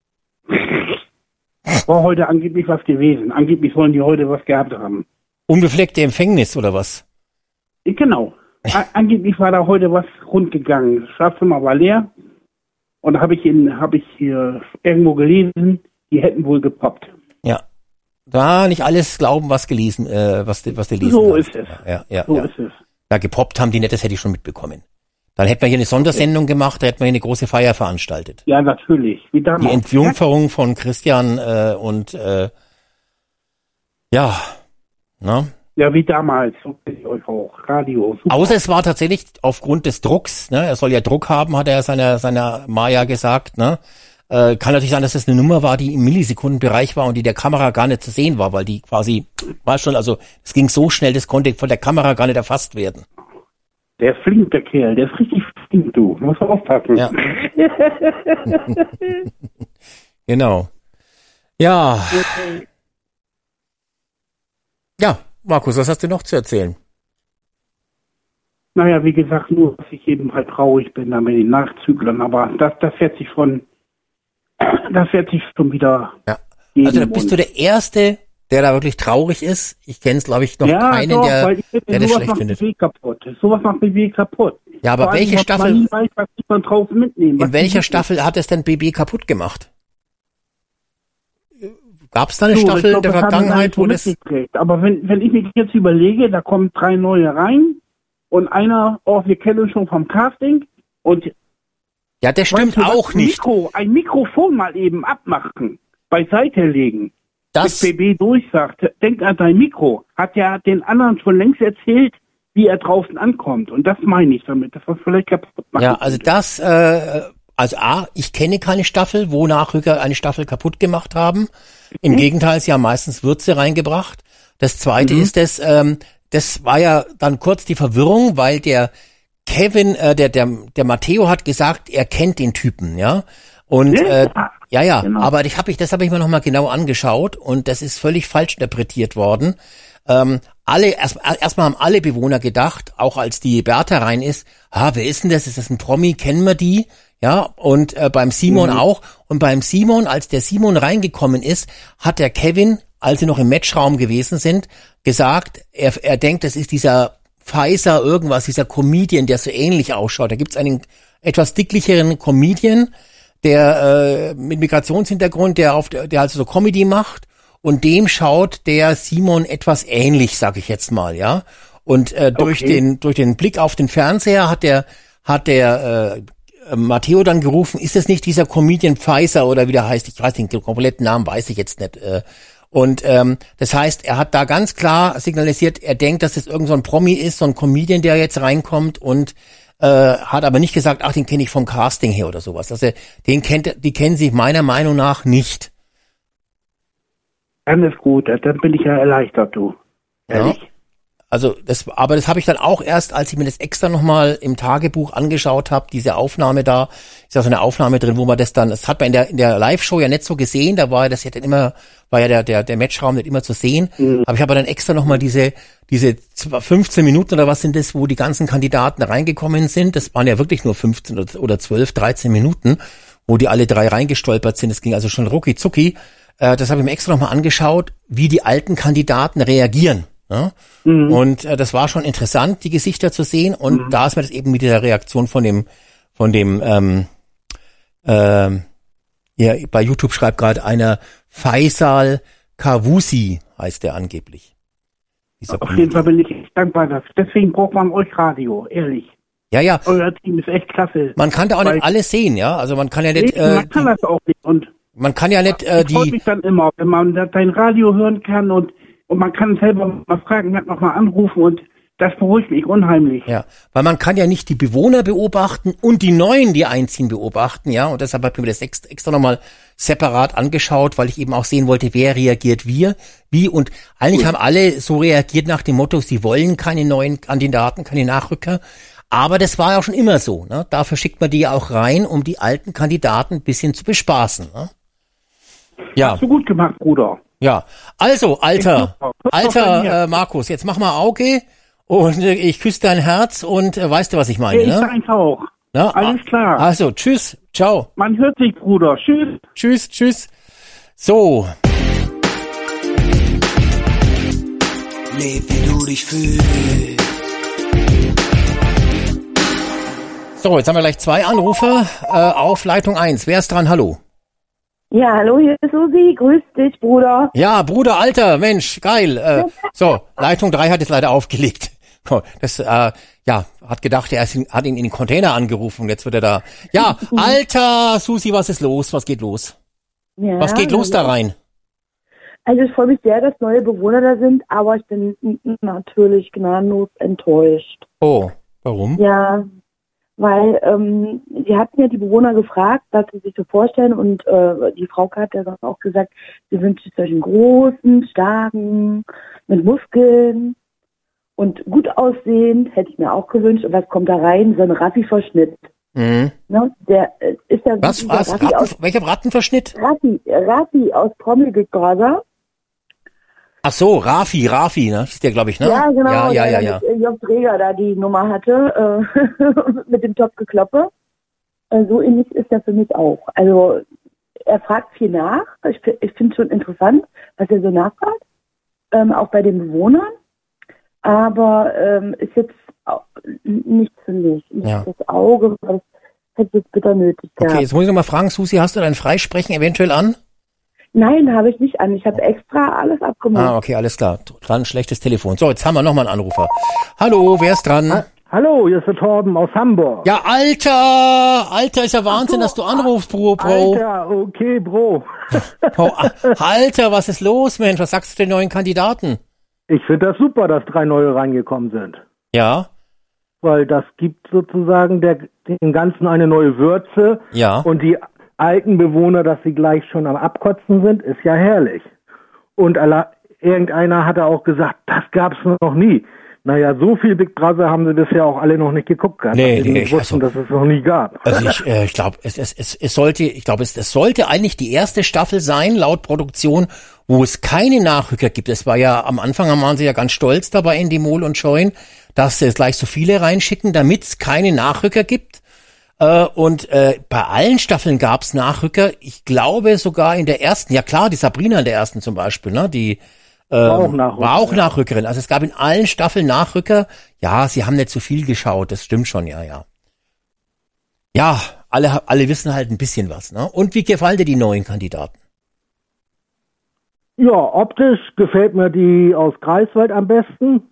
War heute angeblich was gewesen. Angeblich sollen die heute was gehabt haben.
Unbefleckte Empfängnis oder was?
Genau. A angeblich war da heute was rund gegangen. Das Schlafzimmer war leer. Und da habe ich in, habe ich hier irgendwo gelesen, die hätten wohl gepoppt.
Ja. Da nicht alles glauben, was gelesen, äh, was du, was du lesen
So
kannst.
ist es.
Ja, ja,
So
ja.
ist es.
Da gepoppt haben die nicht, das hätte ich schon mitbekommen. Dann hätten wir hier eine Sondersendung gemacht, da hätten wir hier eine große Feier veranstaltet.
Ja, natürlich. Wie damals.
Die Entjungferung von Christian äh, und äh, ja, ne?
Ja, wie damals. So bin ich euch auch. Radio. Super.
Außer es war tatsächlich aufgrund des Drucks, ne? Er soll ja Druck haben, hat er seiner seiner Maya gesagt, ne? Äh, kann natürlich sein, dass das eine Nummer war, die im Millisekundenbereich war und die der Kamera gar nicht zu sehen war, weil die quasi, war schon, also es ging so schnell, das konnte von der Kamera gar nicht erfasst werden.
Der ist flink, der Kerl. Der ist richtig flink, du. Muss aufpassen.
Ja. Genau. Ja. Ja, Markus, was hast du noch zu erzählen?
Naja, wie gesagt, nur, dass ich eben halt traurig bin, da mit den Nachzüglern. Aber das, das wird sich schon, das wird sich schon wieder
Ja.
geben.
Also da bist du
und-
der erste der da wirklich traurig ist. Ich kenne es, glaube ich, noch
ja,
keinen,
doch,
der,
weil ich finde,
der das
sowas
schlecht
macht
findet.
B W kaputt. Sowas macht B W kaputt.
Ja, aber
Vor allem,
welche
was
Staffel,
man nie weiß, was die man draußen mitnehmen.
in
was
welcher
die-
Staffel hat es denn B B kaputt gemacht? Gab es da eine
So, ich
Staffel
glaub,
in der
das haben wir gar
Vergangenheit,
nicht so
wo das...
mitgekriegt. Aber wenn, wenn ich mir jetzt überlege, da kommen drei neue rein und einer, oh, wir kennen uns schon vom Casting und
Ja, das stimmt
weißt du, was,
auch
ein
nicht.
Mikro, ein Mikrofon mal eben abmachen, beiseite legen.
Das,
Bis B B durchsagt, denk an dein Mikro, hat ja den anderen schon längst erzählt, wie er draußen ankommt. Und das meine ich damit, dass das vielleicht kaputt macht.
ja, also das, äh, also A, ich kenne keine Staffel, wo Nachrücker eine Staffel kaputt gemacht haben. Im
Mhm.
Gegenteil, sie haben meistens Würze reingebracht. Das Zweite
Mhm.
ist, das, ähm, das war ja dann kurz die Verwirrung, weil der Kevin, äh, der, der, der Matteo hat gesagt, er kennt den Typen, ja. Und äh, ja, ja,
Genau.
aber ich habe ich, das habe ich mir nochmal genau angeschaut und das ist völlig falsch interpretiert worden. Ähm, alle, erst erstmal haben alle Bewohner gedacht, auch als die Bertha rein ist, ah, wer ist denn das? Ist das ein Promi? Kennen wir die? Ja, und äh, beim Simon
Mhm.
auch. Und beim Simon, als der Simon reingekommen ist, hat der Kevin, als sie noch im Matchraum gewesen sind, gesagt, er, er denkt, das ist dieser Pfizer irgendwas, dieser Comedian, der so ähnlich ausschaut. Da gibt's einen etwas dicklicheren Comedian, der äh, mit Migrationshintergrund, der auf der, der also so Comedy macht und dem schaut der Simon etwas ähnlich, sag ich jetzt mal, ja. Und äh, durch
Okay.
den durch den Blick auf den Fernseher hat der hat der äh, Matteo dann gerufen, ist es nicht dieser Comedian Pfizer oder wie der heißt? Ich weiß den kompletten Namen, weiß ich jetzt nicht. Äh, und ähm, das heißt, er hat da ganz klar signalisiert, er denkt, dass es irgend so ein Promi ist, so ein Comedian, der jetzt reinkommt und äh, hat aber nicht gesagt, ach, den kenne ich vom Casting her oder sowas. Also den kennt, die kennen sich meiner Meinung nach nicht.
Dann ist gut, dann bin ich ja erleichtert, du. Ehrlich?
Ja. Also das, aber das habe ich dann auch erst, als ich mir das extra nochmal im Tagebuch angeschaut habe, diese Aufnahme da, ist ja so eine Aufnahme drin, wo man das dann, das hat man in der in der Live-Show ja nicht so gesehen, da war ja das ja dann immer, war ja der der der Matchraum nicht immer zu sehen,
Mhm.
aber ich habe dann extra nochmal diese diese fünfzehn Minuten oder was sind das, wo die ganzen Kandidaten reingekommen sind, das waren ja wirklich nur fünfzehn oder zwölf, dreizehn Minuten, wo die alle drei reingestolpert sind, das ging also schon rucki zucki, äh, das habe ich mir extra nochmal angeschaut, wie die alten Kandidaten reagieren. Ja?
Mhm.
Und äh, das war schon interessant, die Gesichter zu sehen. Und
Mhm.
da ist mir das eben mit der Reaktion von dem, von dem, ähm, ähm, ja, bei YouTube schreibt gerade einer Faisal Kawusi, heißt der angeblich. Dieser
Auf jeden Fall bin ich echt dankbar dafür. Deswegen braucht man euch Radio, ehrlich.
Ja, ja.
Euer Team ist echt klasse.
Man kann da auch
Weil-
nicht alles sehen, ja. Also man kann ja nicht,
Nee,
äh,
man kann das auch nicht. Und
man kann ja nicht äh,
ich freue
die,
mich dann immer, wenn man da dein Radio hören kann und, und man kann selber mal fragen, man kann noch mal anrufen und das beruhigt mich unheimlich.
ja, weil man kann ja nicht die Bewohner beobachten und die Neuen, die einziehen, beobachten, ja. Und deshalb habe ich mir das ex- extra nochmal separat angeschaut, weil ich eben auch sehen wollte, wer reagiert wir, wie und eigentlich haben alle so reagiert nach dem Motto, sie wollen keine neuen Kandidaten, keine Nachrücker. Aber das war ja schon immer so, ne? Dafür schickt man die ja auch rein, um die alten Kandidaten ein bisschen zu bespaßen, ne? Ja,
Hast du gut gemacht, Bruder.
ja. Also, Alter,
Super. Hör auf bei
Alter
mir.
äh, Markus, jetzt mach mal Auge und äh, ich küsse dein Herz und äh, weißt du, was ich meine,
Ich
ne?
deins auch.
ne?
Alles klar.
Also, tschüss, ciao,
Man hört sich, Bruder. Tschüss.
tschüss, tschüss. So,
Leb, wie du dich fühlst.
so, jetzt haben wir gleich zwei Anrufe äh, auf Leitung eins. Wer ist dran? Hallo.
Ja, hallo, hier ist Susi. Grüß dich, Bruder.
Ja, Bruder, Alter, Mensch, geil. Äh, so, Leitung drei hat jetzt leider aufgelegt. Das, äh, ja, hat gedacht, er ist in, hat ihn in den Container angerufen und jetzt wird er da. Ja, Alter, Susi, was ist los? Was geht los?
Ja,
Was geht los da rein?
Also ich freue mich sehr, dass neue Bewohner da sind, aber ich bin natürlich gnadenlos enttäuscht.
Oh, warum?
Ja, weil ähm, sie hatten ja die Bewohner gefragt, was sie sich so vorstellen und äh, die Frau hat ja auch gesagt, sie wünscht sich solchen großen, starken, mit Muskeln und gut aussehend, hätte ich mir auch gewünscht. Und was kommt da rein? So ein Raffi-Verschnitt.
Mhm.
Ne? Der äh, ist ja
Was,
dieser
was?
Raffi
Ratten,
aus
welcher Rattenverschnitt?
Raffi, Raffi aus Promi Big Brother.
Ach so, Rafi, Rafi, ne? Ist der, glaube ich, ne?
Ja, genau.
Ja, ja,
der
ja, ja.
Mit äh, Job Träger da die Nummer hatte, äh, mit dem Topgekloppe. Äh, so ähnlich ist er für mich auch. Also, er fragt viel nach. Ich, ich finde es schon interessant, was er so nachfragt. ähm, auch bei den Bewohnern, aber ähm, ist jetzt auch nichts für mich. Nicht
Ja.
das Auge, weil das hätte ich jetzt bitter nötig gehabt.
Okay, jetzt muss ich noch mal fragen, Susi, hast du dein Freisprechen eventuell an?
Nein, habe ich nicht an. Ich habe extra alles abgemacht.
Ah, okay, alles klar. Dran, schlechtes Telefon. So, jetzt haben wir noch mal einen Anrufer. Hallo, wer ist dran?
Ha- Hallo, hier ist der Torben aus Hamburg.
Ja, Alter! Alter, ist ja Wahnsinn, so, dass du anrufst, Bro. Bro.
Alter, okay, Bro.
Bro. Alter, was ist los, Mensch? Was sagst du den neuen Kandidaten?
Ich finde das super, dass drei neue reingekommen sind.
Ja?
Weil das gibt sozusagen der, dem Ganzen eine neue Würze.
Ja.
Und die alten Bewohner, dass sie gleich schon am Abkotzen sind, ist ja herrlich. Und alla, irgendeiner hatte auch gesagt, das gab's noch nie. Naja, so viel Big Brother haben sie bisher auch alle noch nicht geguckt gehabt.
Nee,
dass sie
nee,
nicht wussten,
also,
dass es noch nie gab.
Also ich, äh, ich glaube, es, es, es, es sollte, ich glaube, es, es sollte eigentlich die erste Staffel sein, laut Produktion, wo es keine Nachrücker gibt. Es war ja, am Anfang waren sie ja ganz stolz dabei, Endemol und Scheun, dass sie gleich so viele reinschicken, damit es keine Nachrücker gibt. Äh, und äh, bei allen Staffeln gab es Nachrücker. Ich glaube sogar in der ersten, ja klar, die Sabrina in der ersten zum Beispiel, ne, die
War auch
Ähm,
Nachrücker,
war auch
ja.
Nachrückerin. Also es gab in allen Staffeln Nachrücker. Ja, sie haben nicht so viel geschaut. Das stimmt schon, ja, ja. Ja, alle, alle wissen halt ein bisschen was, ne? Und wie gefallen dir die neuen Kandidaten?
Ja, optisch gefällt mir die aus Greifswald am besten.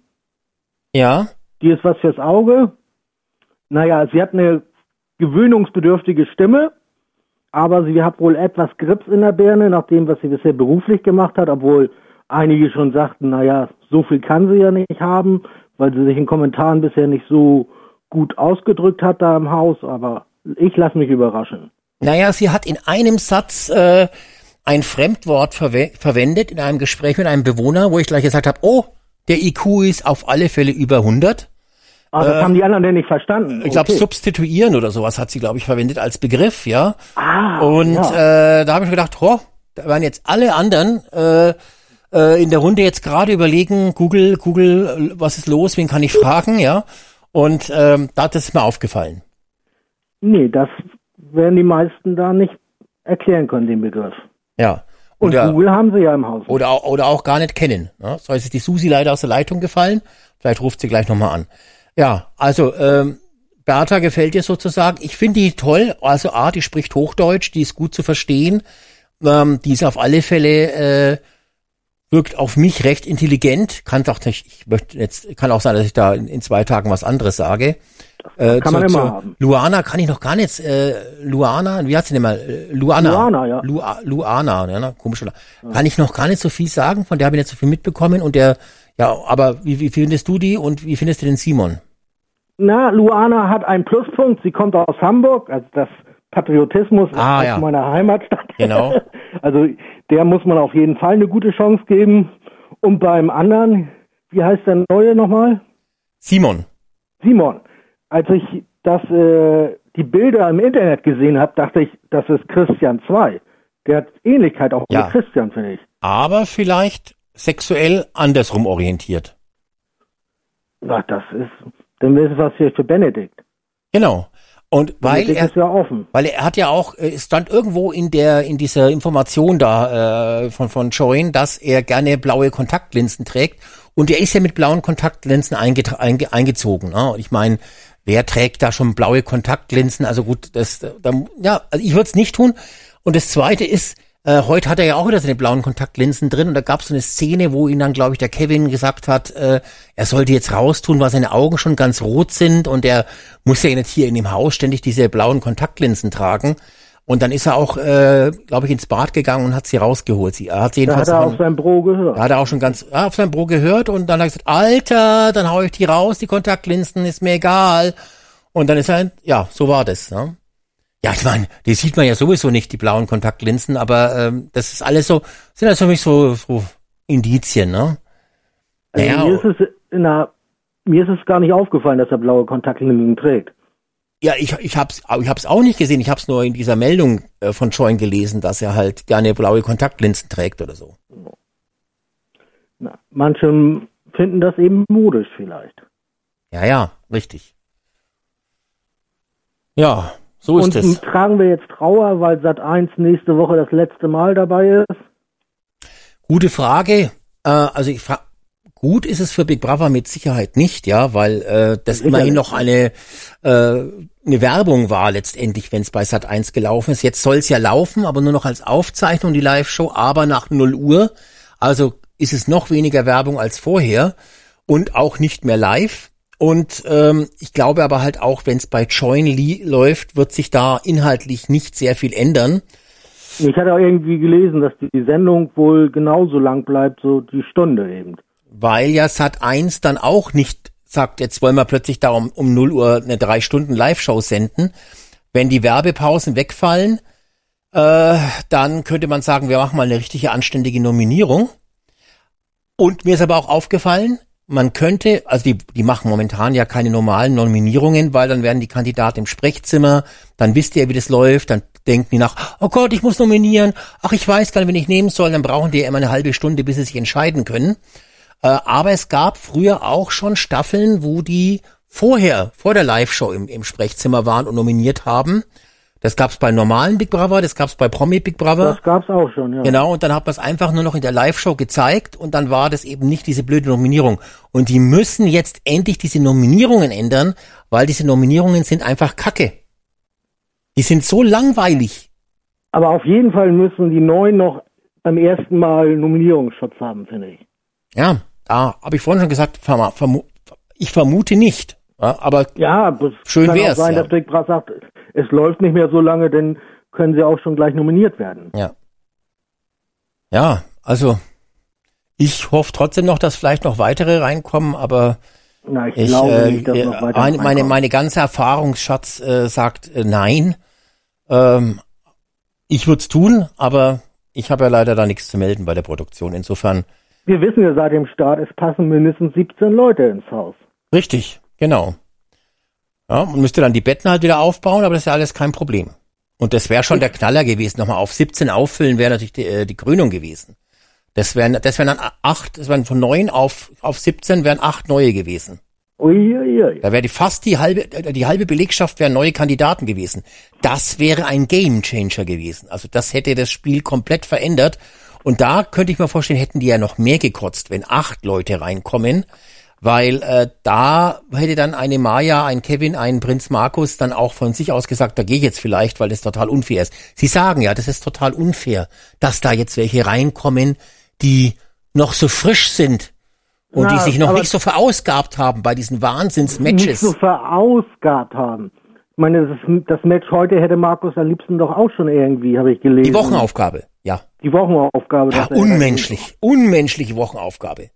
Ja.
Die ist was fürs Auge. Naja, sie hat eine gewöhnungsbedürftige Stimme, aber sie hat wohl etwas Grips in der Birne, nach dem, was sie bisher beruflich gemacht hat, obwohl einige schon sagten, naja, so viel kann sie ja nicht haben, weil sie sich in Kommentaren bisher nicht so gut ausgedrückt hat da im Haus, aber ich lasse mich überraschen.
Naja, sie hat in einem Satz äh, ein Fremdwort verwe- verwendet in einem Gespräch mit einem Bewohner, wo ich gleich gesagt habe, oh, der I Q ist auf alle Fälle über hundert.
Aber das
Äh,
haben die anderen denn nicht verstanden.
Ich glaube,
Okay.
substituieren oder sowas hat sie, glaube ich, verwendet als Begriff, ja.
Ah,
Und
ja.
äh, da habe ich mir gedacht, ho, da waren jetzt alle anderen äh, äh, in der Runde jetzt gerade überlegen, Google, Google, was ist los, wen kann ich fragen, ja. Und ähm, da hat es mir aufgefallen.
Nee, das werden die meisten da nicht erklären können, den Begriff.
Ja.
Und
Oder,
Google haben sie ja im Haus.
oder, auch- oder auch gar nicht kennen. Ne? So ist die Susi leider aus der Leitung gefallen. Vielleicht ruft sie gleich nochmal an. Ja, also ähm, Bertha gefällt dir sozusagen. Ich finde die toll. Also A, die spricht Hochdeutsch, die ist gut zu verstehen. Ähm, die ist auf alle Fälle, äh, wirkt auf mich recht intelligent. Kann auch nicht, ich möchte jetzt, kann auch sein, dass ich da in, in zwei Tagen was anderes sage. Äh,
kann man
zu,
immer
zu
haben.
Luana kann ich noch gar nicht, äh, Luana, wie heißt sie denn mal? Äh, Luana.
Luana, ja.
Lu, Luana, ja, ne? Komisch. Ja. Kann ich noch gar nicht so viel sagen, von der habe ich nicht so viel mitbekommen und der, ja, aber wie, wie findest du die und wie findest du den Simon?
Na, Luana hat einen Pluspunkt. Sie kommt aus Hamburg, also das Patriotismus
Ah,
aus
ja.
meiner Heimatstadt.
Genau.
Also der muss man auf jeden Fall eine gute Chance geben. Und beim anderen, wie heißt der neue nochmal?
Simon.
Simon. Als ich das, äh, die Bilder im Internet gesehen habe, dachte ich, das ist Christian zwei. Der hat Ähnlichkeit auch
Ja.
mit Christian, finde ich.
Aber vielleicht sexuell andersrum orientiert.
Ach, das ist, dann wäre es was hier für Benedikt.
Genau. Und weil
Benedikt
er,
ist ja offen.
weil er hat ja auch, äh, es stand irgendwo in der, in dieser Information da, äh, von, von Join, dass er gerne blaue Kontaktlinsen trägt. Und er ist ja mit blauen Kontaktlinsen eingetra- einge, eingezogen, ne? Und ich meine, wer trägt da schon blaue Kontaktlinsen? Also gut, das, da, ja, also ich würde es nicht tun. Und das Zweite ist, äh, heute hat er ja auch wieder seine blauen Kontaktlinsen drin und da gab es so eine Szene, wo ihn dann, glaube ich, der Kevin gesagt hat, äh, er sollte jetzt raustun, weil seine Augen schon ganz rot sind und er muss ja nicht hier in dem Haus ständig diese blauen Kontaktlinsen tragen. Und dann ist er auch, äh, glaube ich, ins Bad gegangen und hat sie rausgeholt. Sie, er hat sie
Da
jedenfalls
hat er
von-
auf sein Bro gehört.
da hat er auch schon ganz ja, auf sein Bro gehört und dann hat er gesagt, Alter, dann hau ich die raus, die Kontaktlinsen, ist mir egal. Und dann ist er, ja, so war das. Ne? Ja, ich meine, die sieht man ja sowieso nicht, die blauen Kontaktlinsen, aber ähm, das ist alles so, sind also für mich so, so Indizien, ne?
Also
Naja,
mir ist es, na, mir ist es gar nicht aufgefallen, dass er blaue Kontaktlinsen trägt.
ja, ich, ich hab's, ich hab's auch nicht gesehen, ich hab's nur in dieser Meldung äh, von Join gelesen, dass er halt gerne blaue Kontaktlinsen trägt oder so.
Na, manche finden das eben modisch vielleicht.
Ja, ja, richtig. Ja, so ist
Und
es.
tragen wir jetzt Trauer, weil Sat eins nächste Woche das letzte Mal dabei ist?
Gute Frage. Äh, also ich frage, gut ist es für Big Brother mit Sicherheit nicht, ja, weil äh, das
Sicherlich.
immerhin noch eine äh, eine Werbung war letztendlich, wenn es bei Sat eins gelaufen ist. Jetzt soll es ja laufen, aber nur noch als Aufzeichnung, die Live-Show, aber nach null Uhr. Also ist es noch weniger Werbung als vorher und auch nicht mehr live. Und ähm, ich glaube aber halt auch, wenn es bei Join li- läuft, wird sich da inhaltlich nicht sehr viel ändern.
Ich hatte auch irgendwie gelesen, dass die Sendung wohl genauso lang bleibt, so die Stunde eben.
Weil ja Sat eins dann auch nicht sagt, jetzt wollen wir plötzlich da um, um null Uhr eine drei Stunden Live-Show senden. Wenn die Werbepausen wegfallen, äh, dann könnte man sagen, wir machen mal eine richtige anständige Nominierung. Und mir ist aber auch aufgefallen, man könnte, also die, die machen momentan ja keine normalen Nominierungen, weil dann werden die Kandidaten im Sprechzimmer, dann wisst ihr, wie das läuft, dann denken die nach, oh Gott, ich muss nominieren, ach, ich weiß gar nicht, wen ich nehmen soll, dann brauchen die ja immer eine halbe Stunde, bis sie sich entscheiden können. Äh, aber es gab früher auch schon Staffeln, wo die vorher, vor der Live-Show im, im Sprechzimmer waren und nominiert haben. Das gab's bei normalen Big Brother, das gab's bei Promi Big Brother.
Das gab's auch schon, ja.
Genau, und dann hat man es einfach nur noch in der Live-Show gezeigt und dann war das eben nicht diese blöde Nominierung. Und die müssen jetzt endlich diese Nominierungen ändern, weil diese Nominierungen sind einfach Kacke. Die sind so langweilig.
Aber auf jeden Fall müssen die Neuen noch beim ersten Mal Nominierungsschutz haben, finde ich.
Ja, da habe ich vorhin schon gesagt, verm- verm- ich vermute nicht. Ja, aber
ja, das
schön
kann
wär's.
auch sein,
Ja.
dass Big Brother sagt, es läuft nicht mehr so lange, denn können sie auch schon gleich nominiert werden.
Ja. Ja, also ich hoffe trotzdem noch, dass vielleicht noch weitere reinkommen, aber
Na, ich,
ich,
glaube
äh,
nicht, dass
äh,
noch weiter
meine, meine,
reinkommen.
meine ganze Erfahrungsschatz äh, sagt äh, nein. Ähm, ich würde es tun, aber ich habe ja leider da nichts zu melden bei der Produktion. Insofern.
Wir wissen ja seit dem Start, es passen mindestens siebzehn Leute ins Haus.
Richtig, genau. Ja, man müsste dann die Betten halt wieder aufbauen, aber das ist ja alles kein Problem. Und das wäre schon der Knaller gewesen. Nochmal auf siebzehn auffüllen wäre natürlich die, äh, die Krönung gewesen. Das wären, das wären dann acht, das wären von neun auf, auf siebzehn wären acht neue gewesen.
Uiuiui.
Da wäre die fast die halbe, die halbe Belegschaft wären neue Kandidaten gewesen. Das wäre ein Gamechanger gewesen. Also das hätte das Spiel komplett verändert. Und da könnte ich mir vorstellen, hätten die ja noch mehr gekotzt, wenn acht Leute reinkommen. Weil äh, da hätte dann eine Maya, ein Kevin, ein Prinz Markus dann auch von sich aus gesagt, da gehe ich jetzt vielleicht, weil das total unfair ist. Sie sagen ja, das ist total unfair, dass da jetzt welche reinkommen, die noch so frisch sind und
Na,
die sich noch
aber
nicht so verausgabt haben bei diesen
nicht
Wahnsinns-Matches.
so verausgabt haben. Ich meine, das, das Match heute hätte Markus am liebsten doch auch schon irgendwie, habe ich gelesen.
Die Wochenaufgabe, ja.
Die Wochenaufgabe.
Ja,
dass er-
unmenschlich, unmenschliche Wochenaufgabe.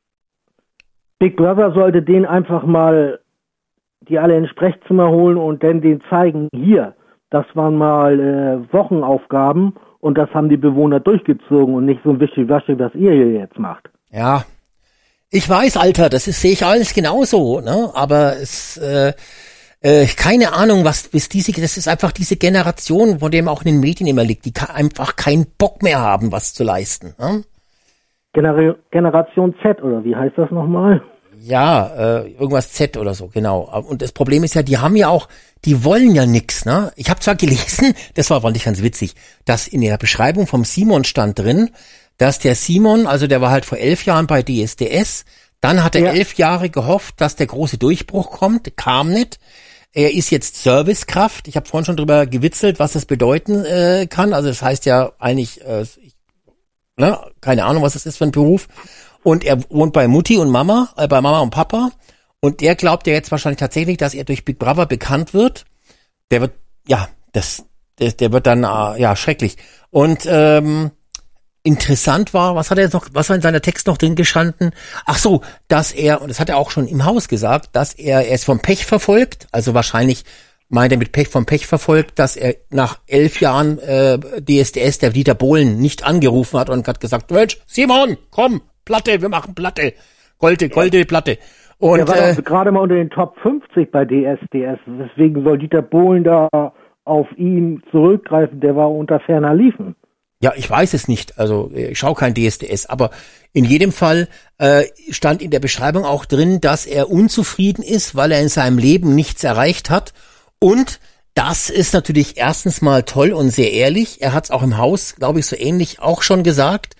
Big Brother sollte den einfach mal die alle ins Sprechzimmer holen und dann denen zeigen, hier, das waren mal äh, Wochenaufgaben und das haben die Bewohner durchgezogen und nicht so ein Wischiwaschi, was ihr hier jetzt macht.
Ja, ich weiß, Alter, das ist, sehe ich alles genauso, ne? Aber es, äh, äh, keine Ahnung, was, bis diese, das ist einfach diese Generation, von dem auch in den Medien immer liegt, die ka- einfach keinen Bock mehr haben, was zu leisten. Ne?
Gener- Generation Z, oder wie heißt das nochmal?
Ja, äh, irgendwas Z oder so, genau. Und das Problem ist ja, die haben ja auch, die wollen ja nix, ne? Ich habe zwar gelesen, das war, fand ich ganz witzig, dass in der Beschreibung vom Simon stand drin, dass der Simon, also der war halt vor elf Jahren bei D S D S, dann hat er
Ja.
elf Jahre gehofft, dass der große Durchbruch kommt, kam nicht. Er ist jetzt Servicekraft. Ich habe vorhin schon drüber gewitzelt, was das bedeuten äh, kann. Also das heißt ja eigentlich, äh, ich, ne, keine Ahnung, was das ist für ein Beruf. Und er wohnt bei Mutti und Mama, äh, bei Mama und Papa. Und der glaubt ja jetzt wahrscheinlich tatsächlich, dass er durch Big Brother bekannt wird. Der wird, ja, das, der, der wird dann, äh, ja, schrecklich. Und ähm, interessant war, was hat er jetzt noch, was war in seiner Text noch drin gestanden? Ach so, dass er, und das hat er auch schon im Haus gesagt, dass er, er ist vom Pech verfolgt, also wahrscheinlich meint er mit Pech vom Pech verfolgt, dass er nach elf Jahren äh, D S D S, der Dieter Bohlen, nicht angerufen hat und hat gesagt, Mensch, Simon, komm, Platte, wir machen Platte, Golde, Golde, Platte. Und
Der war
äh,
doch gerade mal unter den Top fünfzig bei D S D S. Deswegen soll Dieter Bohlen da auf ihn zurückgreifen. Der war unter ferner Liefen.
ja, ich weiß es nicht, also ich schaue kein D S D S, aber in jedem Fall äh, stand in der Beschreibung auch drin, dass er unzufrieden ist, weil er in seinem Leben nichts erreicht hat. Und das ist natürlich erstens mal toll und sehr ehrlich. Er hat es auch im Haus, glaube ich, so ähnlich auch schon gesagt.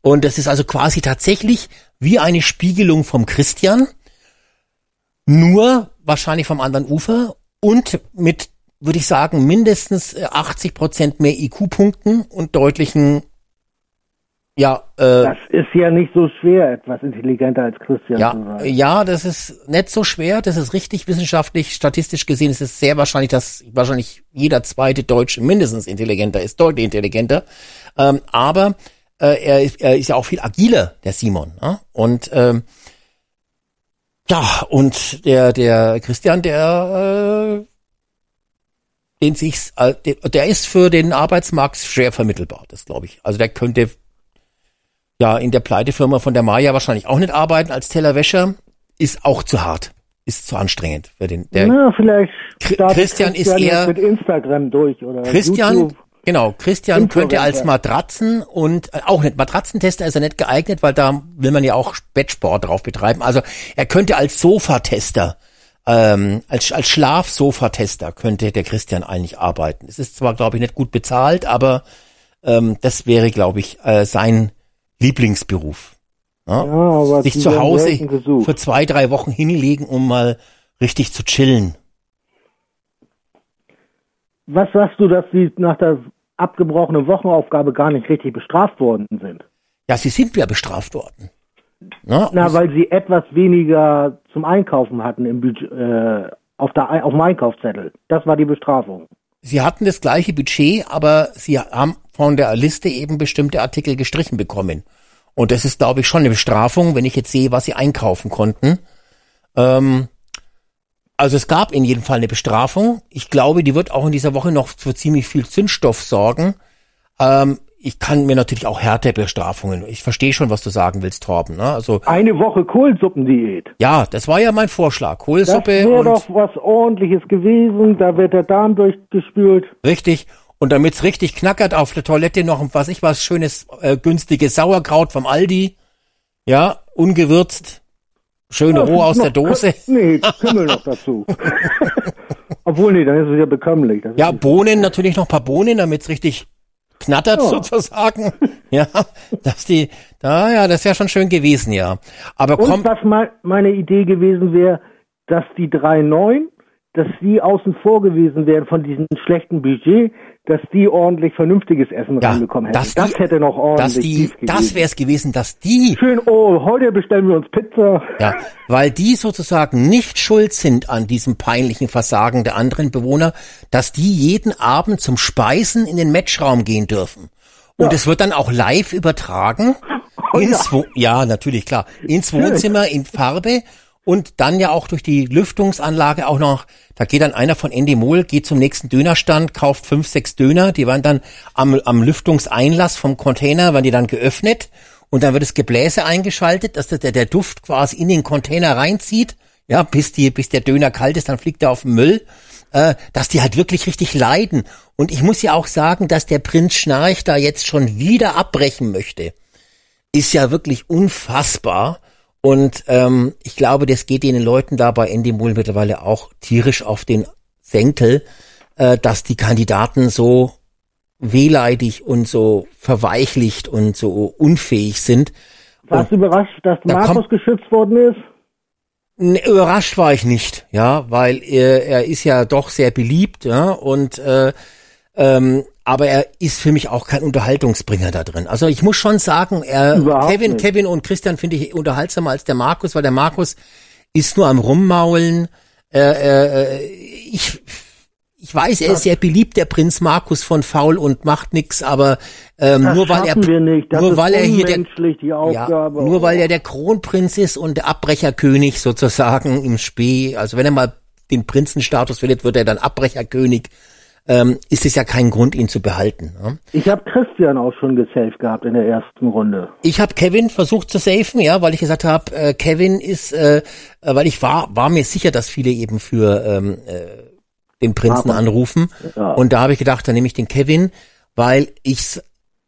Und das ist also quasi tatsächlich wie eine Spiegelung vom Christian, nur wahrscheinlich vom anderen Ufer und mit, würde ich sagen, mindestens achtzig Prozent mehr I Q-Punkten und deutlichen, ja. Äh,
das ist ja nicht so schwer, etwas intelligenter als Christian
ja,
zu sein.
Ja, das ist nicht so schwer, das ist richtig wissenschaftlich, statistisch gesehen ist es sehr wahrscheinlich, dass wahrscheinlich jeder zweite Deutsche mindestens intelligenter ist, deutlich intelligenter. Ähm, aber äh, er, ist, er ist ja auch viel agiler, der Simon. Ne? Und ähm, ja, und der der Christian, der äh, den sich's, äh, der, der ist für den Arbeitsmarkt schwer vermittelbar, das glaube ich. Also der könnte ja in der Pleitefirma von der Maya wahrscheinlich auch nicht arbeiten als Tellerwäscher, ist auch zu hart, ist zu anstrengend für den. Der
Na, vielleicht
Christian, Christian ist eher
mit Instagram durch oder
Christian.
YouTube.
Genau, Christian könnte als Matratzen und äh, auch nicht Matratzentester ist er nicht geeignet, weil da will man ja auch Bettsport drauf betreiben. Also er könnte als Sofatester, ähm, als als Schlafsofatester könnte der Christian eigentlich arbeiten. Es ist zwar, glaube ich, nicht gut bezahlt, aber ähm, das wäre, glaube ich, äh, sein Lieblingsberuf. Ja?
Ja, aber
sich zu Hause für zwei, drei Wochen hinlegen, um mal richtig zu chillen.
Was sagst du, dass sie nach der abgebrochenen Wochenaufgabe gar nicht richtig bestraft worden sind?
Ja, sie sind ja bestraft worden. Na,
Na, weil sie etwas weniger zum Einkaufen hatten im Budget, äh, auf, der, auf dem Einkaufszettel. Das war die Bestrafung.
Sie hatten das gleiche Budget, aber sie haben von der Liste eben bestimmte Artikel gestrichen bekommen. Und das ist, glaube ich, schon eine Bestrafung, wenn ich jetzt sehe, was sie einkaufen konnten. Ähm, also es gab in jedem Fall eine Bestrafung. Ich glaube, die wird auch in dieser Woche noch für ziemlich viel Zündstoff sorgen. Ähm, ich kann mir natürlich auch härtere Bestrafungen. Ich verstehe schon, was du sagen willst, Torben. Ne? Also
eine Woche Kohlsuppendiät.
Ja, das war ja mein Vorschlag. Kohlsuppe.
Das wäre doch was Ordentliches gewesen. Da wird der Darm durchgespült.
Richtig. Und damit's richtig knackert, auf der Toilette noch, was ich was, schönes, äh, günstiges Sauerkraut vom Aldi. Ja, ungewürzt. Schön
ja,
roh aus der Dose.
Nee, Kümmel noch dazu. Obwohl, nee, dann ist es ja bekömmlich. Das
ja, Bohnen, natürlich noch ein paar Bohnen, damit's richtig knattert ja. sozusagen. Ja, dass die, da, ja, das ist ja schon schön gewesen, ja. Aber
Und
komm.
was mal meine Idee gewesen wäre, dass die drei neun, dass die außen vor gewesen wären von diesem schlechten Budget, dass die ordentlich vernünftiges Essen
ja,
reinbekommen hätten.
Das,
das
die,
hätte noch ordentlich
dass die, Das wäre es gewesen, dass die...
Schön, oh, heute bestellen wir uns Pizza.
Ja, weil die sozusagen nicht schuld sind an diesem peinlichen Versagen der anderen Bewohner, dass die jeden Abend zum Speisen in den Matchraum gehen dürfen. Und es ja. wird dann auch live übertragen. Oh, ins ja. Wo- ja, natürlich, klar. Ins Wohnzimmer in Farbe. Und dann ja auch durch die Lüftungsanlage auch noch, da geht dann einer von Endemol, geht zum nächsten Dönerstand, kauft fünf, sechs Döner, die werden dann am, am Lüftungseinlass vom Container, werden die dann geöffnet und dann wird das Gebläse eingeschaltet, dass der, der Duft quasi in den Container reinzieht, ja, bis die, bis der Döner kalt ist, dann fliegt er auf den Müll, äh, dass die halt wirklich richtig leiden. Und ich muss ja auch sagen, dass der Prinz Schnarch da jetzt schon wieder abbrechen möchte, ist ja wirklich unfassbar. Und ähm, ich glaube, das geht den Leuten da bei Endemol mittlerweile auch tierisch auf den Senkel, äh, dass die Kandidaten so wehleidig und so verweichlicht und so unfähig sind.
Warst du überrascht, dass
da
Markus
kommt,
geschützt worden ist?
Ne, überrascht war ich nicht, ja, weil er, er ist ja doch sehr beliebt, ja, und äh, ähm, aber er ist für mich auch kein Unterhaltungsbringer da drin. Also ich muss schon sagen, er, Kevin, nicht. Kevin und Christian finde ich unterhaltsamer als der Markus, weil der Markus ist nur am Rummaulen. Äh, äh, ich, ich weiß, er ist sehr beliebt, der Prinz Markus von Faul und macht nix, aber ähm,
das
nur weil er,
wir nicht. Das
nur
ist
weil er hier der,
die Aufgabe,
ja, nur weil er der Kronprinz ist und der Abbrecherkönig sozusagen im Spee. Also wenn er mal den Prinzenstatus verliert, wird er dann Abbrecherkönig. Ähm, ist es ja kein Grund, ihn zu behalten. Ne?
Ich habe Christian auch schon gesaved gehabt in der ersten Runde.
Ich habe Kevin versucht zu safen, ja, weil ich gesagt habe, äh, Kevin ist, äh, weil ich war war mir sicher, dass viele eben für ähm, äh, den Prinzen Aber, anrufen. Ja. Und da habe ich gedacht, dann nehme ich den Kevin, weil ich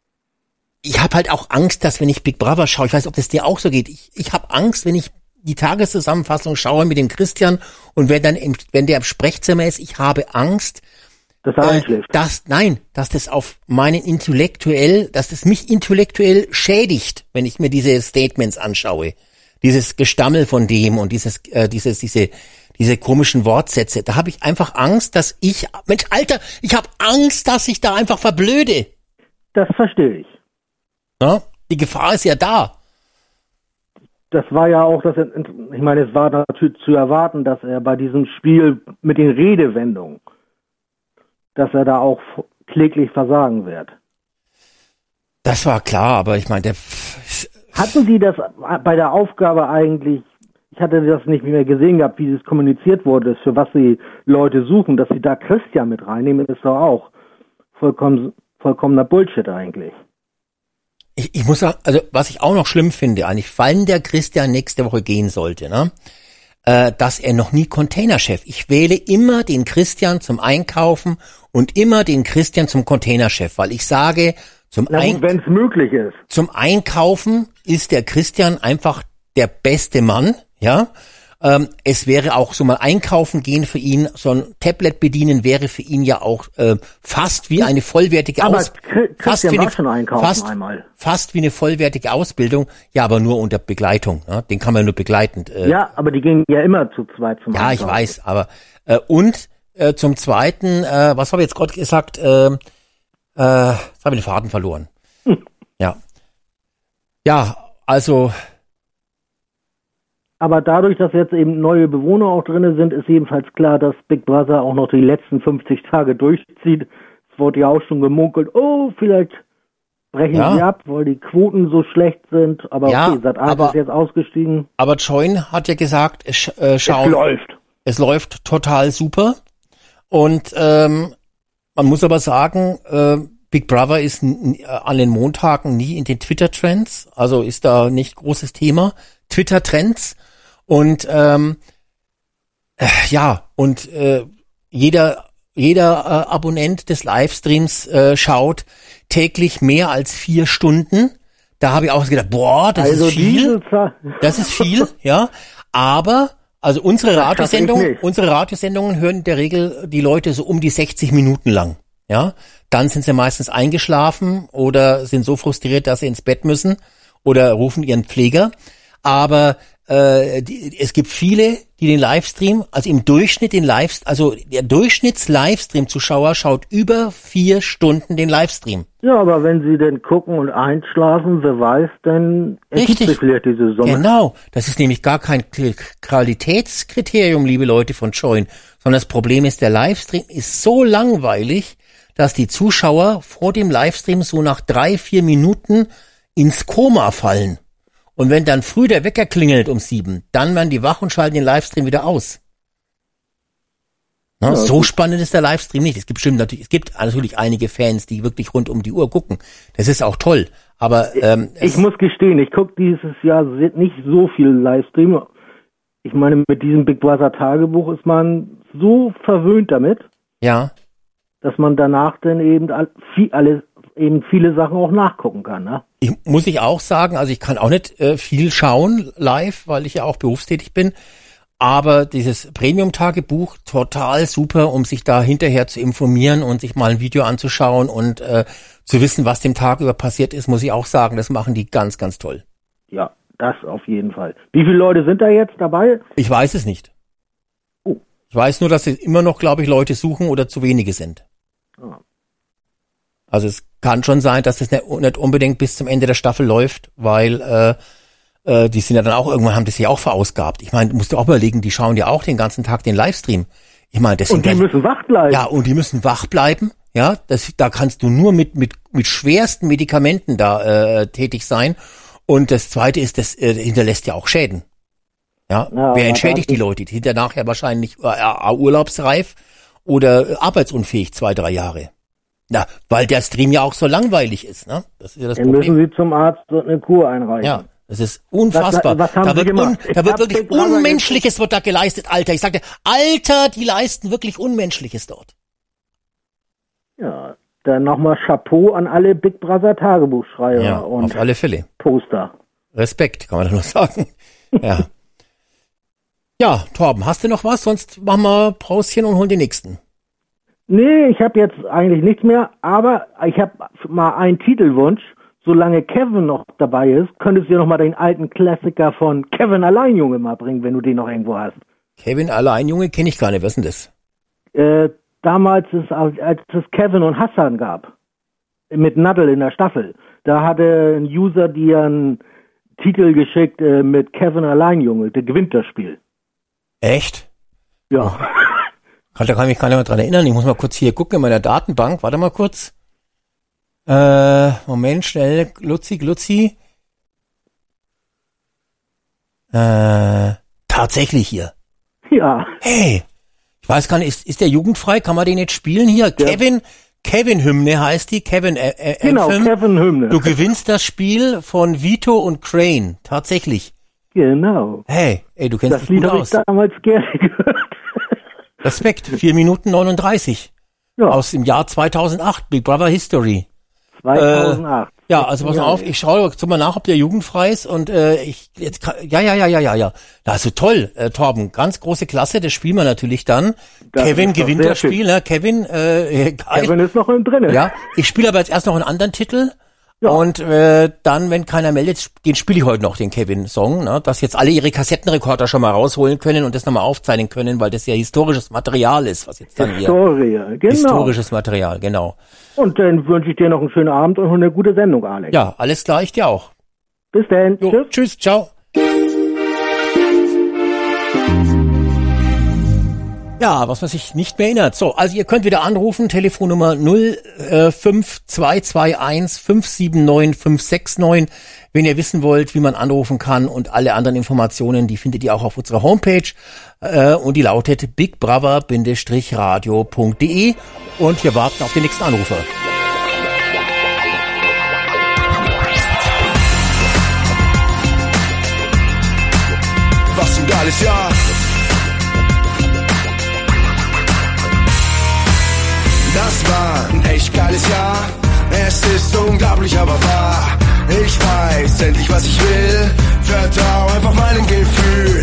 ich habe halt auch Angst, dass wenn ich Big Brother schaue, ich weiß, ob das dir auch so geht, ich, ich habe Angst, wenn ich die Tageszusammenfassung schaue mit dem Christian und wenn dann im, wenn der im Sprechzimmer ist, ich habe Angst,
dass er einschläft.
Das, nein, dass das auf meinen intellektuell, dass das mich intellektuell schädigt, wenn ich mir diese Statements anschaue. Dieses Gestammel von dem und dieses, äh, dieses, diese, diese komischen Wortsätze. Da habe ich einfach Angst, dass ich, Mensch, Alter, ich habe Angst, dass ich da einfach verblöde.
Das verstehe ich.
Ja? Die Gefahr ist ja da.
Das war ja auch, das, ich meine, es war natürlich zu erwarten, dass er bei diesem Spiel mit den Redewendungen, dass er da auch kläglich versagen wird.
Das war klar, aber ich meine, der...
Hatten Sie das bei der Aufgabe eigentlich, ich hatte das nicht mehr gesehen gehabt, wie es kommuniziert wurde, für was Sie Leute suchen, dass Sie da Christian mit reinnehmen, ist doch auch vollkommen, vollkommener Bullshit eigentlich.
Ich, ich muss sagen, also was ich auch noch schlimm finde, eigentlich, fallen der Christian nächste Woche gehen sollte, ne? Äh, dass er noch nie Containerchef. Ich wähle immer den Christian zum Einkaufen und immer den Christian zum Containerchef, weil ich sage, zum
Ein- wenn es möglich ist.
Zum Einkaufen ist der Christian einfach der beste Mann, ja. Ähm, es wäre auch so mal einkaufen gehen für ihn, so ein Tablet bedienen wäre für ihn ja auch äh, fast wie eine vollwertige Ausbildung. Fast wie eine,
schon einkaufen
fast,
einmal.
fast wie eine vollwertige Ausbildung, ja, aber nur unter Begleitung. Ne? Den kann man nur begleitend. Äh,
ja, aber die gingen ja immer zu zweit zum
Ja,
Einkaufen.
ich weiß, aber äh, und äh, zum Zweiten, äh, was habe ich jetzt gerade gesagt? Äh, äh, jetzt habe ich den Faden verloren. Hm. Ja, ja, also.
Aber dadurch, dass jetzt eben neue Bewohner auch drin sind, ist jedenfalls klar, dass Big Brother auch noch die letzten fünfzig Tage durchzieht. Es wurde ja auch schon gemunkelt, oh, vielleicht brechen
ja.
sie ab, weil die Quoten so schlecht sind. Aber
ja,
okay, Sat eins ist jetzt ausgestiegen.
Aber Join hat ja gesagt, es, äh, schauen,
es läuft.
Es läuft total super. Und ähm, man muss aber sagen, äh, Big Brother ist n- an den Montagen nie in den Twitter-Trends. Also ist da nicht großes Thema. Twitter-Trends. Und ähm, äh, ja, und äh, jeder jeder äh, Abonnent des Livestreams äh, schaut täglich mehr als vier Stunden. Da habe ich auch gedacht, boah, das
also
ist viel. Das ist viel, ja. Aber also unsere Radiosendungen, unsere Radiosendungen hören in der Regel die Leute so um die sechzig Minuten lang, ja. Dann sind sie meistens eingeschlafen oder sind so frustriert, dass sie ins Bett müssen oder rufen ihren Pfleger. Aber äh, die, es gibt viele, die den Livestream, also im Durchschnitt den Livestream, also der Durchschnitts-Livestream-Zuschauer schaut über vier Stunden den Livestream.
Ja, aber wenn sie denn gucken und einschlafen, wer weiß, dann ergibt sich vielleicht diese Summe.
Genau, das ist nämlich gar kein Qualitätskriterium, liebe Leute von Join, sondern das Problem ist, der Livestream ist so langweilig, dass die Zuschauer vor dem Livestream so nach drei, vier Minuten ins Koma fallen. Und wenn dann früh der Wecker klingelt um sieben, dann werden die wach und schalten den Livestream wieder aus. Na, ja, so gut. Spannend ist der Livestream nicht. Es gibt bestimmt natürlich, es gibt natürlich einige Fans, die wirklich rund um die Uhr gucken. Das ist auch toll. Aber ähm,
ich muss gestehen, ich gucke dieses Jahr nicht so viel Livestream. Ich meine, mit diesem Big Brother Tagebuch ist man so verwöhnt damit,
ja,
dass man danach dann eben viel, alles eben viele Sachen auch nachgucken kann, ne?
Ich, muss ich auch sagen, also ich kann auch nicht äh, viel schauen live, weil ich ja auch berufstätig bin, aber dieses Premium-Tagebuch total super, um sich da hinterher zu informieren und sich mal ein Video anzuschauen und äh, zu wissen, was dem Tag über passiert ist, muss ich auch sagen, das machen die ganz, ganz toll.
Ja, das auf jeden Fall. Wie viele Leute sind da jetzt dabei?
Ich weiß es nicht.
Oh.
Ich weiß nur, dass sie immer noch, glaube ich, Leute suchen oder zu wenige sind.
Ah.
Also es kann schon sein, dass es nicht, nicht unbedingt bis zum Ende der Staffel läuft, weil äh, äh, die sind ja dann auch, irgendwann haben das ja auch verausgabt. Ich meine, musst du auch überlegen, die schauen ja auch den ganzen Tag den Livestream. Ich meine, das
und die
gleich,
müssen wach bleiben.
Ja, und die müssen wach bleiben. Ja, das, da kannst du nur mit mit mit schwersten Medikamenten da äh, tätig sein. Und das Zweite ist, das äh, hinterlässt ja auch Schäden. Ja, ja wer entschädigt die Leute? Die sind ja nachher wahrscheinlich äh, urlaubsreif oder arbeitsunfähig zwei, drei Jahre. Na, weil der Stream ja auch so langweilig ist, ne? Das ist ja das
Dann
Problem.
müssen Sie zum Arzt eine Kur einreichen.
Ja, das ist unfassbar.
Was, was haben
da
Sie
wird,
gemacht?
un, da wird wirklich Unmenschliches wird da geleistet, Alter. Ich sagte, Alter, die leisten wirklich Unmenschliches dort.
Ja, dann nochmal Chapeau an alle Big Brother Tagebuchschreiber
ja,
und
auf alle Fälle.
Poster.
Respekt, kann man da nur sagen. Ja. Ja, Torben, hast du noch was? Sonst machen wir Pauschen und holen den nächsten.
Nee, ich habe jetzt eigentlich nichts mehr, aber ich habe mal einen Titelwunsch. Solange Kevin noch dabei ist, könntest du ja noch mal den alten Klassiker von Kevin Alleinjunge mal bringen, wenn du den noch irgendwo hast.
Kevin Alleinjunge kenne ich gar nicht. Was ist denn das?
Äh, damals, ist, als es Kevin und Hassan gab, mit Nadel in der Staffel, da hatte ein User dir einen Titel geschickt äh, mit Kevin Alleinjunge, der gewinnt das Spiel.
Echt?
Ja.
Oh. Da kann ich mich gar nicht mehr dran erinnern. Ich muss mal kurz hier gucken in meiner Datenbank. Warte mal kurz. Äh, Moment, schnell. Luzi, Luzi. Äh, tatsächlich hier.
Ja.
Hey. Ich weiß gar nicht, ist, ist der jugendfrei? Kann man den jetzt spielen hier? Ja. Kevin, Kevin-Hymne heißt die. Kevin, äh, äh,
Genau, Kevin-Hymne.
Du gewinnst das Spiel von Vito und Crane. Tatsächlich.
Genau.
Hey, ey, du kennst
das
dich
Lied
gut
habe
aus.
ich damals gerne gehört.
Respekt, vier Minuten neununddreißig. Ja. Aus dem Jahr zweitausendacht, Big Brother History.
zweitausendacht.
Äh, ja, also pass mal auf, ich schaue jetzt mal nach, ob der jugendfrei ist und äh, ich jetzt ja, ja, ja, ja, ja, ja. Das ist toll, äh, Torben, ganz große Klasse, das spielen wir natürlich dann. Das Kevin gewinnt das Spiel, ne? Kevin, äh, geil.
Kevin ist noch drin.
Ja, ich spiele aber jetzt erst noch einen anderen Titel. Ja. Und äh, dann, wenn keiner meldet, den spiele ich heute noch, den Kevin-Song, ne? Dass jetzt alle ihre Kassettenrekorder schon mal rausholen können und das nochmal aufzeichnen können, weil das ja historisches Material ist, was jetzt dann
Historie,
hier...
genau.
Historisches Material, genau.
Und dann wünsche ich dir noch einen schönen Abend und eine gute Sendung, Alex.
Ja, alles klar, ich dir auch.
Bis dann.
Jo, tschüss. Tschüss, ciao. Ja, was man sich nicht mehr erinnert. So, also ihr könnt wieder anrufen, Telefonnummer null fünf zwei zwei eins fünf sieben neun fünf sechs neun, wenn ihr wissen wollt, wie man anrufen kann, und alle anderen Informationen, die findet ihr auch auf unserer Homepage äh, und die lautet bigbrother Bindestrich radio Punkt de und wir warten auf den nächsten Anrufer.
Was ein geiles Jahr. Das war ein echt geiles Jahr. Es ist unglaublich, aber wahr. Ich weiß endlich, was ich will. Vertrau einfach meinem Gefühl.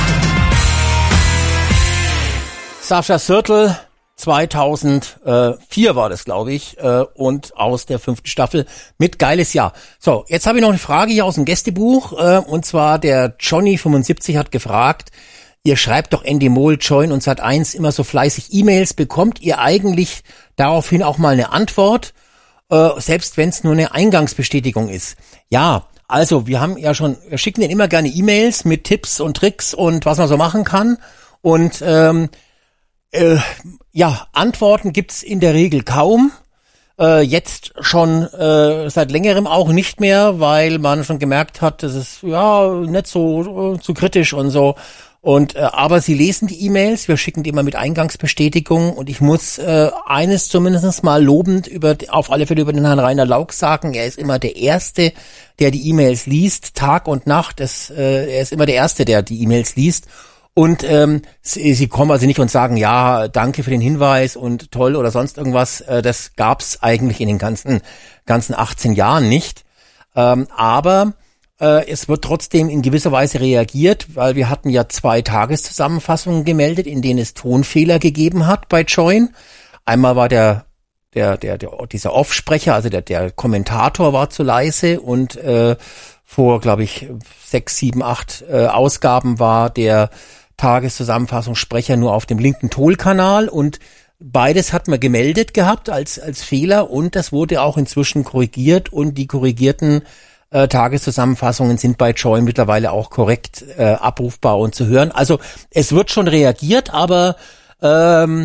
Sascha Sirtel, zweitausendvier war das, glaube ich, und aus der fünften Staffel mit geiles Jahr. So, jetzt habe ich noch eine Frage hier aus dem Gästebuch, und zwar der Johnny fünfundsiebzig hat gefragt: Ihr schreibt doch Endemol, Join und Sat eins immer so fleißig E-Mails. Bekommt ihr eigentlich daraufhin auch mal eine Antwort, äh, selbst wenn es nur eine Eingangsbestätigung ist? Ja, also wir haben ja schon, wir schicken denen immer gerne E-Mails mit Tipps und Tricks und was man so machen kann. Und ähm, äh, ja, Antworten gibt's in der Regel kaum. Äh, jetzt schon äh, seit längerem auch nicht mehr, weil man schon gemerkt hat, das ist ja nicht so äh, zu kritisch und so. Und äh, aber sie lesen die E-Mails, wir schicken die immer mit Eingangsbestätigung, und ich muss äh, eines zumindest mal lobend über auf alle Fälle über den Herrn Rainer Lauk sagen: Er ist immer der Erste, der die E-Mails liest, Tag und Nacht. Das, äh, er ist immer der Erste, der die E-Mails liest. Und ähm, sie, sie kommen also nicht und sagen, ja, danke für den Hinweis und toll oder sonst irgendwas. Äh, das gab's eigentlich in den ganzen ganzen achtzehn Jahren nicht. Ähm, aber es wird trotzdem in gewisser Weise reagiert, weil wir hatten ja zwei Tageszusammenfassungen gemeldet, in denen es Tonfehler gegeben hat bei Join. Einmal war der der der, der dieser Off-Sprecher, also der der Kommentator war zu leise, und äh, vor, glaube ich, sechs, sieben, acht äh, Ausgaben war der Tageszusammenfassungssprecher nur auf dem linken Tonkanal, und beides hat man gemeldet gehabt als als Fehler, und das wurde auch inzwischen korrigiert, und die korrigierten Äh, Tageszusammenfassungen sind bei Join mittlerweile auch korrekt äh, abrufbar und zu hören. Also es wird schon reagiert, aber ähm,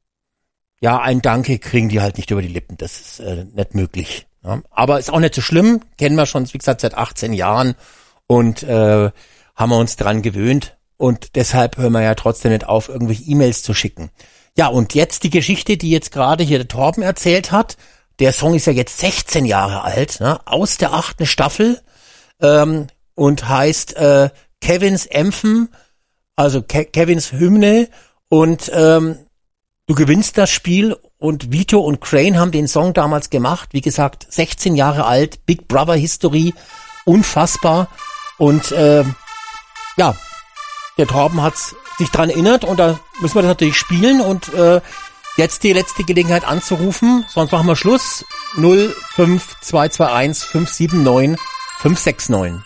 ja, ein Danke kriegen die halt nicht über die Lippen. Das ist äh, nicht möglich. Ja. Aber ist auch nicht so schlimm. Kennen wir schon, wie gesagt, seit achtzehn Jahren und äh, haben wir uns dran gewöhnt. Und deshalb hören wir ja trotzdem nicht auf, irgendwelche E-Mails zu schicken. Ja, und jetzt die Geschichte, die jetzt gerade hier der Torben erzählt hat. Der Song ist ja jetzt sechzehn Jahre alt, ne? Aus der achten Staffel, ähm, und heißt äh, Kevins Empfen, also Ke- Kevins Hymne, und ähm, du gewinnst das Spiel, und Vito und Crane haben den Song damals gemacht, wie gesagt, sechzehn Jahre alt, Big Brother History, unfassbar, und äh, ja, der Torben hat sich dran erinnert, und da müssen wir das natürlich spielen, und äh, Jetzt die letzte Gelegenheit anzurufen, sonst machen wir Schluss. null fünf zwei zwei eins fünf sieben neun fünf sechs neun.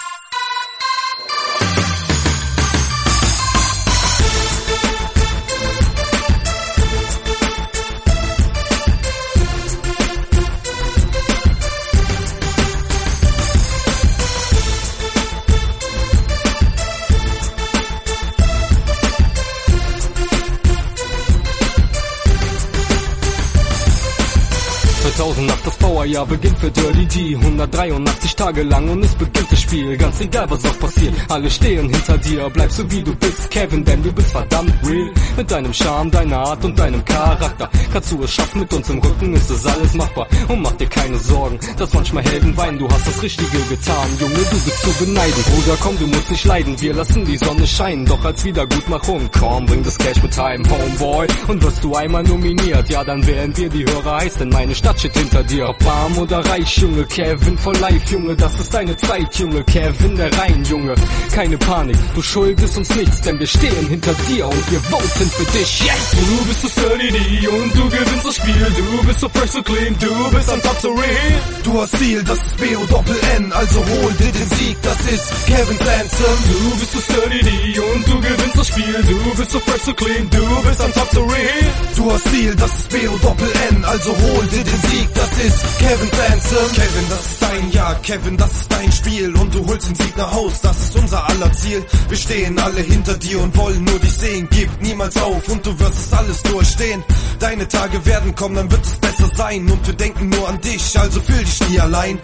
zweitausendacht, das Powerjahr beginnt für Dirty D. hundertdreiundachtzig Tage lang und es beginnt das Spiel. Ganz egal, was auch passiert, alle stehen hinter dir. Bleibst so wie du bist, Kevin, denn du bist verdammt real. Mit deinem Charme, deiner Art und deinem Charakter kannst du es schaffen, mit uns im Rücken ist es alles machbar. Und mach dir keine Sorgen, dass manchmal Helden weinen. Du hast das Richtige getan, Junge, du bist zu beneiden. Bruder, komm, du musst nicht leiden, wir lassen die Sonne scheinen. Doch als Wiedergutmachung, komm, bring das Cash mit heim, Homeboy. Und wirst du einmal nominiert, ja, dann wären wir die Hörer heiß, denn meine Stadt steht hinter dir. Ob arm oder reich, Junge, Kevin for life, Junge, das ist deine Zeit, Junge, Kevin der Rhein, Junge. Keine Panik, du schuldest uns nichts, denn wir stehen hinter dir und wir voten für dich, yes! Du bist so sturdy D und du gewinnst das Spiel, du bist so fresh, so clean, du bist am Top so real.
Du hast Stil, das ist B O Doppel N, also hol dir den Sieg, das ist Kevin Sansom.
Du bist so sturdy D und du gewinnst das Spiel, du bist so fresh, so clean, du bist am Top so real.
Du hast Stil, das ist B O Doppel N, also hol dir den Sieg, das ist Kevin Sansom. Kevin, das ist dein Jahr, Kevin, das ist dein Spiel und du holst den Sieg nach Haus, das ist unser aller Ziel. Wir stehen alle hinter dir und wollen nur dich sehen, gib niemals auf und du wirst es alles durchstehen. Deine Tage werden kommen, dann wird es besser sein und wir denken nur an dich, also fühl dich nie allein.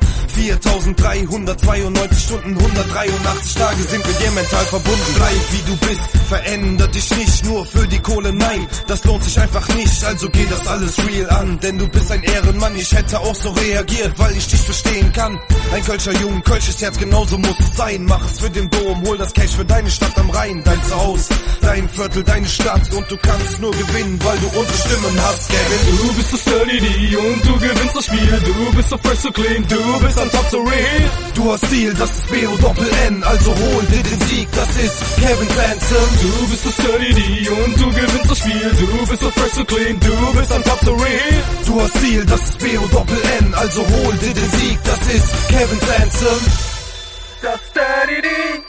viertausenddreihundertzweiundneunzig Stunden, hundertdreiundachtzig Tage sind wir dir mental verbunden. Bleib wie du bist, veränder dich nicht nur für die Kohle, nein, das lohnt sich einfach nicht, also geh das alles real an, denn du bist ein Ehrenmann, ich hätte auch so reagiert, weil ich dich verstehen kann. Ein Kölscher Jung, Kölsches Herz, genauso muss es sein, mach es für den Dom, hol das Cash für deine Stadt am Rhein, dein Zuhause, dein Viertel, deine Stadt und du kannst nur gewinnen, weil du unsere Stimmen hast, Kevin.
Du bist so sturdy D und du gewinnst das Spiel, du bist so fresh, so clean, du bist am Top so real.
Du hast Stil, das ist B O Doppel N, also hol dir den Sieg, das ist Kevin Sansom.
Du bist so sturdy D und du gewinnst das Spiel, du bist so fresh, so clean, du bist am Top so real.
Du hast Stil, das ist B O Doppel N, also hol dir den Sieg, das ist Kevin Sansom.
Das Dirty D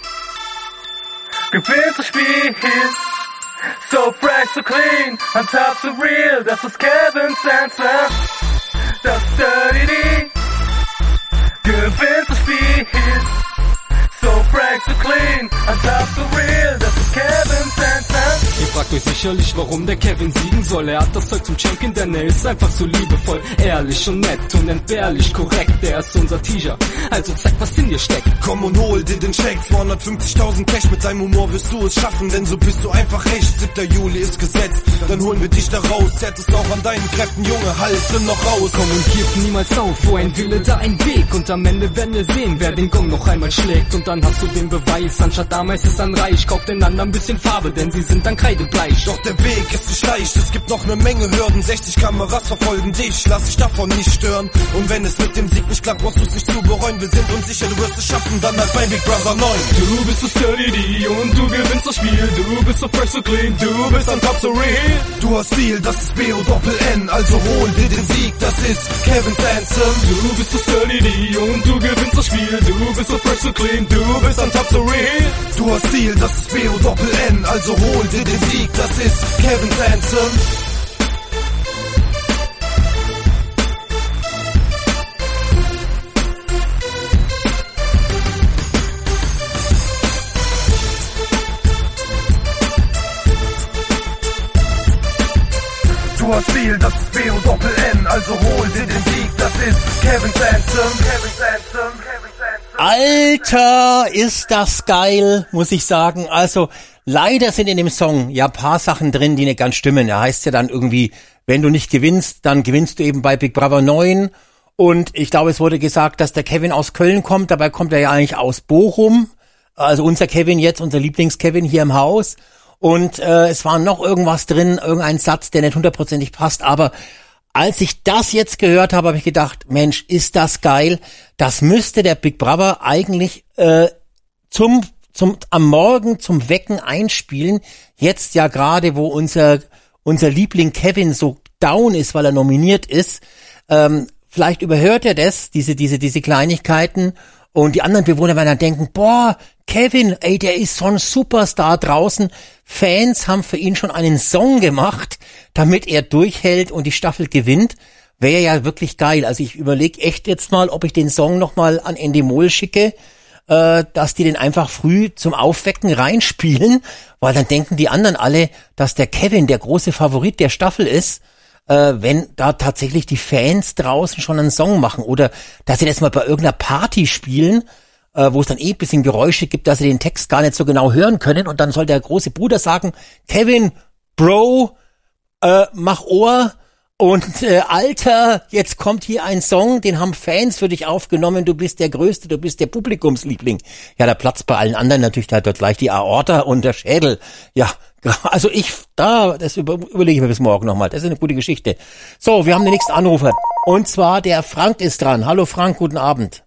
gewinnt das Spiel, so fresh, so clean, on top so real, das ist Kevin Sansom. Das Dirty D gewinnt das Spiel, so fresh, so clean, on top so real, das ist Kevin Sansom. Ihr fragt euch sicherlich, warum der Kevin siegen soll. Er hat das Zeug zum Champion, denn er ist einfach so liebevoll, ehrlich und nett und entbehrlich korrekt. Er ist unser Teaser, also zeig, was in dir steckt.
Komm und hol dir den Check, zweihundertfünfzigtausend Cash, mit deinem Humor wirst du es schaffen, denn so bist du einfach echt. siebter Juli ist gesetzt, dann holen wir dich da raus. Zerrtest auch an deinen Kräften, Junge, halte noch raus.
Komm und gib niemals auf, wo ein Wille, da ein Weg. Und am Ende werden wir sehen, wer den Gong noch einmal schlägt. Und dann hast du den Beweis, anstatt damals ist dann reich. Kauf den anderen ein bisschen Farbe, denn sie sind dann kreidebleich.
Doch der Weg ist nicht leicht, es gibt noch eine Menge Hürden. sechzig Kameras verfolgen dich, lass dich davon nicht stören. Und wenn es mit dem Sieg nicht klappt, brauchst du es nicht zu bereuen. Wir sind uns sicher, du wirst es schaffen, dann halt bei Big Brother neun.
Du bist so sturdy D und du gewinnst das Spiel, du bist so fresh, so clean, du bist on top so real.
Du hast Stil, das ist B O Doppel N, also hol dir den Sieg, das ist Kevin Sansom.
Du bist so sturdy D und du gewinnst das Spiel, du bist so fresh, so clean, du bist on top so real.
Du hast Stil, das ist B O Doppel N, also hol dir den Sieg, das ist Kevin Sansom. Du hast Stil, das ist B O Doppel N, also hol dir den Sieg, das ist Kevin Sansom. Kevin Sansom, Kevin Sansom.
Alter, ist das geil, muss ich sagen. Also, leider sind in dem Song ja ein paar Sachen drin, die nicht ganz stimmen. Er heißt ja dann irgendwie, wenn du nicht gewinnst, dann gewinnst du eben bei Big Brother neun. Und ich glaube, es wurde gesagt, dass der Kevin aus Köln kommt. Dabei kommt er ja eigentlich aus Bochum. Also unser Kevin jetzt, unser Lieblings-Kevin hier im Haus. Und äh, es war noch irgendwas drin, irgendein Satz, der nicht hundertprozentig passt. Aber als ich das jetzt gehört habe, habe ich gedacht, Mensch, ist das geil. Das müsste der Big Brother eigentlich äh, zum zum am Morgen zum Wecken einspielen. Jetzt ja gerade, wo unser unser Liebling Kevin so down ist, weil er nominiert ist. Ähm, vielleicht überhört er das, diese, diese, diese Kleinigkeiten. Und die anderen Bewohner werden dann denken, boah, Kevin, ey, der ist so ein Superstar draußen. Fans haben für ihn schon einen Song gemacht, damit er durchhält und die Staffel gewinnt. Wäre ja wirklich geil. Also ich überlege echt jetzt mal, ob ich den Song nochmal an Endemol schicke, äh, dass die den einfach früh zum Aufwecken reinspielen, weil dann denken die anderen alle, dass der Kevin der große Favorit der Staffel ist. Äh, wenn da tatsächlich die Fans draußen schon einen Song machen oder dass sie das mal bei irgendeiner Party spielen, äh, wo es dann eh ein bisschen Geräusche gibt, dass sie den Text gar nicht so genau hören können und dann soll der große Bruder sagen, Kevin, Bro, äh, mach Ohr und äh, Alter, jetzt kommt hier ein Song, den haben Fans für dich aufgenommen, du bist der Größte, du bist der Publikumsliebling. Ja, da platzt bei allen anderen natürlich da dort gleich die Aorta und der Schädel. Ja, also ich, da, das über, überlege ich mir bis morgen nochmal. Das ist eine gute Geschichte. So, wir haben den nächsten Anrufer. Und zwar der Frank ist dran. Hallo Frank, guten Abend.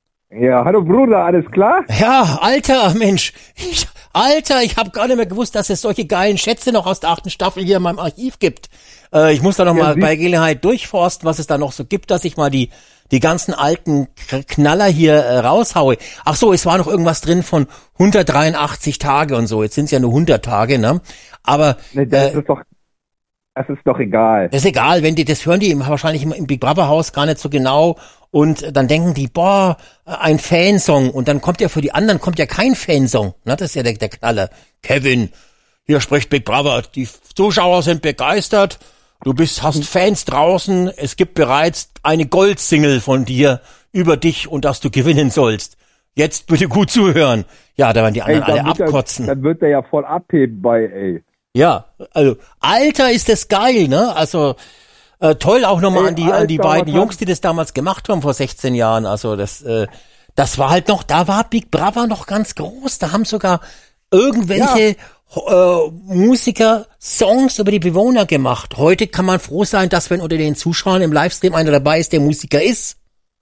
Ja, hallo Bruder, alles klar?
Ja, Alter, Mensch. Ich, Alter, ich habe gar nicht mehr gewusst, dass es solche geilen Schätze noch aus der achten Staffel hier in meinem Archiv gibt. Äh, ich muss da noch ja, mal bei Gelegenheit durchforsten, was es da noch so gibt, dass ich mal die die ganzen alten Knaller hier äh, raushaue. Ach so, es war noch irgendwas drin von hundertdreiundachtzig Tage und so. Jetzt sind es ja nur hundert Tage, ne? Aber
nee, das äh, ist doch das ist doch egal.
Das ist egal, wenn die das hören die wahrscheinlich im, im Big Brother Haus gar nicht so genau und dann denken die, boah, ein Fansong und dann kommt ja für die anderen kommt ja kein Fansong, ne? Das ist ja der, der Knaller. Kevin, hier spricht Big Brother, die Zuschauer sind begeistert. Du bist, hast Fans draußen, es gibt bereits eine Gold-Single von dir über dich und dass du gewinnen sollst. Jetzt bitte gut zuhören. Ja, da werden die anderen ey, alle abkotzen.
Er, dann wird er ja voll abheben bei, ey.
Ja, also, Alter, ist das geil, ne? Also, äh, toll auch nochmal an die, Alter, an die beiden Jungs, die das damals gemacht haben vor sechzehn Jahren. Also, das, äh, das war halt noch, da war Big Brother noch ganz groß. Da haben sogar irgendwelche ja. Äh, Musiker Songs über die Bewohner gemacht. Heute kann man froh sein, dass wenn unter den Zuschauern im Livestream einer dabei ist, der Musiker ist.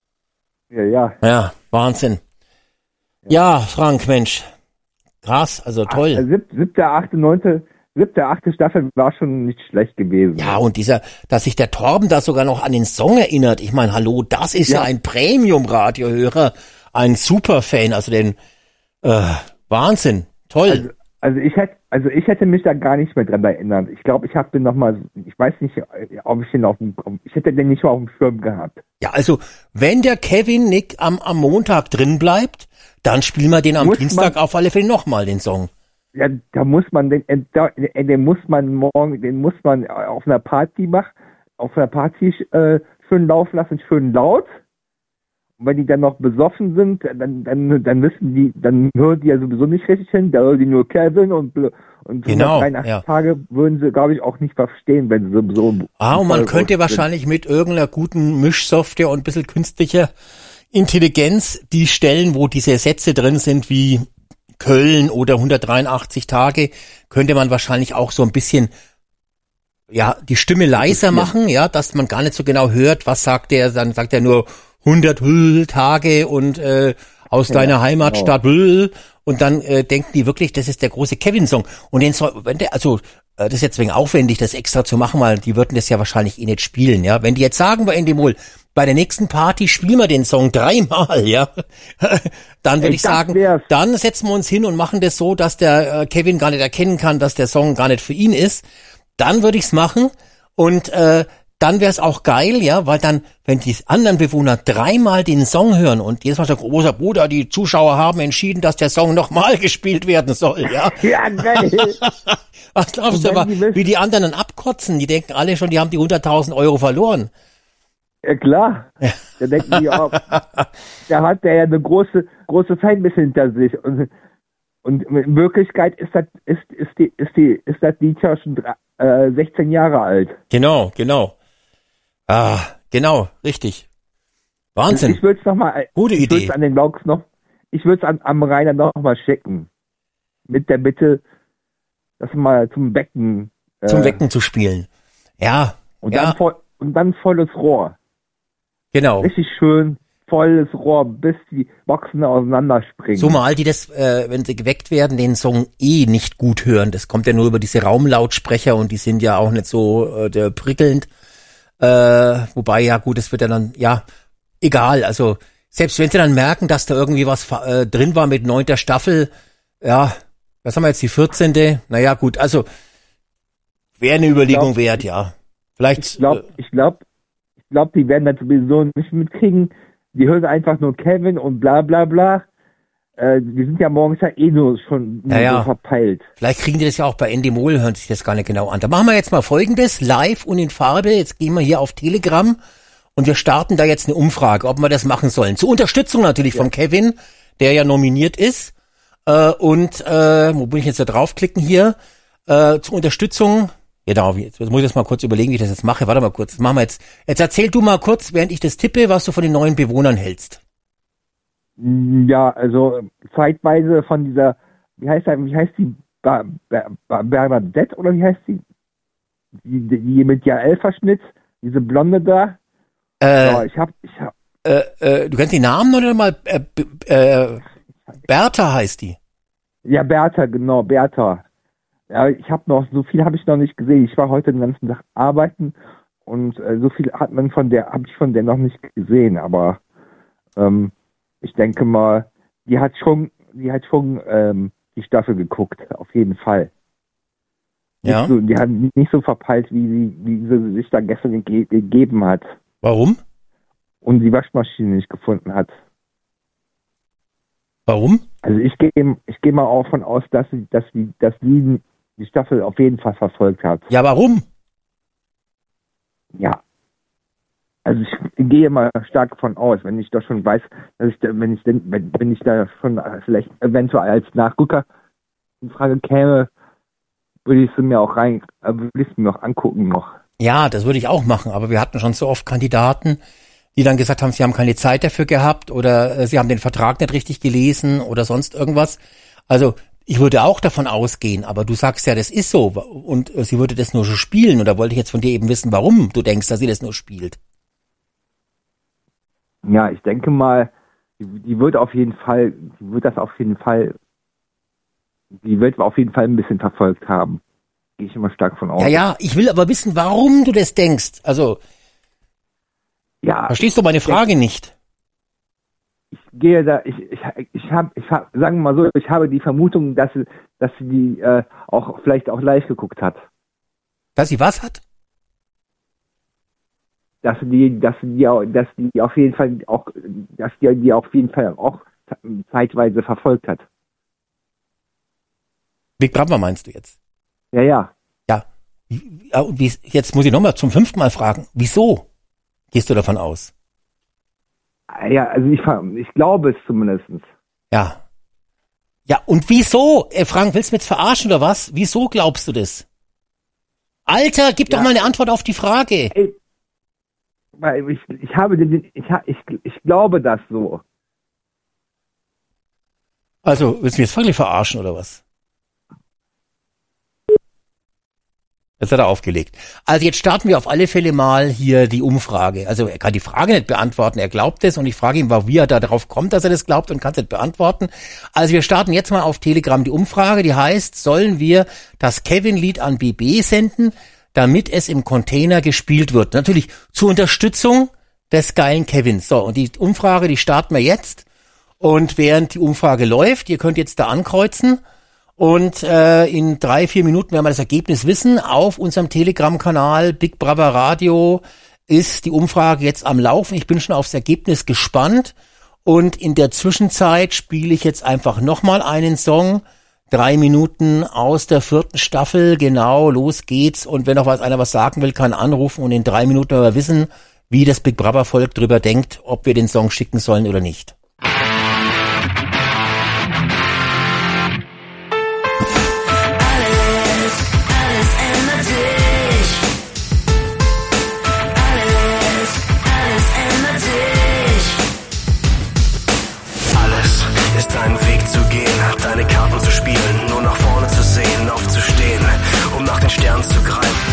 Ja, ja.
Ja, Wahnsinn. Ja, ja Frank, Mensch. Krass, also toll.
Ach, sieb, siebte, achte, neunte, siebte, achte Staffel war schon nicht schlecht gewesen.
Ja, und dieser, dass sich der Torben da sogar noch an den Song erinnert. Ich meine, hallo, das ist ja, ja ein Premium-Radiohörer, ein Superfan, also den, äh, Wahnsinn, toll.
Also, Also ich hätte, also ich hätte mich da gar nicht mehr dran erinnert. Ich glaube, ich habe den noch mal, ich weiß nicht, ob ich den auf dem, ich hätte den nicht mal auf dem Schirm gehabt.
Ja, also wenn der Kevin Nick am, am Montag drin bleibt, dann spielen wir den am muss Dienstag man, auf alle Fälle nochmal den Song.
Ja, da muss man den, den, den muss man morgen, den muss man auf einer Party machen, auf einer Party äh, schön laufen lassen, schön laut. Und wenn die dann noch besoffen sind, dann, dann, dann wissen die, dann hören die ja sowieso nicht richtig hin, da hören die nur Kevin und, und
genau,
dreiundachtzig
ja.
Tage würden sie, glaube ich, auch nicht verstehen, wenn sie so.
Ah, und man könnte wahrscheinlich mit irgendeiner guten Mischsoftware und ein bisschen künstlicher Intelligenz die Stellen, wo diese Sätze drin sind, wie Köln oder hundertdreiundachtzig Tage, könnte man wahrscheinlich auch so ein bisschen, ja, die Stimme leiser machen, ja, dass man gar nicht so genau hört, was sagt der, dann sagt er nur hundert Tage und äh, aus ja, deiner Heimatstadt genau. Und dann äh, denken die wirklich, das ist der große Kevin-Song. Und den soll, wenn der, also äh, das ist jetzt wegen aufwendig, das extra zu machen, weil die würden das ja wahrscheinlich eh nicht spielen, ja. Wenn die jetzt sagen bei Endemol, bei der nächsten Party spielen wir den Song dreimal, ja, dann würde ich sagen, wär's. Dann setzen wir uns hin und machen das so, dass der äh, Kevin gar nicht erkennen kann, dass der Song gar nicht für ihn ist. Dann würde ich's machen und äh, dann wäre es auch geil, ja, weil dann, wenn die anderen Bewohner dreimal den Song hören und jedes Mal sagt, großer Bruder, die Zuschauer haben entschieden, dass der Song nochmal gespielt werden soll, ja.
Ja, geil.
Was glaubst du aber, die wie die anderen dann abkotzen? Die denken alle schon, die haben die hunderttausend Euro verloren.
Ja, klar. Ja. Da denken die auch, da hat der ja eine große, große Fanbase hinter sich und, und in Wirklichkeit ist das, ist, ist die, ist die, ist das Lied ja schon äh, sechzehn Jahre alt.
Genau, genau. Ah, genau, richtig. Wahnsinn.
Ich würde es nochmal,
gute
ich
Idee.
An den Logs noch, ich würde es an, am Rainer nochmal schicken. Mit der Bitte, das mal zum Wecken.
Äh, zum Wecken zu spielen. Ja.
Und,
ja.
Dann voll, und dann volles Rohr.
Genau.
Richtig schön, volles Rohr, bis die Boxen auseinanderspringen.
So mal, die das, äh, wenn sie geweckt werden, den Song eh nicht gut hören. Das kommt ja nur über diese Raumlautsprecher und die sind ja auch nicht so äh, der prickelnd. Äh, wobei, ja gut, es wird ja dann, ja, egal. Also selbst wenn sie dann merken, dass da irgendwie was äh, drin war mit neunter Staffel, ja, was haben wir jetzt, die vierzehnte? Naja, gut, also wäre eine Überlegung glaub, wert, ja. Vielleicht.
Ich glaube, ich glaube, ich glaube, die werden das sowieso nicht mitkriegen. Die hören einfach nur Kevin und bla bla bla. Äh, wir sind ja morgens ja eh nur schon nur
ja, ja.
so verpeilt.
Vielleicht kriegen die das ja auch bei Endemol, hören sich das gar nicht genau an. Da machen wir jetzt mal Folgendes, live und in Farbe. Jetzt gehen wir hier auf Telegram und wir starten da jetzt eine Umfrage, ob wir das machen sollen. Zur Unterstützung natürlich ja. von Kevin, der ja nominiert ist. Äh, und, äh, wo muss ich jetzt da draufklicken hier? Äh, zur Unterstützung. Genau, jetzt muss ich das mal kurz überlegen, wie ich das jetzt mache. Warte mal kurz, machen wir jetzt. Jetzt erzähl du mal kurz, während ich das tippe, was du von den neuen Bewohnern hältst.
Ja, also zeitweise von dieser, wie heißt wie heißt die, ba, ba, ba, Bernadette oder wie heißt die? Die, die mit Jael-Verschnitt, diese Blonde da.
Äh,
ja, ich hab, ich hab.
Äh, äh, du kennst die Namen oder mal? Äh, äh, Bertha heißt die.
Ja, Bertha, genau, Bertha. Ja, ich habe noch, so viel habe ich noch nicht gesehen. Ich war heute den ganzen Tag arbeiten und äh, so viel hat man von der, habe ich von der noch nicht gesehen, aber ähm, ich denke mal, die hat schon, die hat schon ähm, die Staffel geguckt, auf jeden Fall.
Ja.
Nicht so, die hat nicht so verpeilt, wie sie, wie sie sich da gestern ge- gegeben hat.
Warum?
Und die Waschmaschine nicht gefunden hat.
Warum?
Also ich gehe, ich gehe mal auch von aus, dass sie, dass sie, dass sie die Staffel auf jeden Fall verfolgt hat.
Ja, warum?
Ja. Also ich gehe mal stark davon aus, wenn ich doch schon weiß, dass ich, da, wenn ich denn, wenn, wenn ich da schon vielleicht eventuell als Nachrücker in Frage käme, würde ich sie mir auch rein, würde ich sie mir auch angucken noch.
Ja, das würde ich auch machen, aber wir hatten schon so oft Kandidaten, die dann gesagt haben, sie haben keine Zeit dafür gehabt oder äh, sie haben den Vertrag nicht richtig gelesen oder sonst irgendwas. Also ich würde auch davon ausgehen, aber du sagst ja, das ist so und äh, sie würde das nur so spielen und da wollte ich jetzt von dir eben wissen, warum du denkst, dass sie das nur spielt.
Ja, ich denke mal, die, die wird auf jeden Fall, die wird das auf jeden Fall, die wird auf jeden Fall ein bisschen verfolgt haben. Gehe ich immer stark von aus.
Ja, ja, ich will aber wissen, warum du das denkst. Also,
ja.
Verstehst du meine Frage nicht?
Ich gehe da, ich, ich, ich habe, ich hab, sagen wir mal so, ich habe die Vermutung, dass sie, dass sie die äh, auch vielleicht auch live geguckt hat.
Dass sie was hat?
Dass die, dass die, dass die auf jeden Fall auch, dass die, die auf jeden Fall auch zeitweise verfolgt hat.
Big Brother meinst du jetzt?
Ja, ja.
Ja. ja und wie, jetzt muss ich nochmal zum fünften Mal fragen. Wieso gehst du davon aus?
Ja, also ich, ich glaube es zumindestens.
Ja. Ja, und wieso? Äh, Frank, willst du mich jetzt verarschen oder was? Wieso glaubst du das? Alter, gib ja. doch mal eine Antwort auf die Frage.
Ey. Weil ich, ich habe den, ich, ich, ich glaube das so.
Also, willst du mich jetzt wirklich verarschen oder was? Jetzt hat er aufgelegt. Also jetzt starten wir auf alle Fälle mal hier die Umfrage. Also er kann die Frage nicht beantworten, er glaubt es und ich frage ihn, wie er da drauf kommt, dass er das glaubt und kann es nicht beantworten. Also wir starten jetzt mal auf Telegram die Umfrage, die heißt, sollen wir das Kevin-Lied an B B senden, damit es im Container gespielt wird? Natürlich zur Unterstützung des geilen Kevins. So, und die Umfrage, die starten wir jetzt. Und während die Umfrage läuft, ihr könnt jetzt da ankreuzen. Und äh, in drei, vier Minuten werden wir das Ergebnis wissen. Auf unserem Telegram-Kanal Big Brother Radio ist die Umfrage jetzt am Laufen. Ich bin schon aufs Ergebnis gespannt. Und in der Zwischenzeit spiele ich jetzt einfach nochmal einen Song. Drei Minuten aus der vierten Staffel. Genau, los geht's. Und wenn noch was einer was sagen will, kann anrufen. Und in drei Minuten werden wir wissen, wie das Big Brother-Volk drüber denkt, ob wir den Song schicken sollen oder nicht.
Stern zu greifen.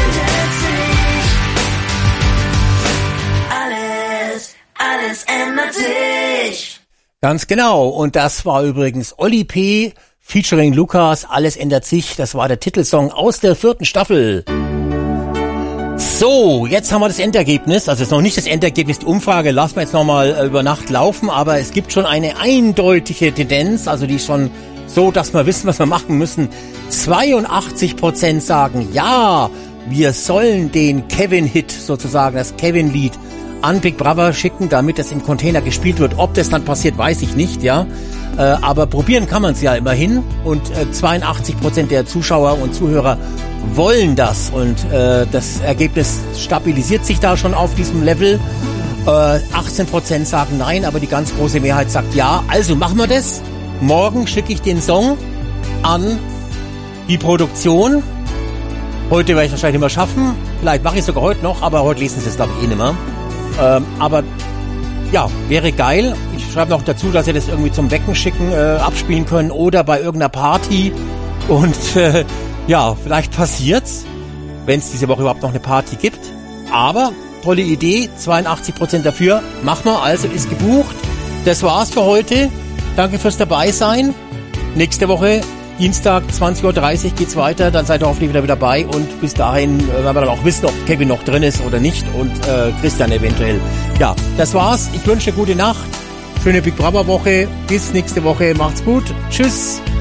Alles, alles ändert sich.
Ganz genau. Und das war übrigens Olli P. featuring Lukas. Alles ändert sich. Das war der Titelsong aus der vierten Staffel. So, jetzt haben wir das Endergebnis, also es ist noch nicht das Endergebnis, die Umfrage lassen wir jetzt nochmal äh, über Nacht laufen, aber es gibt schon eine eindeutige Tendenz, also die ist schon so, dass wir wissen, was wir machen müssen. zweiundachtzig Prozent sagen, ja, wir sollen den Kevin-Hit sozusagen, das Kevin-Lied an Big Brother schicken, damit es im Container gespielt wird. Ob das dann passiert, weiß ich nicht, ja. Äh, aber probieren kann man es ja immerhin. Und äh, zweiundachtzig Prozent der Zuschauer und Zuhörer wollen das. Und äh, das Ergebnis stabilisiert sich da schon auf diesem Level. Äh, achtzehn Prozent sagen nein, aber die ganz große Mehrheit sagt ja. Also machen wir das. Morgen schicke ich den Song an die Produktion. Heute werde ich wahrscheinlich nicht mehr schaffen. Vielleicht mache ich es sogar heute noch, aber heute lesen sie es, glaube ich, eh nicht mehr. Ähm, aber ja, wäre geil. Ich schreibe noch dazu, dass ihr das irgendwie zum Wecken schicken, äh, abspielen können oder bei irgendeiner Party. Und äh, ja, vielleicht passiert's, wenn es diese Woche überhaupt noch eine Party gibt. Aber tolle Idee, zweiundachtzig Prozent dafür. Machen wir, also ist gebucht. Das war's für heute. Danke fürs dabei sein. Nächste Woche Dienstag, zwanzig Uhr dreißig geht's weiter, dann seid ihr hoffentlich wieder, wieder dabei und bis dahin äh, werden wir dann auch wissen, ob Kevin noch drin ist oder nicht und äh, Christian eventuell. Ja, das war's. Ich wünsche eine gute Nacht, schöne Big Brother Woche, bis nächste Woche, macht's gut, tschüss.